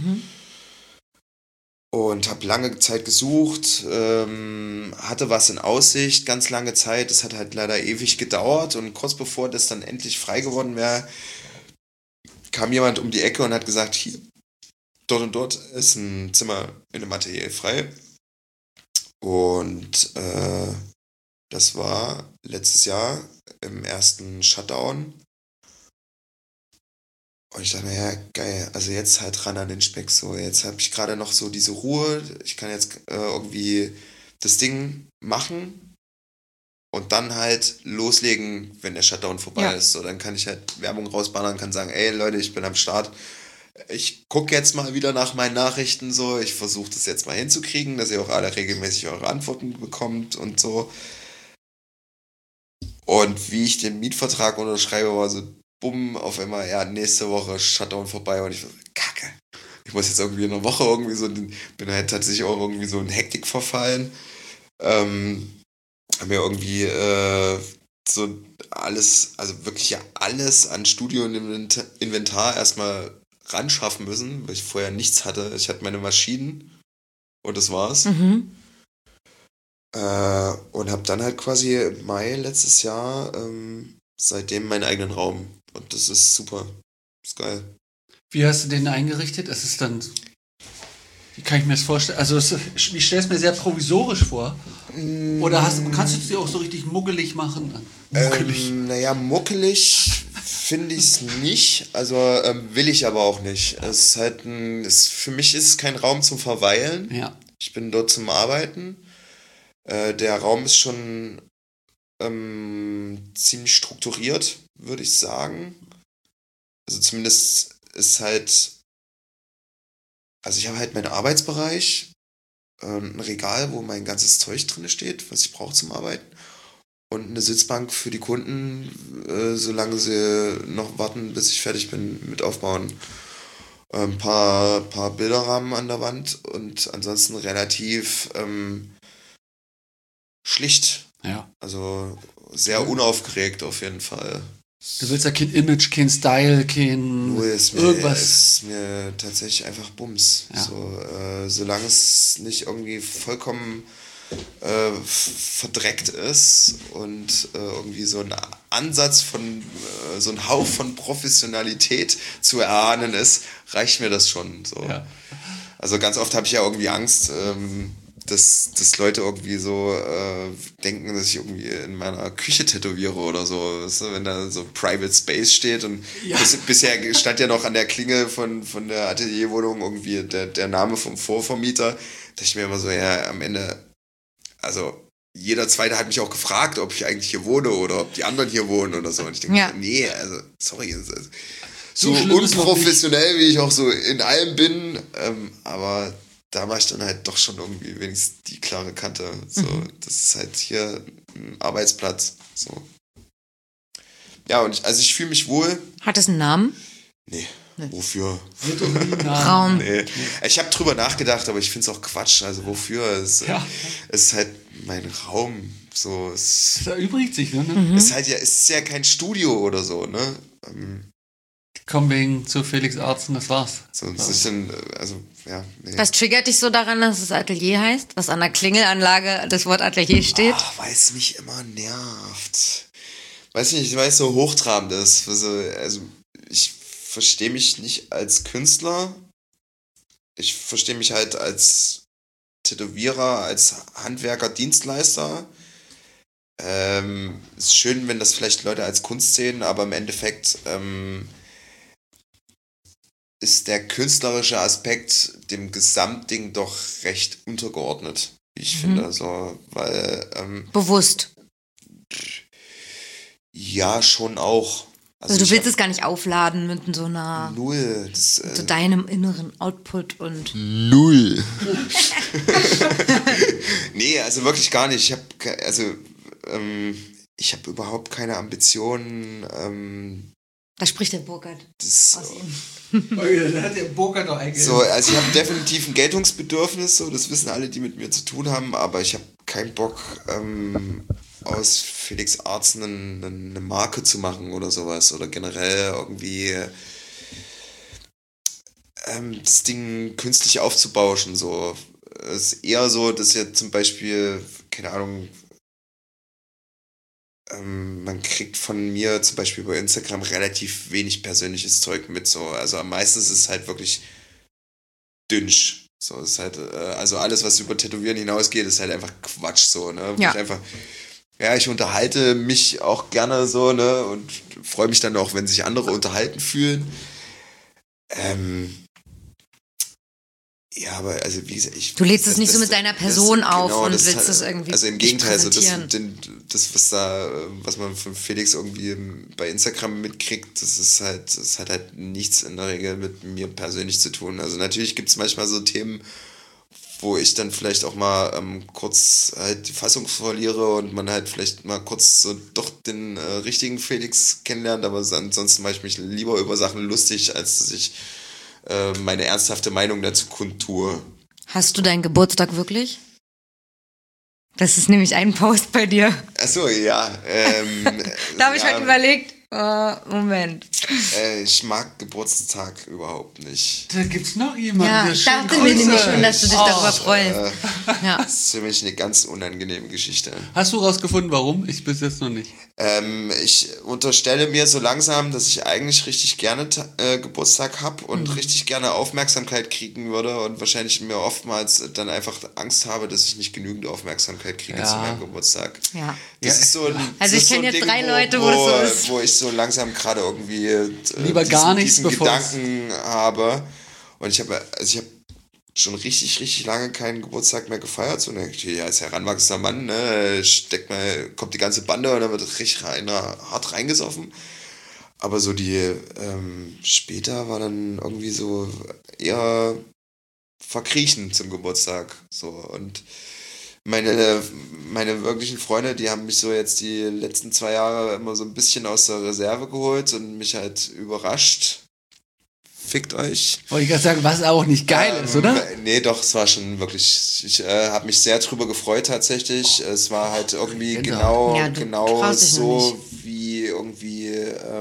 Und habe lange Zeit gesucht, hatte was in Aussicht, ganz lange Zeit. Das hat halt leider ewig gedauert und kurz bevor das dann endlich frei geworden wäre, kam jemand um die Ecke und hat gesagt, hier, dort und dort ist ein Zimmer in einem Atelier frei. Und das war letztes Jahr im ersten Shutdown. Und ich dachte mir, ja, geil, also jetzt halt ran an den Speck, so, jetzt habe ich gerade noch so diese Ruhe, ich kann jetzt irgendwie das Ding machen und dann halt loslegen, wenn der Shutdown vorbei ist, so, dann kann ich halt Werbung rausballern, kann sagen, ey Leute, ich bin am Start, ich gucke jetzt mal wieder nach meinen Nachrichten, so, ich versuche das jetzt mal hinzukriegen, dass ihr auch alle regelmäßig eure Antworten bekommt und so. Und wie ich den Mietvertrag unterschreibe, war so, bumm, auf einmal, ja, nächste Woche Shutdown vorbei und ich war so, kacke. Ich muss jetzt irgendwie in einer Woche irgendwie so, bin halt tatsächlich auch irgendwie so in Hektik verfallen. Hab mir irgendwie so alles, also wirklich ja alles an Studio und Inventar erstmal ran schaffen müssen, weil ich vorher nichts hatte. Ich hatte meine Maschinen und das war's. Und habe dann halt quasi im Mai letztes Jahr seitdem meinen eigenen Raum. Und das ist super. Das ist geil. Wie hast du den eingerichtet? Es ist dann. Wie kann ich mir das vorstellen? Also, ich stelle es mir sehr provisorisch vor. Oder kannst du es dir auch so richtig muggelig machen? Muckelig? Naja, muckelig finde ich es nicht. Also will ich aber auch nicht. Es ist halt für mich ist es kein Raum zum Verweilen. Ja. Ich bin dort zum Arbeiten. Der Raum ist schon ziemlich strukturiert, würde ich sagen. Also zumindest ist halt, also ich habe halt meinen Arbeitsbereich, ein Regal, wo mein ganzes Zeug drin steht, was ich brauche zum Arbeiten und eine Sitzbank für die Kunden, solange sie noch warten, bis ich fertig bin mit Aufbauen. Ein paar Bilderrahmen an der Wand und ansonsten relativ schlicht. Ja. Also sehr unaufgeregt auf jeden Fall. Du willst ja kein Image, kein Style, kein irgendwas. Ist mir tatsächlich einfach Bums. Ja. So, solange es nicht irgendwie vollkommen verdreckt ist und irgendwie so ein Ansatz von, so ein Hauch von Professionalität zu erahnen ist, reicht mir das schon. So. Ja. Also ganz oft habe ich ja irgendwie Angst, dass Leute irgendwie so denken, dass ich irgendwie in meiner Küche tätowiere oder so. Weißt du, wenn da so Private Space steht und bisher stand ja noch an der Klingel von der Atelierwohnung irgendwie der Name vom Vorvermieter. Da dachte ich mir immer so, ja, am Ende, also jeder Zweite hat mich auch gefragt, ob ich eigentlich hier wohne oder ob die anderen hier wohnen oder so. Und ich denke, nee, also sorry, so unprofessionell, wie ich auch so in allem bin, aber da war ich dann halt doch schon irgendwie wenigstens die klare Kante. So, das ist halt hier ein Arbeitsplatz. So. Ja, und ich fühle mich wohl. Hat es einen Namen? Nee. Wofür? Raum. Nee. Ich habe drüber nachgedacht, aber ich finde es auch Quatsch. Also wofür? Es ist halt mein Raum. So, das erübrigt sich, ne? Es ist ja kein Studio oder so, ne? Komm wegen zu Felix Arzen, das war's. So, das ist dann, also, ja. Nee. Was triggert dich so daran, dass es Atelier heißt? Was an der Klingelanlage das Wort Atelier steht? Weil es mich immer nervt. Weiß nicht, weil es so hochtrabend ist. Also ich verstehe mich nicht als Künstler. Ich verstehe mich halt als Tätowierer, als Handwerker, Dienstleister. Ist schön, wenn das vielleicht Leute als Kunst sehen, aber im Endeffekt ist der künstlerische Aspekt dem Gesamtding doch recht untergeordnet, wie ich finde. So, weil Bewusst. Ja, schon auch. Also du willst es gar nicht aufladen mit so einer... Null. zu deinem inneren Output und... Null. Nee, also wirklich gar nicht. Ich habe überhaupt keine Ambitionen. Da spricht der Burkhard aus ihm. Da hat der Burkhard doch eigentlich. So, also ich habe definitiv ein Geltungsbedürfnis, so, das wissen alle, die mit mir zu tun haben, aber ich habe keinen Bock, aus Felix Arzen eine Marke zu machen oder sowas oder generell irgendwie das Ding künstlich aufzubauschen. So. Es ist eher so, dass ja zum Beispiel, keine Ahnung, man kriegt von mir zum Beispiel bei Instagram relativ wenig persönliches Zeug mit. So. Also am meisten ist es halt wirklich dünsch. So, ist halt, also alles, was über Tätowieren hinausgeht, ist halt einfach Quatsch. So, ne? Ja. Ich unterhalte mich auch gerne so, ne? Und freue mich dann auch, wenn sich andere unterhalten fühlen. Ja, aber also wie gesagt, du lädst es nicht so mit deiner Person auf und willst halt, das irgendwie. Also im Gegenteil, also das was man von Felix irgendwie bei Instagram mitkriegt, das hat halt nichts in der Regel mit mir persönlich zu tun. Also natürlich gibt es manchmal so Themen, wo ich dann vielleicht auch mal kurz halt die Fassung verliere und man halt vielleicht mal kurz so doch den richtigen Felix kennenlernt, aber ansonsten mache ich mich lieber über Sachen lustig, als dass ich meine ernsthafte Meinung dazu kundtue. Hast du deinen Geburtstag wirklich? Das ist nämlich ein Post bei dir. Achso, ja. Da habe ich halt überlegt, Moment. Ich mag Geburtstag überhaupt nicht. Da gibt's noch jemanden, Ja, der ich schön dachte mir nämlich schon, dass du dich darüber grüßt. freust. Ja. Das ist für mich eine ganz unangenehme Geschichte. Hast du rausgefunden, warum? Ich bis jetzt noch nicht. Ich unterstelle mir so langsam, dass ich eigentlich richtig gerne Geburtstag habe und richtig gerne Aufmerksamkeit kriegen würde und wahrscheinlich mir oftmals dann einfach Angst habe, dass ich nicht genügend Aufmerksamkeit kriege zu meinem Geburtstag. Ja. Das ist so ein, Also ich kenne jetzt Ding, 3 Leute, wo das so ist. wo ich so langsam gerade irgendwie Lieber gar nichts, diesen bevor Gedanken habe. Und ich habe schon richtig, richtig lange keinen Geburtstag mehr gefeiert. So, ja, als heranwachsender Mann, ne, kommt die ganze Bande und dann wird richtig hart reingesoffen. Aber so die später war dann irgendwie so eher verkriechen zum Geburtstag. So, und meine wirklichen Freunde, die haben mich so jetzt die letzten 2 Jahre immer so ein bisschen aus der Reserve geholt und mich halt überrascht. Fickt euch. Wollte ich gerade sagen, was auch nicht geil ist, oder? Nee, doch, es war schon wirklich, ich habe mich sehr drüber gefreut tatsächlich. Es war halt irgendwie genau so, wie irgendwie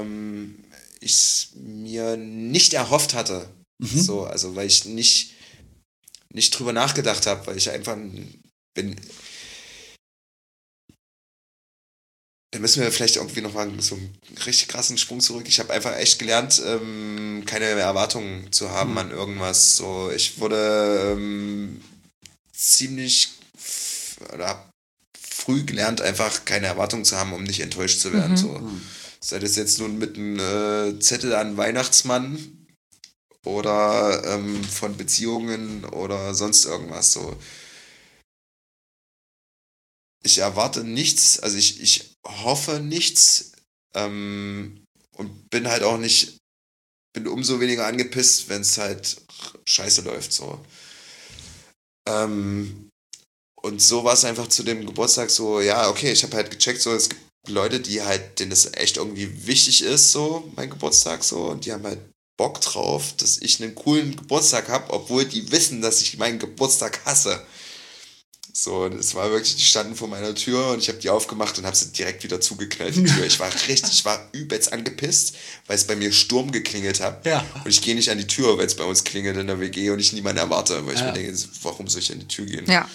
ich es mir nicht erhofft hatte. So, also weil ich nicht drüber nachgedacht habe, weil ich einfach bin. da müssen wir vielleicht irgendwie nochmal so einen richtig krassen Sprung zurück. Ich habe einfach echt gelernt, keine Erwartungen zu haben an irgendwas. So, ich wurde ziemlich oder früh gelernt, einfach keine Erwartungen zu haben, um nicht enttäuscht zu werden. So. Sei das jetzt nun mit einem Zettel an Weihnachtsmann oder von Beziehungen oder sonst irgendwas. So. Ich erwarte nichts, also ich hoffe nichts und bin halt auch nicht, bin umso weniger angepisst, wenn es halt scheiße läuft. So. Und so war es einfach zu dem Geburtstag so, ja, okay, ich habe halt gecheckt, so, es gibt Leute, die halt, denen es echt irgendwie wichtig ist, so, mein Geburtstag, so, und die haben halt Bock drauf, dass ich einen coolen Geburtstag habe, obwohl die wissen, dass ich meinen Geburtstag hasse. So, das war wirklich, die standen vor meiner Tür und ich habe die aufgemacht und habe sie direkt wieder zugeknallt, die Tür. Ich war übelst angepisst, weil es bei mir Sturm geklingelt hat. Ja. Und ich gehe nicht an die Tür, weil es bei uns klingelt in der WG und ich niemanden erwarte, weil ich mir denke, warum soll ich an die Tür gehen? Ja.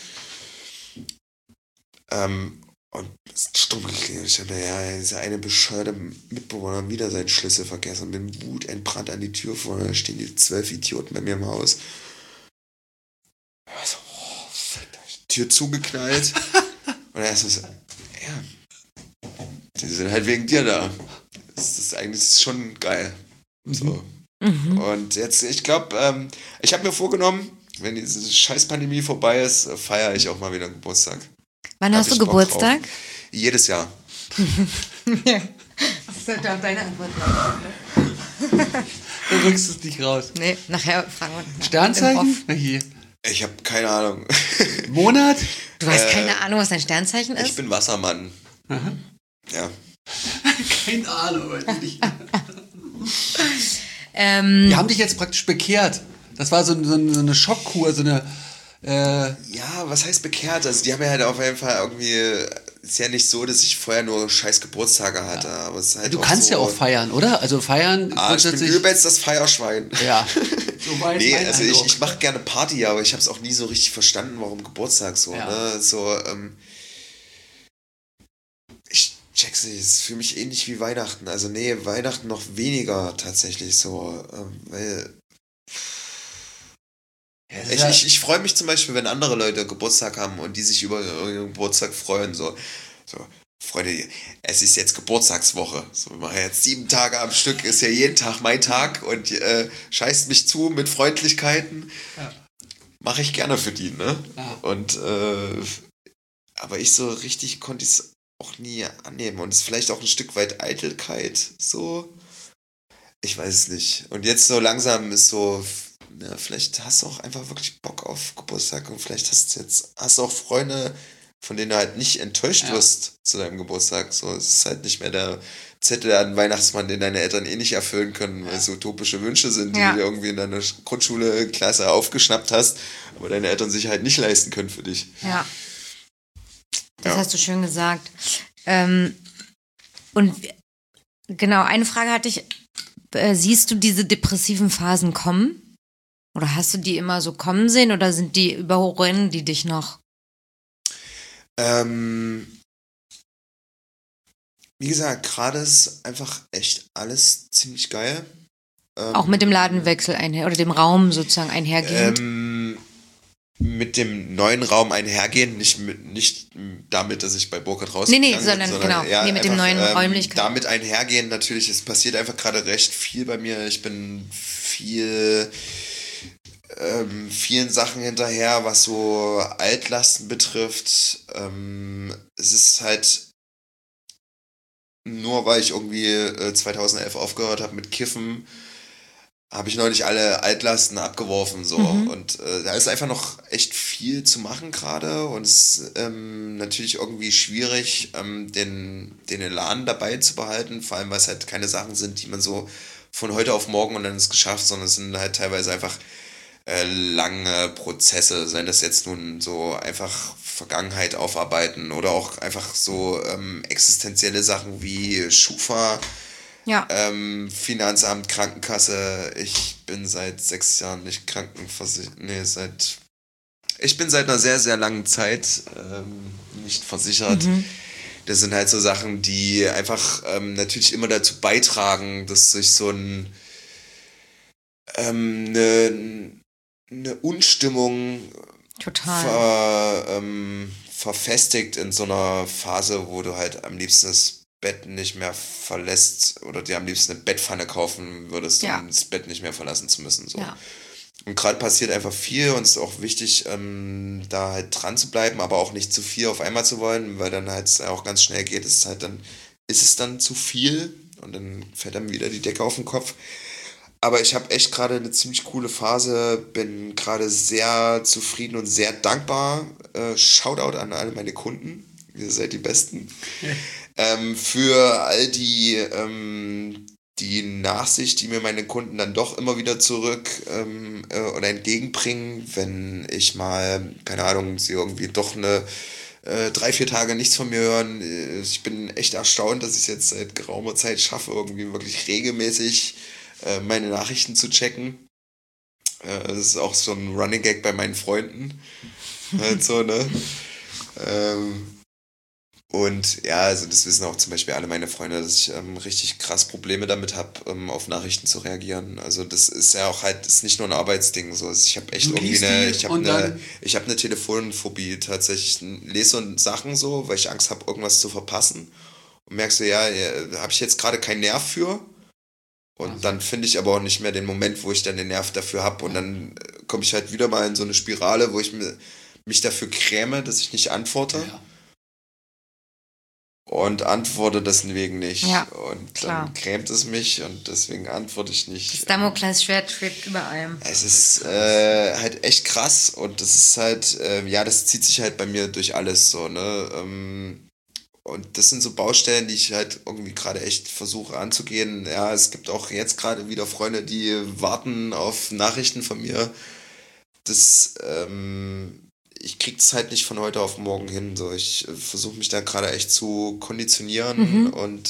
Und es ist stumm geklingelt. Ich dachte, ja, dieser eine bescheuerte Mitbewohner wieder seinen Schlüssel vergessen und bin wutentbrannt an die Tür vor. Da stehen die 12 Idioten bei mir im Haus. Also, Tür zugeknallt. Und er ist so, ja, die sind halt wegen dir da. Das ist eigentlich schon geil. So. Und jetzt, ich glaube, ich habe mir vorgenommen, wenn diese scheiß Pandemie vorbei ist, feiere ich auch mal wieder Geburtstag. Wann hast du Geburtstag? Jedes Jahr. Ja. Das sollte auch deine Antwort sein. Du rückst es nicht raus. Nee, nachher fragen wir. Sternzeichen? Na hier. Ich habe keine Ahnung. Monat? Du hast keine Ahnung, was dein Sternzeichen ist? Ich bin Wassermann. Ja. Keine Ahnung. Nicht. Die haben dich jetzt praktisch bekehrt. Das war so eine Schockkur, so eine... Ja, was heißt bekehrt? Also die haben ja halt auf jeden Fall irgendwie... Ist ja nicht so, dass ich vorher nur scheiß Geburtstage hatte. Ja. Aber es ist halt du kannst ja auch feiern, oder? Also feiern grundsätzlich... Ich bin übelst das Feierschwein. Ja. Nee, also ich mache gerne Party, aber ich habe es auch nie so richtig verstanden, warum Geburtstag so, ne? So, ich check's nicht, es ist für mich ähnlich wie Weihnachten. Also nee, Weihnachten noch weniger tatsächlich so, weil... Ich freue mich zum Beispiel, wenn andere Leute Geburtstag haben und die sich über ihren Geburtstag freuen. So, Freunde, es ist jetzt Geburtstagswoche. So, wir machen jetzt 7 Tage am Stück, ist ja jeden Tag mein Tag und scheißt mich zu mit Freundlichkeiten. Ja. Mache ich gerne für die, ne? Ja. Und aber ich so richtig konnte ich es auch nie annehmen. Und es ist vielleicht auch ein Stück weit Eitelkeit, so. Ich weiß es nicht. Und jetzt so langsam ist so... Ja, vielleicht hast du auch einfach wirklich Bock auf Geburtstag und vielleicht hast du auch Freunde, von denen du halt nicht enttäuscht wirst zu deinem Geburtstag. So, es ist halt nicht mehr der Zettel an Weihnachtsmann, den deine Eltern eh nicht erfüllen können, weil es utopische Wünsche sind, die du irgendwie in deiner Grundschule-Klasse aufgeschnappt hast, aber deine Eltern sich halt nicht leisten können für dich. Ja. Das hast du schön gesagt. Und genau, eine Frage hatte ich. Siehst du diese depressiven Phasen kommen? Oder hast du die immer so kommen sehen oder sind die überrennen die dich noch? Wie gesagt, gerade ist einfach echt alles ziemlich geil. Auch mit dem Ladenwechsel oder dem Raum sozusagen einhergehend? Mit dem neuen Raum einhergehen, nicht damit, dass ich bei Burkhard raus sondern genau, ja, mit dem neuen Räumlichkeiten. Damit einhergehen, natürlich, es passiert einfach gerade recht viel bei mir. Ich bin vielen Sachen hinterher, was so Altlasten betrifft. Es ist halt nur, weil ich irgendwie 2011 aufgehört habe mit Kiffen, habe ich neulich alle Altlasten abgeworfen. So. Und da ist einfach noch echt viel zu machen gerade und es ist natürlich irgendwie schwierig, den Elan dabei zu behalten, vor allem weil es halt keine Sachen sind, die man so von heute auf morgen und dann ist es geschafft, sondern es sind halt teilweise einfach lange Prozesse, seien das jetzt nun so einfach Vergangenheit aufarbeiten oder auch einfach so existenzielle Sachen wie Schufa, Finanzamt, Krankenkasse. Ich bin seit 6 Jahren nicht krankenversichert. Ich bin seit einer sehr, sehr langen Zeit nicht versichert. Das sind halt so Sachen, die einfach natürlich immer dazu beitragen, dass sich so eine Unstimmung Total. verfestigt in so einer Phase, wo du halt am liebsten das Bett nicht mehr verlässt oder dir am liebsten eine Bettpfanne kaufen würdest, um das Bett nicht mehr verlassen zu müssen. So. Ja. Und gerade passiert einfach viel und es ist auch wichtig, da halt dran zu bleiben, aber auch nicht zu viel auf einmal zu wollen, weil dann halt auch ganz schnell geht, ist es dann zu viel und dann fällt dann wieder die Decke auf den Kopf. Aber ich habe echt gerade eine ziemlich coole Phase, bin gerade sehr zufrieden und sehr dankbar. Shoutout an alle meine Kunden, ihr seid die Besten. Für all die Nachsicht, die mir meine Kunden dann doch immer wieder zurück oder entgegenbringen, wenn ich mal, keine Ahnung, sie irgendwie doch 3-4 Tage nichts von mir hören. Ich bin echt erstaunt, dass ich es jetzt seit geraumer Zeit schaffe, irgendwie wirklich regelmäßig meine Nachrichten zu checken. Das ist auch so ein Running Gag bei meinen Freunden. Halt so, ne? Und ja, also das wissen auch zum Beispiel alle meine Freunde, dass ich richtig krass Probleme damit habe, auf Nachrichten zu reagieren. Also das ist ja auch halt, das ist nicht nur ein Arbeitsding. So. Also ich habe echt ich habe eine Telefonphobie tatsächlich. Ich lese so Sachen so, weil ich Angst habe, irgendwas zu verpassen. Und merkst du, ja, habe ich jetzt gerade keinen Nerv für. Und dann finde ich aber auch nicht mehr den Moment, wo ich dann den Nerv dafür habe. Und dann komme ich halt wieder mal in so eine Spirale, wo ich mich dafür gräme, dass ich nicht antworte. Ja. Und antworte deswegen nicht. Ja, und dann grämt es mich und deswegen antworte ich nicht. Das Damoklesschwert schwebt über allem. Es ist halt echt krass und das ist halt, das zieht sich halt bei mir durch alles so, ne? Und das sind so Baustellen, die ich halt irgendwie gerade echt versuche anzugehen. Ja, es gibt auch jetzt gerade wieder Freunde, die warten auf Nachrichten von mir. Ich krieg's halt nicht von heute auf morgen hin. So, ich versuche mich da gerade echt zu konditionieren und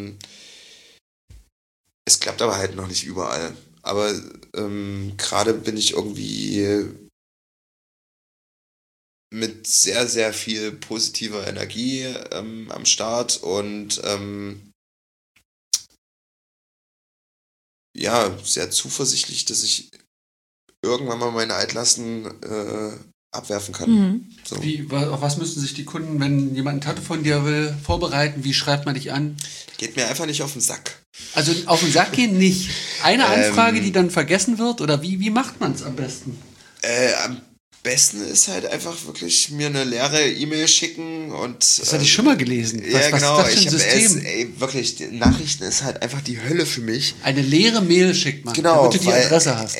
es klappt aber halt noch nicht überall. Aber gerade bin ich irgendwie mit sehr, sehr viel positiver Energie am Start und sehr zuversichtlich, dass ich irgendwann mal meine Altlasten abwerfen kann. So. Auf was müssen sich die Kunden, wenn jemand ein Tattoo von dir will, vorbereiten? Wie schreibt man dich an? Geht mir einfach nicht auf den Sack. Also auf den Sack gehen nicht. Eine Anfrage, die dann vergessen wird? Oder wie macht man es am besten? Am besten ist halt einfach wirklich mir eine leere E-Mail schicken und... Das hatte ich schon mal gelesen. Was genau. Was ist das für ein System? Wirklich, Nachrichten ist halt einfach die Hölle für mich. Eine leere Mail schickt man, genau, damit du die Adresse hast.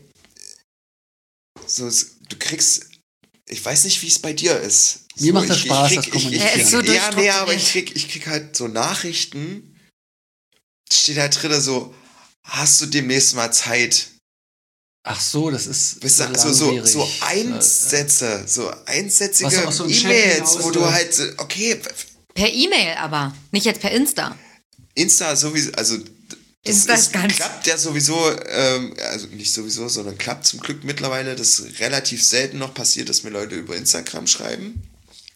Du kriegst... Ich weiß nicht, wie es bei dir ist. Mir macht das Spaß, das Kommunizieren. Aber ich krieg halt so Nachrichten, steht halt drin so, hast du demnächst mal Zeit? Ach so, das ist so Einsätze, so einsätzige so E-Mails, wo du halt, okay. Per E-Mail aber, nicht jetzt per Insta. Insta sowieso, also klappt ja sowieso, also nicht sowieso, sondern klappt zum Glück mittlerweile, dass relativ selten noch passiert, dass mir Leute über Instagram schreiben.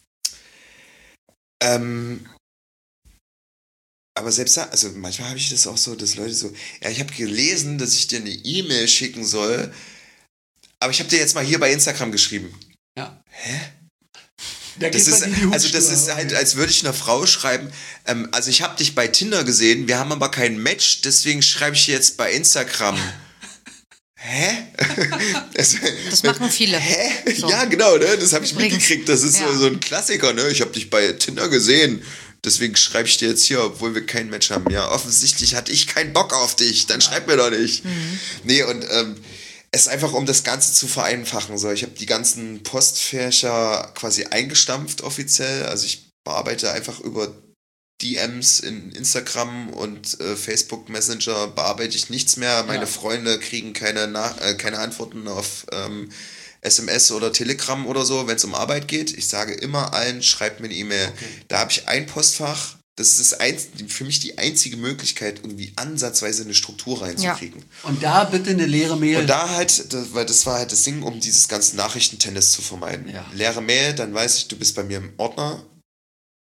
Aber selbst da, also manchmal habe ich das auch so, dass Leute so, ja, ich habe gelesen, dass ich dir eine E-Mail schicken soll, aber ich habe dir jetzt mal hier bei Instagram geschrieben. Ja. Hä? Das ist halt, als würde ich einer Frau schreiben, also ich habe dich bei Tinder gesehen, wir haben aber kein Match, deswegen schreibe ich jetzt bei Instagram. Hä? Das machen viele. Hä? So. Ja, genau, ne? Das habe ich mitgekriegt. Das ist so ein Klassiker, ne? Ich habe dich bei Tinder gesehen, deswegen schreibe ich dir jetzt hier, obwohl wir kein Match haben. Ja, offensichtlich hatte ich keinen Bock auf dich, dann schreib mir doch nicht. Nee, und es ist einfach, um das Ganze zu vereinfachen. So, ich habe die ganzen Postfächer quasi eingestampft offiziell. Also ich bearbeite einfach über DMs in Instagram und Facebook Messenger bearbeite ich nichts mehr. Meine Freunde kriegen keine Antworten auf SMS oder Telegram oder so, wenn es um Arbeit geht. Ich sage immer allen, schreibt mir eine E-Mail. Okay. Da habe ich ein Postfach. Das ist für mich die einzige Möglichkeit, irgendwie ansatzweise eine Struktur reinzukriegen. Ja. Und da bitte eine leere Mail. Und da halt, weil das war halt das Ding, um dieses ganze Nachrichtentennis zu vermeiden. Ja. Leere Mail, dann weiß ich, du bist bei mir im Ordner.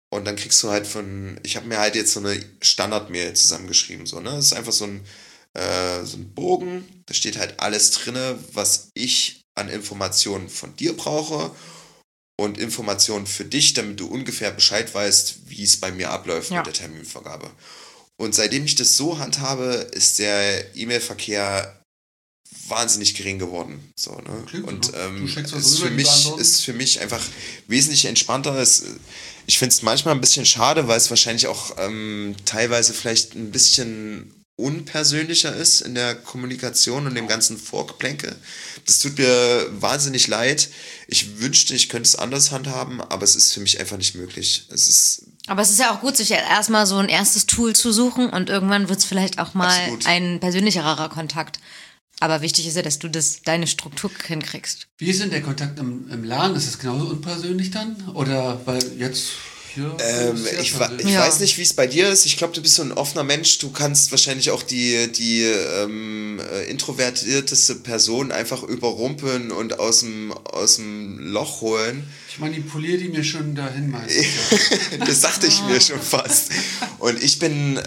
Und dann kriegst du halt ich habe mir halt jetzt so eine Standard-Mail zusammengeschrieben, so, ne? Das ist einfach so ein Bogen, da steht halt alles drinne, was ich an Informationen von dir brauche und Informationen für dich, damit du ungefähr Bescheid weißt, wie es bei mir abläuft mit der Terminvergabe. Und seitdem ich das so handhabe, ist der E-Mail-Verkehr wahnsinnig gering geworden. So, ne? Und ist für mich einfach wesentlich entspannter. Ich finde es manchmal ein bisschen schade, weil es wahrscheinlich auch teilweise vielleicht ein bisschen unpersönlicher ist in der Kommunikation und dem ganzen Vorgeplänkel. Das tut mir wahnsinnig leid. Ich wünschte, ich könnte es anders handhaben, aber es ist für mich einfach nicht möglich. Aber es ist ja auch gut, sich erstmal so ein erstes Tool zu suchen und irgendwann wird es vielleicht auch mal ein persönlicherer Kontakt. Aber wichtig ist ja, dass du deine Struktur hinkriegst. Wie ist denn der Kontakt im Laden? Ist das genauso unpersönlich dann? Oder weil jetzt hier... ich weiß nicht, wie es bei dir ist. Ich glaube, du bist so ein offener Mensch. Du kannst wahrscheinlich auch die introvertierteste Person einfach überrumpeln und aus dem Loch holen. Ich manipuliere die mir schon dahin meistens. Das dachte ich mir schon fast. Und ich bin...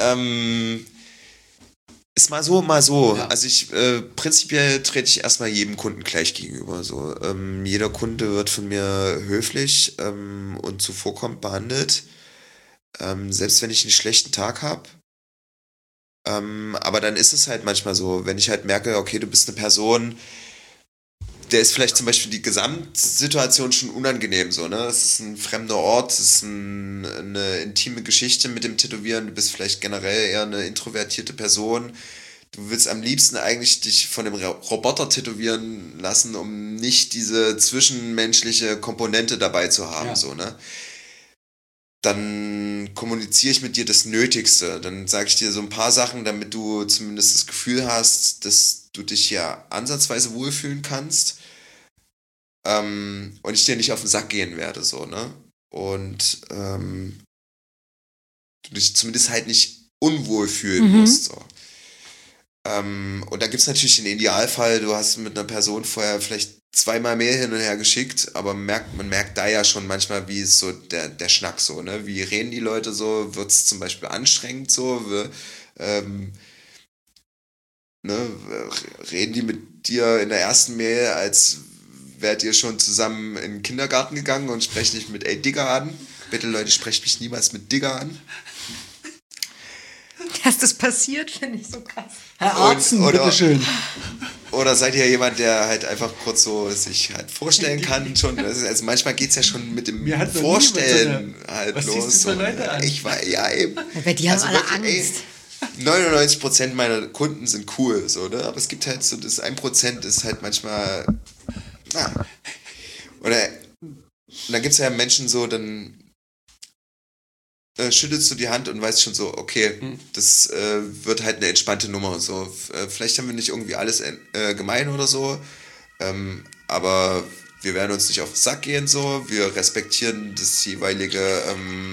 ist mal so, mal so. Ja. Also prinzipiell trete ich erstmal jedem Kunden gleich gegenüber. So. Jeder Kunde wird von mir höflich und zuvorkommend behandelt. Selbst wenn ich einen schlechten Tag habe. Aber dann ist es halt manchmal so, wenn ich halt merke, okay, du bist eine Person, der ist vielleicht zum Beispiel die Gesamtsituation schon unangenehm, so, ne? Es ist ein fremder Ort, es ist eine intime Geschichte mit dem Tätowieren, du bist vielleicht generell eher eine introvertierte Person. Du willst am liebsten eigentlich dich von dem Roboter tätowieren lassen, um nicht diese zwischenmenschliche Komponente dabei zu haben, so, ne? Dann kommuniziere ich mit dir das Nötigste. Dann sage ich dir so ein paar Sachen, damit du zumindest das Gefühl hast, dass du dich ja ansatzweise wohlfühlen kannst. Und ich dir nicht auf den Sack gehen werde, so, ne? Und du dich zumindest halt nicht unwohl fühlen musst, so. Und dann gibt es natürlich den Idealfall, du hast mit einer Person vorher vielleicht zweimal Mail hin und her geschickt, aber man merkt da ja schon manchmal, wie ist so der Schnack so, ne? Wie reden die Leute so? Wird es zum Beispiel anstrengend so? Reden die mit dir in der ersten Mail, als wärt ihr schon zusammen in den Kindergarten gegangen und sprecht dich mit ey Digger an? Bitte Leute, sprecht mich niemals mit Digger an. Dass das passiert, finde ich so krass. Herr Arzen, bitteschön. Oder seid ihr jemand, der halt einfach kurz so sich halt vorstellen kann schon? Also manchmal geht es ja schon mit dem Vorstellen halt was los. Was siehst du für Leute an? Ich war, ja eben. Weil die haben alle Angst. 99% meiner Kunden sind cool, so, ne? Aber es gibt halt so, das 1% ist halt manchmal, Oder, und dann gibt es ja Menschen so, dann schüttelst du die Hand und weißt schon so, okay, das wird halt eine entspannte Nummer. So, vielleicht haben wir nicht irgendwie alles gemein oder so, aber wir werden uns nicht auf den Sack gehen, so. Wir respektieren das jeweilige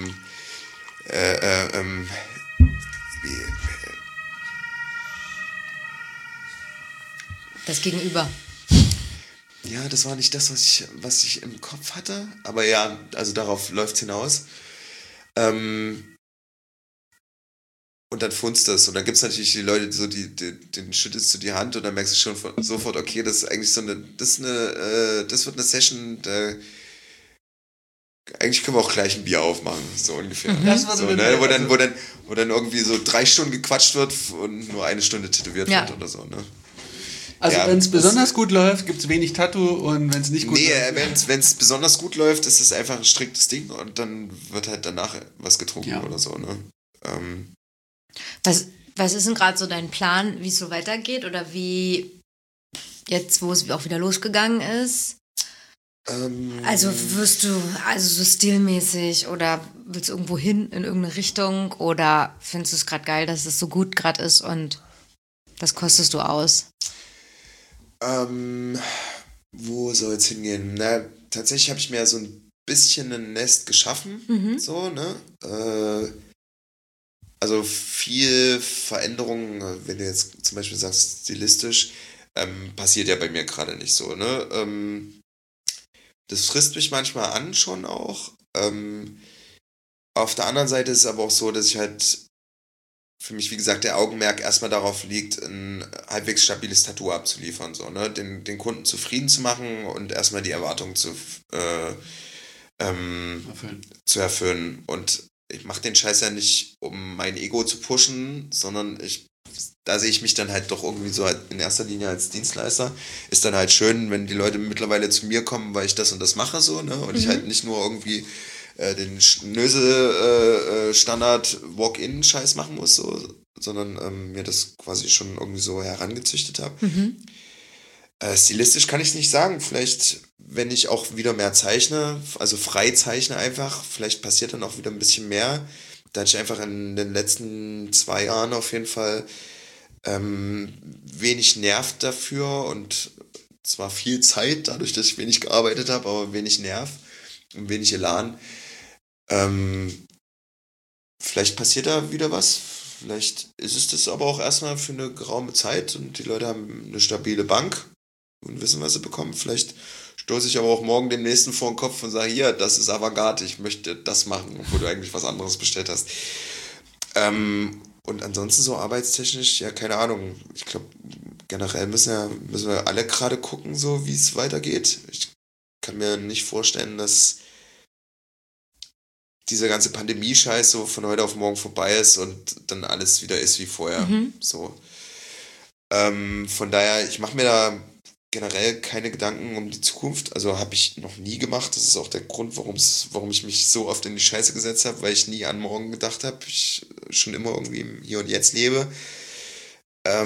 das Gegenüber. Ja, das war nicht das, was ich im Kopf hatte, aber ja, also darauf läuft es hinaus. Und dann funzt das. Und dann gibt es natürlich die Leute, so den schüttelst du die Hand und dann merkst du schon sofort, okay, das ist eigentlich so das wird eine Session, eigentlich können wir auch gleich ein Bier aufmachen, so ungefähr. Das war so, ne? Wo dann irgendwie so 3 Stunden gequatscht wird und nur 1 Stunde tätowiert wird oder so, ne? Also wenn es besonders gut läuft, gibt es wenig Tattoo und wenn es nicht gut läuft... Nee, wenn es besonders gut läuft, ist es einfach ein striktes Ding und dann wird halt danach was getrunken oder so, ne? Was ist denn gerade so dein Plan, wie es so weitergeht oder wie jetzt, wo es auch wieder losgegangen ist? Also wirst du, so stilmäßig oder willst du irgendwo hin in irgendeine Richtung oder findest du es gerade geil, dass es so gut gerade ist und das kostest du aus? Wo soll es hingehen? Na, tatsächlich habe ich mir so ein bisschen ein Nest geschaffen, so, ne? Also viel Veränderung, wenn du jetzt zum Beispiel sagst, stilistisch, passiert ja bei mir gerade nicht so, ne? Das frisst mich manchmal an schon auch. Auf der anderen Seite ist es aber auch so, dass ich halt für mich, wie gesagt, der Augenmerk erstmal darauf liegt, ein halbwegs stabiles Tattoo abzuliefern, so, ne? Den Kunden zufrieden zu machen und erstmal die Erwartungen zu erfüllen. Und ich mache den Scheiß ja nicht, um mein Ego zu pushen, sondern da sehe ich mich dann halt doch irgendwie so halt in erster Linie als Dienstleister. Ist dann halt schön, wenn die Leute mittlerweile zu mir kommen, weil ich das und das mache, so, ne? Und ich halt nicht nur irgendwie den Standard Walk-in-Scheiß machen muss, so, sondern mir das quasi schon irgendwie so herangezüchtet habe. Stilistisch kann ich es nicht sagen. Vielleicht, wenn ich auch wieder mehr zeichne, also frei zeichne einfach, vielleicht passiert dann auch wieder ein bisschen mehr. Da hatte ich einfach in den letzten 2 Jahren auf jeden Fall wenig Nerv dafür und zwar viel Zeit, dadurch, dass ich wenig gearbeitet habe, aber wenig Nerv und wenig Elan. Vielleicht passiert da wieder was. Vielleicht ist es das aber auch erstmal für eine geraume Zeit und die Leute haben eine stabile Bank und wissen, was sie bekommen. Vielleicht stoße ich aber auch morgen dem Nächsten vor den Kopf und sage, hier, das ist Avantgarde, ich möchte das machen, obwohl du eigentlich was anderes bestellt hast. Und ansonsten so arbeitstechnisch, ja, keine Ahnung. Ich glaube, generell müssen wir alle gerade gucken, so wie es weitergeht. Ich kann mir nicht vorstellen, dass dieser ganze Pandemie-Scheiß so von heute auf morgen vorbei ist und dann alles wieder ist wie vorher. So. Von daher, ich mache mir da generell keine Gedanken um die Zukunft. Also habe ich noch nie gemacht. Das ist auch der Grund, warum ich mich so oft in die Scheiße gesetzt habe, weil ich nie an morgen gedacht habe. Ich schon immer irgendwie im Hier und Jetzt lebe. Da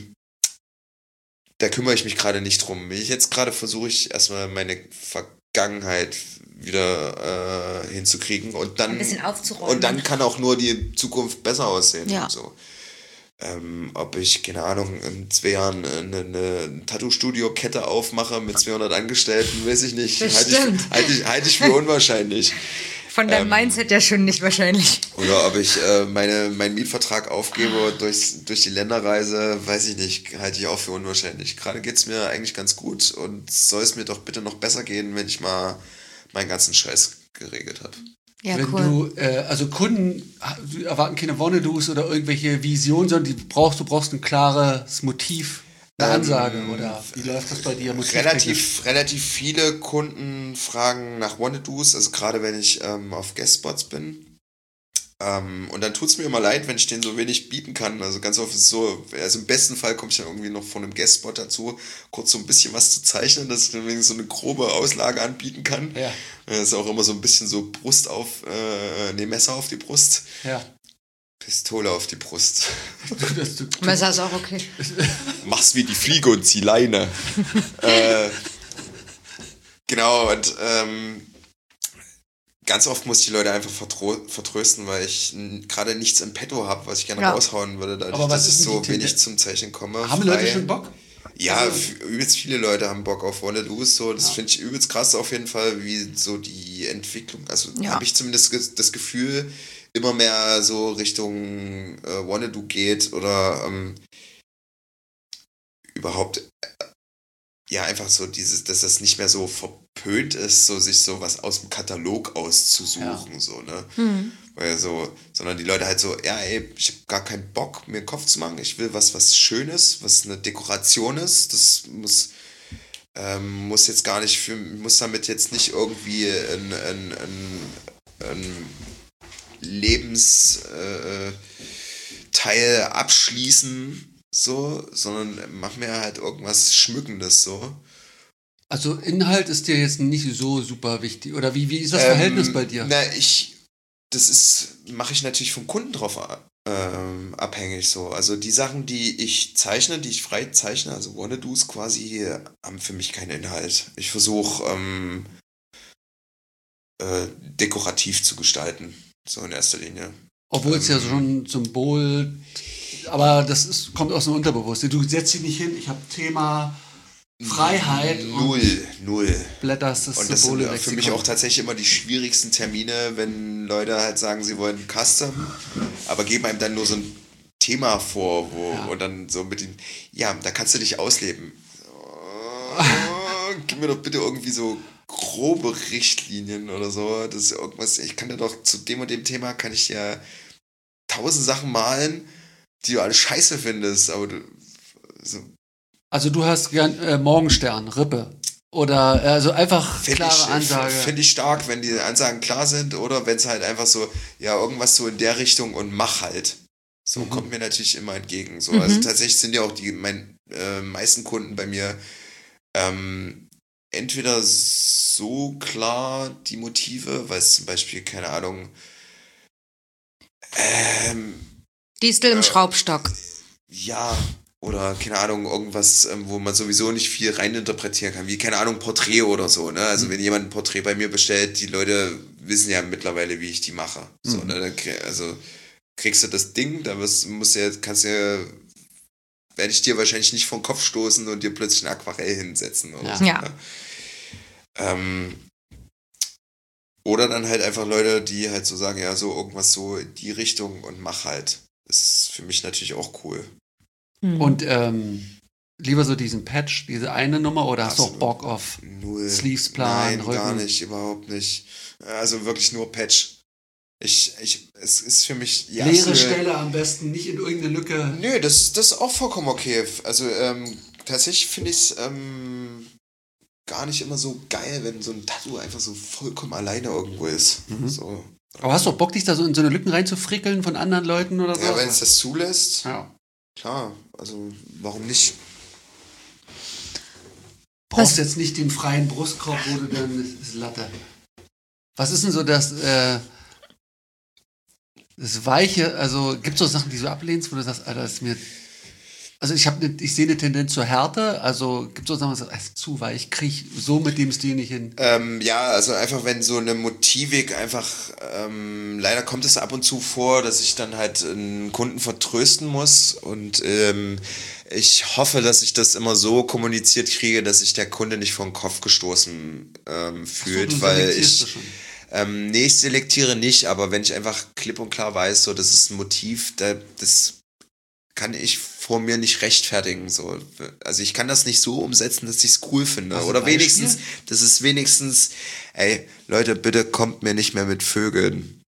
kümmere ich mich gerade nicht drum. Jetzt gerade versuche ich erstmal meine Vergangenheit wieder hinzukriegen und dann ein bisschen aufzuräumen. Und dann kann auch nur die Zukunft besser aussehen. Ja. So. Ob ich, keine Ahnung, in 2 Jahren eine Tattoo-Studio-Kette aufmache mit 200 Angestellten, weiß ich nicht. Halte ich für unwahrscheinlich. Von deinem Mindset ja schon nicht wahrscheinlich. Oder ob ich meinen Mietvertrag aufgebe durch die Länderreise, weiß ich nicht, halte ich auch für unwahrscheinlich. Gerade geht es mir eigentlich ganz gut und soll es mir doch bitte noch besser gehen, wenn ich mal meinen ganzen Scheiß geregelt habe. Ja, wenn cool. du, also Kunden erwarten keine Wannadoos oder irgendwelche Visionen, sondern du brauchst ein klares Motiv, eine Ansage, oder wie läuft das bei dir? Relativ viele Kunden fragen nach Wannadoos, also gerade wenn ich auf Guestspots bin. Und dann tut es mir immer leid, wenn ich denen so wenig bieten kann. Also ganz oft ist es so, also im besten Fall komme ich dann irgendwie noch von einem Guestspot dazu, kurz so ein bisschen was zu zeichnen, dass ich dann wenigstens so eine grobe Auslage anbieten kann. Ja. Das ist auch immer so ein bisschen so Messer auf die Brust. Ja. Pistole auf die Brust. Messer ist auch okay. Mach's wie die Fliege und zieh Leine. Genau, und ganz oft muss ich die Leute einfach vertrösten, weil ich gerade nichts im Petto habe, was ich gerne raushauen würde, dadurch, dass ich so wenig zum Zeichnen komme. Haben Leute schon Bock? Ja, übelst viele Leute haben Bock auf Wannadoos, so, das finde ich übelst krass auf jeden Fall, wie so die Entwicklung, also habe ich zumindest das Gefühl, immer mehr so Richtung Wannadoos geht oder überhaupt ja einfach so dieses, dass das nicht mehr so verpönt ist, so sich so was aus dem Katalog auszusuchen, so, ne? Weil so, sondern die Leute halt so, ja, ey, ich habe gar keinen Bock, mir den Kopf zu machen, ich will was Schönes, was eine Dekoration ist, das muss jetzt gar nicht muss damit jetzt nicht irgendwie ein Lebensteil abschließen, so, sondern mach mir halt irgendwas Schmückendes, so. Also Inhalt ist dir jetzt nicht so super wichtig, oder wie ist das Verhältnis bei dir? Mache ich natürlich vom Kunden drauf abhängig, so. Also die Sachen, die ich zeichne, die ich frei zeichne, also Wannadoos quasi, haben für mich keinen Inhalt. Ich versuche dekorativ zu gestalten, so in erster Linie. Obwohl es ja schon Symbol, aber das kommt aus dem Unterbewusstsein. Du setzt dich nicht hin, ich habe Thema Freiheit. Null. Blätterst das und das Symbole sind weg. für mich auch tatsächlich immer die schwierigsten Termine, wenn Leute halt sagen, sie wollen Custom, aber geben einem dann nur so ein Thema vor, und dann so mit dem, ja, da kannst du dich ausleben. Gib mir doch bitte irgendwie so grobe Richtlinien oder so. Das ist irgendwas, ich kann ja doch zu dem und dem Thema kann ich ja 1000 Sachen malen, die du alle scheiße findest, aber du, so. Also du hast gern Morgenstern, Rippe. Oder also einfach klare Ansage. Finde ich stark, wenn die Ansagen klar sind oder wenn es halt einfach so, ja, irgendwas so in der Richtung und mach halt. So kommt mir natürlich immer entgegen. So. Also tatsächlich sind ja auch die meisten Kunden bei mir entweder so klar die Motive, weil es zum Beispiel, keine Ahnung, Distel im Schraubstock. ja, oder keine Ahnung, irgendwas, wo man sowieso nicht viel reininterpretieren kann, wie, keine Ahnung, Porträt oder so, ne? Also wenn jemand ein Porträt bei mir bestellt, die Leute wissen ja mittlerweile, wie ich die mache. So, ne? Also kriegst du das Ding, da werde ich dir wahrscheinlich nicht vom Kopf stoßen und dir plötzlich ein Aquarell hinsetzen. Oder so, Ja. ne? Oder dann halt einfach Leute, die halt so sagen, ja, so irgendwas so in die Richtung und mach halt. Das ist für mich natürlich auch cool. Und lieber so diesen Patch, diese eine Nummer, oder hast du auch Absolut. Bock auf Null. Sleevesplan, Nein, Rücken? gar nicht, überhaupt nicht. Also wirklich nur Patch. Es ist für mich die Leere absolute- Stelle am besten, nicht in irgendeine Lücke. Nö, das ist auch vollkommen okay. Also tatsächlich finde ich es gar nicht immer so geil, wenn so ein Tattoo einfach so vollkommen alleine irgendwo ist. So. Aber hast du auch Bock, dich da so in so eine Lücken reinzufrickeln von anderen Leuten oder so? Ja, wenn es das zulässt, Ja. klar. Also warum nicht? Brauchst jetzt nicht den freien Brustkorb, wo du dann, das ist Latte. Was ist denn so das Weiche, also gibt es so Sachen, die du ablehnst, wo du sagst, Alter, das ist mir, also ich sehe eine Tendenz zur Härte, also gibt es so Sachen, wo du sagst, das ist zu weich, kriege ich so mit dem Stil nicht hin. Ja, also einfach wenn so eine Motivik einfach, leider kommt es ab und zu vor, dass ich dann halt einen Kunden vertrösten muss und ich hoffe, dass ich das immer so kommuniziert kriege, dass sich der Kunde nicht vor den Kopf gestoßen fühlt, du weil selektierst ich... das schon. Nee, ich selektiere nicht, aber wenn ich einfach klipp und klar weiß, so, das ist ein Motiv, das kann ich vor mir nicht rechtfertigen. So. Also ich kann das nicht so umsetzen, dass ich es cool finde. Hast du Oder ein Beispiel? wenigstens, das ist wenigstens, ey, Leute, bitte kommt mir nicht mehr mit Vögeln.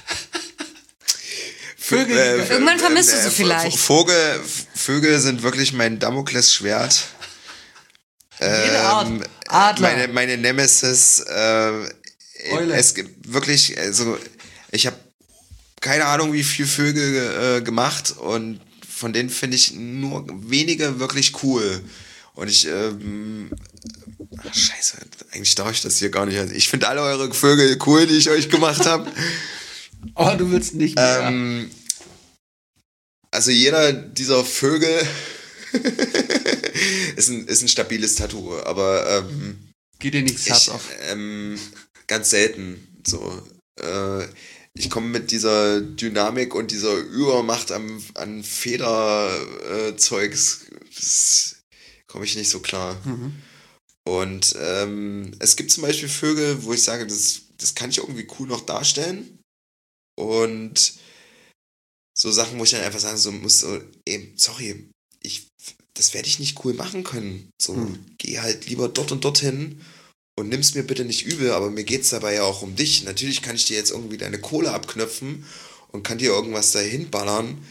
Vögel. Irgendwann vermisst du sie vielleicht. Vögel sind wirklich mein Damoklesschwert. Jede Art. Adler. Meine Nemesis. Eule. Es gibt wirklich, also ich habe keine Ahnung, wie viele Vögel gemacht und von denen finde ich nur wenige wirklich cool. Und scheiße, eigentlich darf ich das hier gar nicht. Also ich finde alle eure Vögel cool, die ich euch gemacht habe. Aber du willst nicht mehr. Also jeder dieser Vögel ist ein stabiles Tattoo, aber Geht dir nichts Herz auf. ganz selten. So. Ich komme mit dieser Dynamik und dieser Übermacht an Federzeugs, komme ich nicht so klar. Und es gibt zum Beispiel Vögel, wo ich sage, das kann ich irgendwie cool noch darstellen. Und so Sachen, wo ich dann einfach sagen muss, so, ey, sorry, das werde ich nicht cool machen können. So, geh halt lieber dort und dorthin und nimm's mir bitte nicht übel, aber mir geht's dabei ja auch um dich. Natürlich kann ich dir jetzt irgendwie deine Kohle abknöpfen und kann dir irgendwas dahin ballern.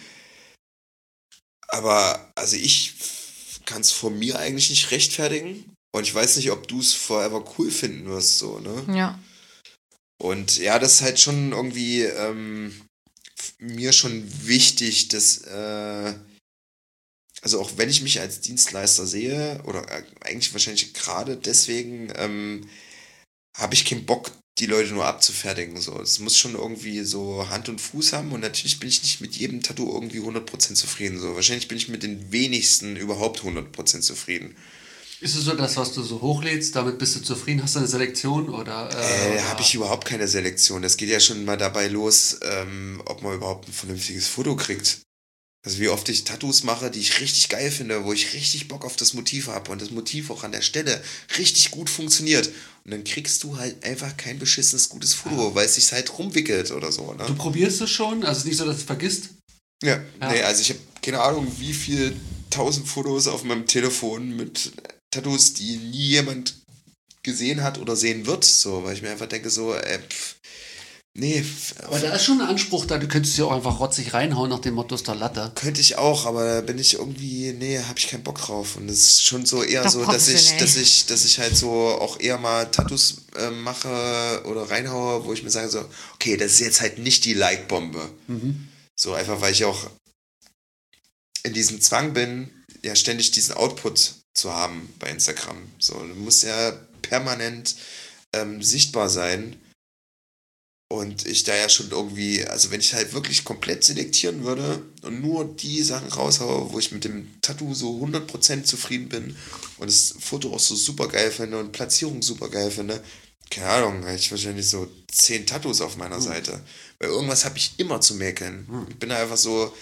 Aber also ich kann es von mir eigentlich nicht rechtfertigen. Und ich weiß nicht, ob du es forever cool finden wirst, so, ne? Ja. Und ja, das ist halt schon irgendwie mir schon wichtig, dass also auch wenn ich mich als Dienstleister sehe, oder eigentlich wahrscheinlich gerade deswegen, habe ich keinen Bock, die Leute nur abzufertigen. So. Es muss schon irgendwie so Hand und Fuß haben und natürlich bin ich nicht mit jedem Tattoo irgendwie 100% zufrieden. So. Wahrscheinlich bin ich mit den wenigsten überhaupt 100% zufrieden. Ist es so das, was du so hochlädst, damit bist du zufrieden? Hast du eine Selektion oder? Habe ich überhaupt keine Selektion. Das geht ja schon mal dabei los, ob man überhaupt ein vernünftiges Foto kriegt. Also wie oft ich Tattoos mache, die ich richtig geil finde, wo ich richtig Bock auf das Motiv habe und das Motiv auch an der Stelle richtig gut funktioniert. Und dann kriegst du halt einfach kein beschissenes gutes Foto, weil es sich halt rumwickelt oder so. Ne? Du probierst es schon? Also es ist nicht so, dass du es vergisst? Ja, Ja. nee, also ich habe keine Ahnung, wie viele 1000 Fotos auf meinem Telefon mit Tattoos, die nie jemand gesehen hat oder sehen wird, so, weil ich mir einfach denke, so, nee. Aber da ist schon ein Anspruch da, du könntest ja auch einfach rotzig reinhauen nach dem Motto ist der Latte. Könnte ich auch, aber da bin ich irgendwie, hab ich keinen Bock drauf. Und es ist schon so eher so, dass ich halt so auch eher mal Tattoos mache oder reinhaue, wo ich mir sage so, okay, das ist jetzt halt nicht die Like-Bombe. So einfach, weil ich auch in diesem Zwang bin, ja ständig diesen Output zu haben bei Instagram. So, du musst ja permanent sichtbar sein. Und ich da ja schon irgendwie, also wenn ich halt wirklich komplett selektieren würde und nur die Sachen raushaue, wo ich mit dem Tattoo so 100% zufrieden bin und das Foto auch so super geil finde und Platzierung super geil finde, keine Ahnung, hätte ich wahrscheinlich so 10 Tattoos auf meiner Seite. Weil irgendwas habe ich immer zu mäkeln. Ich bin da einfach so,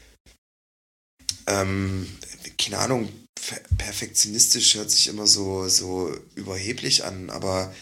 keine Ahnung, perfektionistisch hört sich immer so überheblich an, aber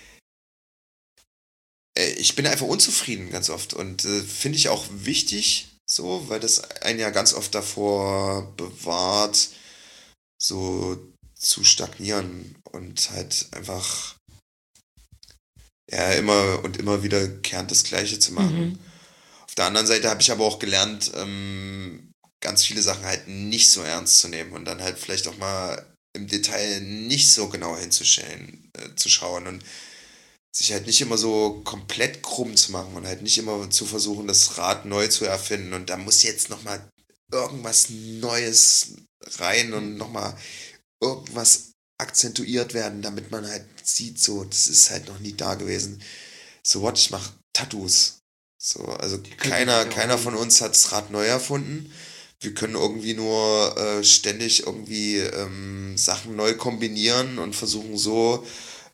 ich bin einfach unzufrieden ganz oft und finde ich auch wichtig, so, weil das einen ja ganz oft davor bewahrt, so zu stagnieren und halt einfach ja immer und immer wiederkehrend das Gleiche zu machen. Auf der anderen Seite habe ich aber auch gelernt, ganz viele Sachen halt nicht so ernst zu nehmen und dann halt vielleicht auch mal im Detail nicht so genau zu schauen und sich halt nicht immer so komplett krumm zu machen und halt nicht immer zu versuchen, das Rad neu zu erfinden und da muss jetzt nochmal irgendwas Neues rein und nochmal irgendwas akzentuiert werden, damit man halt sieht, so, das ist halt noch nie da gewesen. So what, ich mache Tattoos. So, also keiner von uns hat das Rad neu erfunden. Wir können irgendwie nur ständig irgendwie Sachen neu kombinieren und versuchen so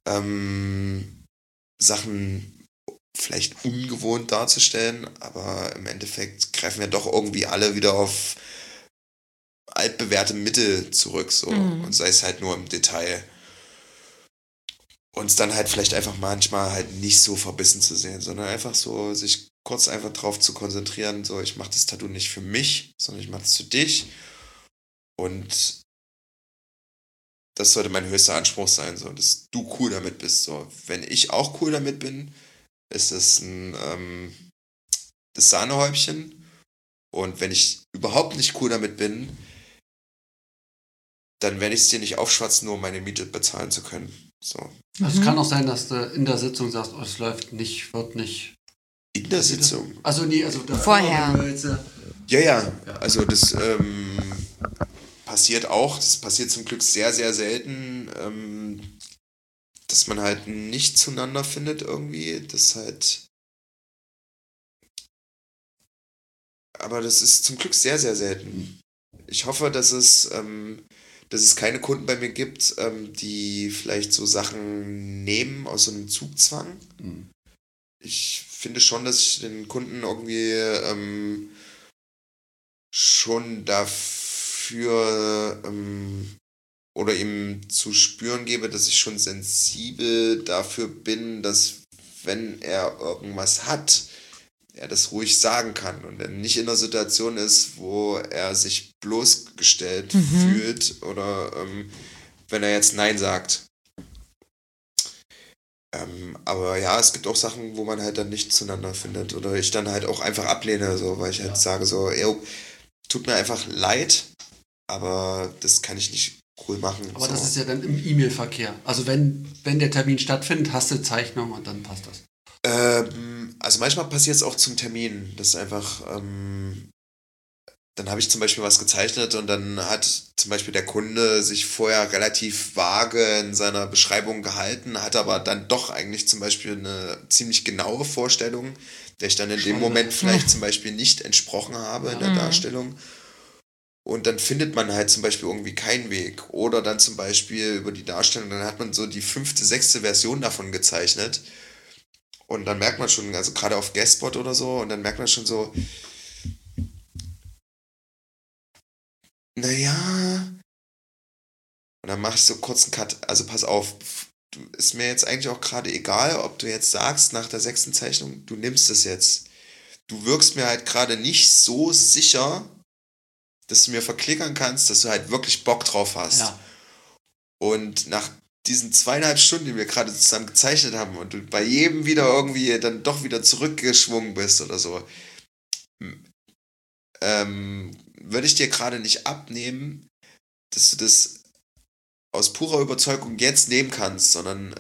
Sachen vielleicht ungewohnt darzustellen, aber im Endeffekt greifen wir doch irgendwie alle wieder auf altbewährte Mittel zurück, so, und sei es halt nur im Detail. Uns dann halt vielleicht einfach manchmal halt nicht so verbissen zu sehen, sondern einfach so sich kurz einfach drauf zu konzentrieren, so, ich mache das Tattoo nicht für mich, sondern ich mache es für dich und das sollte mein höchster Anspruch sein, so, dass du cool damit bist, so. Wenn ich auch cool damit bin, ist es das Sahnehäubchen. Und wenn ich überhaupt nicht cool damit bin, dann werde ich es dir nicht aufschwatzen, nur um meine Miete bezahlen zu können. So. Also es kann auch sein, dass du in der Sitzung sagst, oh, es läuft nicht, wird nicht. In der Sitzung? Also nee, also vorher. Ja, also das passiert auch. Das passiert zum Glück sehr, sehr selten, dass man halt nicht zueinander findet irgendwie. Das halt. Aber das ist zum Glück sehr, sehr selten. Ich hoffe, dass es keine Kunden bei mir gibt, die vielleicht so Sachen nehmen aus so einem Zugzwang. Ich finde schon, dass ich den Kunden irgendwie schon dafür oder ihm zu spüren gebe, dass ich schon sensibel dafür bin, dass wenn er irgendwas hat, er das ruhig sagen kann und er nicht in einer Situation ist, wo er sich bloßgestellt fühlt oder wenn er jetzt Nein sagt. Aber ja, es gibt auch Sachen, wo man halt dann nicht zueinander findet oder ich dann halt auch einfach ablehne, so, weil ich halt sage so, tut mir einfach leid, aber das kann ich nicht cool machen. Aber so. das ist ja dann im E-Mail-Verkehr. Also wenn der Termin stattfindet, hast du Zeichnung und dann passt das. Also manchmal passiert es auch zum Termin, dass einfach, dann habe ich zum Beispiel was gezeichnet und dann hat zum Beispiel der Kunde sich vorher relativ vage in seiner Beschreibung gehalten, hat aber dann doch eigentlich zum Beispiel eine ziemlich genaue Vorstellung, der ich dann in dem Moment vielleicht zum Beispiel nicht entsprochen habe in der Darstellung. Und dann findet man halt zum Beispiel irgendwie keinen Weg. Oder dann zum Beispiel über die Darstellung, dann hat man so die 5., 6. Version davon gezeichnet. Und dann merkt man schon, also gerade auf Guestspot oder so, und dann merkt man schon so, naja. Und dann mache ich so kurz einen Cut. Also pass auf, ist mir jetzt eigentlich auch gerade egal, ob du jetzt sagst nach der 6. Zeichnung, du nimmst es jetzt. Du wirkst mir halt gerade nicht so sicher, dass du mir verklickern kannst, dass du halt wirklich Bock drauf hast. Ja. Und nach diesen 2,5 Stunden, die wir gerade zusammen gezeichnet haben und du bei jedem wieder irgendwie dann doch wieder zurückgeschwungen bist oder so, würde ich dir gerade nicht abnehmen, dass du das aus purer Überzeugung jetzt nehmen kannst, sondern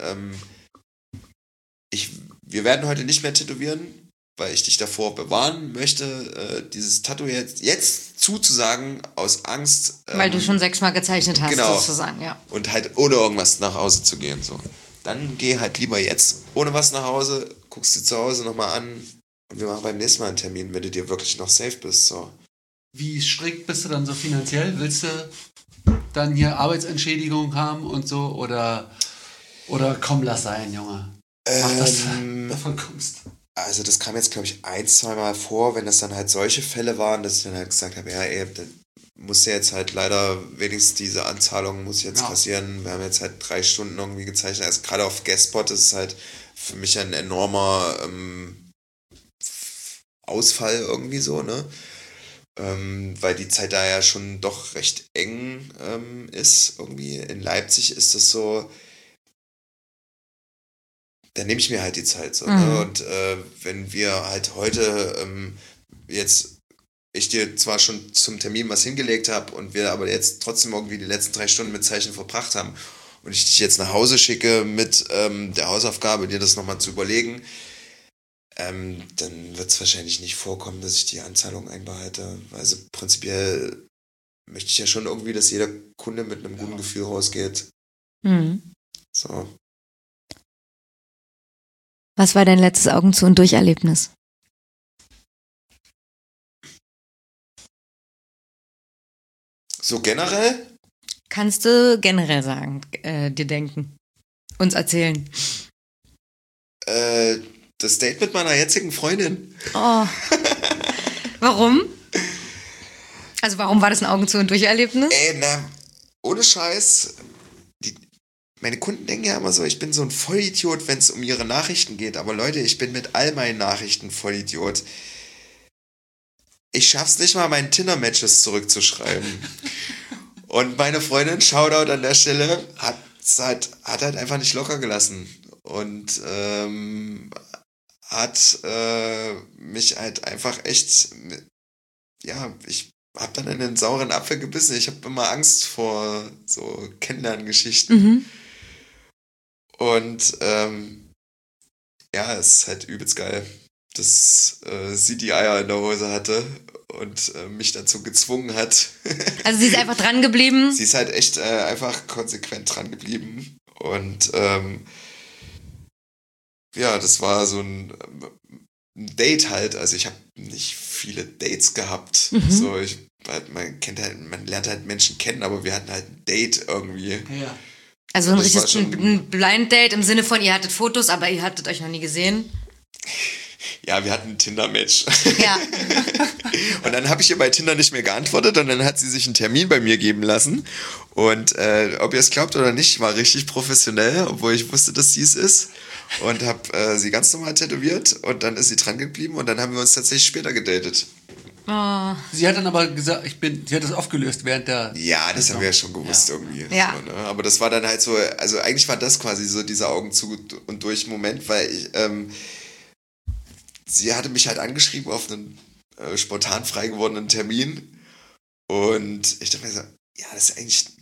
wir werden heute nicht mehr tätowieren, weil ich dich davor bewahren möchte, dieses Tattoo jetzt zuzusagen aus Angst. Weil du schon 6-mal gezeichnet hast, genau. sozusagen, ja. Und halt ohne irgendwas nach Hause zu gehen. So. Dann geh halt lieber jetzt ohne was nach Hause, guckst dir zu Hause nochmal an und wir machen beim nächsten Mal einen Termin, wenn du dir wirklich noch safe bist. So. Wie strikt bist du dann so finanziell? Willst du dann hier Arbeitsentschädigung haben und so? Oder komm, lass sein, Junge. Mach, dass du davon kommst. Also das kam jetzt, glaube ich, 1-2 Mal vor, wenn das dann halt solche Fälle waren, dass ich dann halt gesagt habe, ja, ey, dann muss ja jetzt halt leider wenigstens diese Anzahlung muss jetzt kassieren. Wir haben jetzt halt 3 Stunden irgendwie gezeichnet. Also gerade auf Guestspot ist es halt für mich ein enormer Ausfall irgendwie so, ne? Weil die Zeit da ja schon doch recht eng ist. Irgendwie in Leipzig ist das so, dann nehme ich mir halt die Zeit so. Ne? Und wenn wir halt heute jetzt ich dir zwar schon zum Termin was hingelegt habe und wir aber jetzt trotzdem irgendwie die letzten 3 Stunden mit Zeichen verbracht haben und ich dich jetzt nach Hause schicke mit der Hausaufgabe, dir das nochmal zu überlegen, dann wird es wahrscheinlich nicht vorkommen, dass ich die Anzahlung einbehalte. Also prinzipiell möchte ich ja schon irgendwie, dass jeder Kunde mit einem guten Gefühl rausgeht. So. Was war dein letztes Augen zu und durch Erlebnis? So generell? Kannst du generell sagen, dir denken, uns erzählen? Das Date mit meiner jetzigen Freundin. Oh. Warum? Also warum war das ein Augen zu und durch Erlebnis? Ohne Scheiß. Meine Kunden denken ja immer so, ich bin so ein Vollidiot, wenn es um ihre Nachrichten geht. Aber Leute, ich bin mit all meinen Nachrichten Vollidiot. Ich schaff's nicht mal, meinen Tinder-Matches zurückzuschreiben. Und meine Freundin, Shoutout an der Stelle, hat halt einfach nicht locker gelassen. Und hat mich halt einfach echt, ja, ich hab dann in den sauren Apfel gebissen. Ich habe immer Angst vor so Kennenlerngeschichten. Und ja, es ist halt übelst geil, dass sie die Eier in der Hose hatte und mich dazu gezwungen hat. Also sie ist einfach dran geblieben? Sie ist halt echt einfach konsequent dran geblieben. Und ja, das war so ein Date halt. Also ich habe nicht viele Dates gehabt. So, man lernt halt Menschen kennen, aber wir hatten halt ein Date irgendwie. Ja. Also ein richtiges Blind Date im Sinne von, ihr hattet Fotos, aber ihr hattet euch noch nie gesehen? Ja, wir hatten ein Tinder-Match. Ja. Und dann habe ich ihr bei Tinder nicht mehr geantwortet und dann hat sie sich einen Termin bei mir geben lassen. Und ob ihr es glaubt oder nicht, war richtig professionell, obwohl ich wusste, dass sie es ist. Und habe sie ganz normal tätowiert und dann ist sie dran geblieben und dann haben wir uns tatsächlich später gedatet. Oh. Sie hat dann aber gesagt, sie hat das aufgelöst während der... Ja, das haben wir ja schon gewusst irgendwie. Ja. So, ne? Aber das war dann halt so, also eigentlich war das quasi so dieser Augen zu und durch Moment, weil ich, sie hatte mich halt angeschrieben auf einen spontan frei gewordenen Termin und ich dachte mir so, ja, das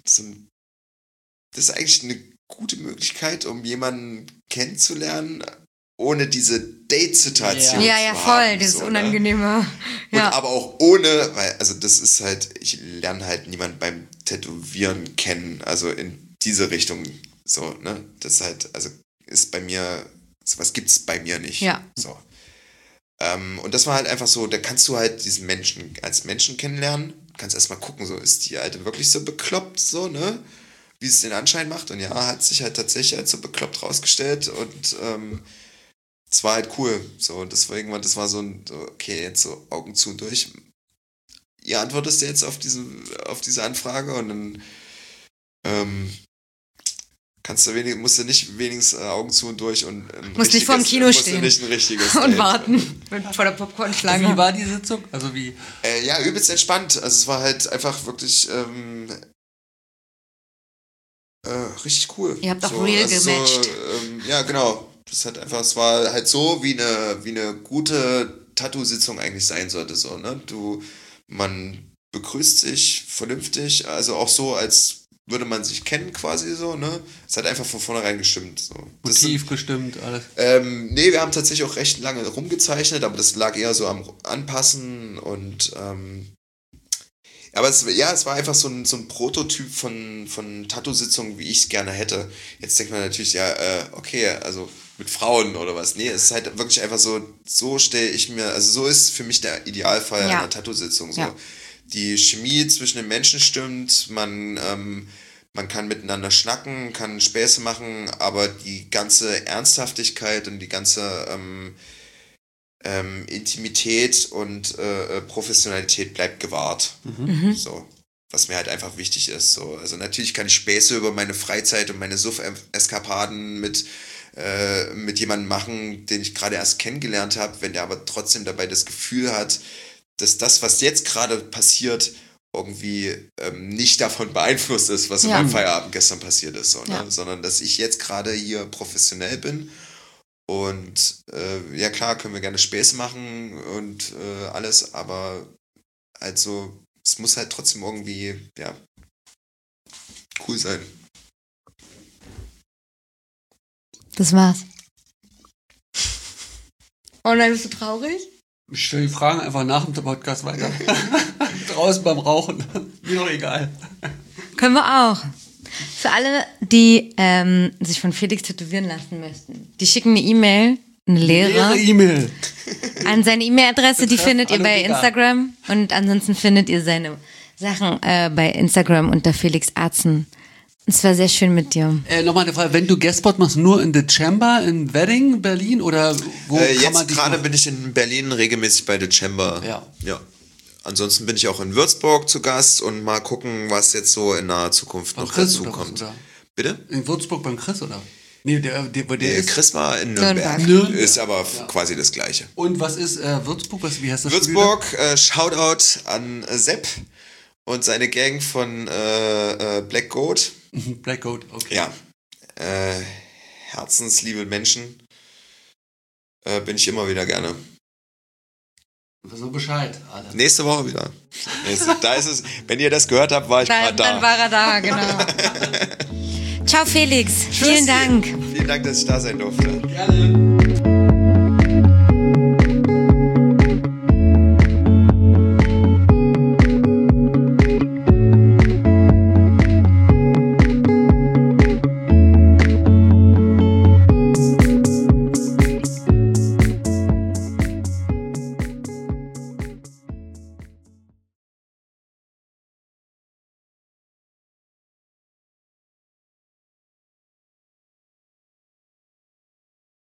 ist eigentlich eine gute Möglichkeit, um jemanden kennenzulernen, ohne diese Date-Situation ja, zu voll, haben. dieses so, Unangenehme. Und Ja. aber auch ohne, weil, also das ist halt, ich lerne halt niemanden beim Tätowieren kennen, also in diese Richtung, so, ne, das ist halt, also ist bei mir, sowas gibt's bei mir nicht. Ja. So. Und das war halt einfach so, da kannst du halt diesen Menschen als Menschen kennenlernen, kannst erstmal gucken, so, ist die Alte wirklich so bekloppt, so, ne, wie es den Anschein macht, und ja, hat sich halt tatsächlich als so bekloppt rausgestellt und es war halt cool, so, deswegen war das war so ein, okay, jetzt so Augen zu und durch. Ihr antwortest jetzt auf diese Anfrage und dann musst du nicht wenigstens Augen zu und durch und musst nicht vorm Kino stehen nicht ein richtiges und Date. warten vor der Popcornschlange. Wie war die Sitzung? Also wie? Ja, übelst entspannt. Also es war halt einfach wirklich richtig cool. Ihr habt auch real gematcht. Ja, genau. Das hat einfach, es war halt so, wie eine gute Tattoo-Sitzung eigentlich sein sollte. So, ne? Man begrüßt sich vernünftig, also auch so, als würde man sich kennen quasi so, ne? Es hat einfach von vornherein gestimmt. So. Motiv gestimmt, alles. Nee, wir haben tatsächlich auch recht lange rumgezeichnet, aber das lag eher so am Anpassen und aber es war einfach so ein Prototyp von Tattoo-Sitzungen, wie ich es gerne hätte. Jetzt denkt man natürlich, ja, okay, also mit Frauen oder was. Nee, es ist halt wirklich einfach so stelle ich mir, also so ist für mich der Idealfall einer Tattoo-Sitzung. So. Ja. Die Chemie zwischen den Menschen stimmt, man kann miteinander schnacken, kann Späße machen, aber die ganze Ernsthaftigkeit und die ganze Intimität und Professionalität bleibt gewahrt. Mhm. So, was mir halt einfach wichtig ist. So. Also natürlich kann ich Späße über meine Freizeit und meine Suff-Eskapaden mit jemandem machen, den ich gerade erst kennengelernt habe, wenn der aber trotzdem dabei das Gefühl hat, dass das, was jetzt gerade passiert, irgendwie nicht davon beeinflusst ist, was in meinem Feierabend gestern passiert ist, so, ne? Sondern dass ich jetzt gerade hier professionell bin. Und ja klar, können wir gerne Späße machen und alles, aber also es muss halt trotzdem irgendwie, ja, cool sein. Das war's. Oh nein, bist du traurig? Ich stelle die Fragen einfach nach dem Podcast weiter. Draußen beim Rauchen. Mir doch egal. Können wir auch. Für alle, die sich von Felix tätowieren lassen möchten, die schicken mir E-Mail, eine leere E-Mail. An seine E-Mail-Adresse, die findet ihr bei Instagram. Und ansonsten findet ihr seine Sachen bei Instagram unter Felix Arzen. Es war sehr schön mit dir. Nochmal eine Frage, wenn du Guestspot machst, nur in The Chamber in Wedding, Berlin oder wo kann jetzt man gerade bin ich in Berlin regelmäßig bei The Chamber. Ja. Ansonsten bin ich auch in Würzburg zu Gast und mal gucken, was jetzt so in naher Zukunft noch dazu kommt. Bitte? In Würzburg beim Chris, oder? Nee, der Chris war in Nürnberg. Ist aber quasi das Gleiche. Und was ist Würzburg? Wie heißt das? Würzburg, Shoutout an Sepp und seine Gang von Black Goat. Black Goat, okay. Ja. Herzensliebe Menschen. Bin ich immer wieder gerne. So Bescheid, alle. Nächste Woche wieder. Da ist es, wenn ihr das gehört habt, war ich gerade da. Dann war er da, genau. Ciao Felix, vielen Dank. Vielen Dank, dass ich da sein durfte. Gerne.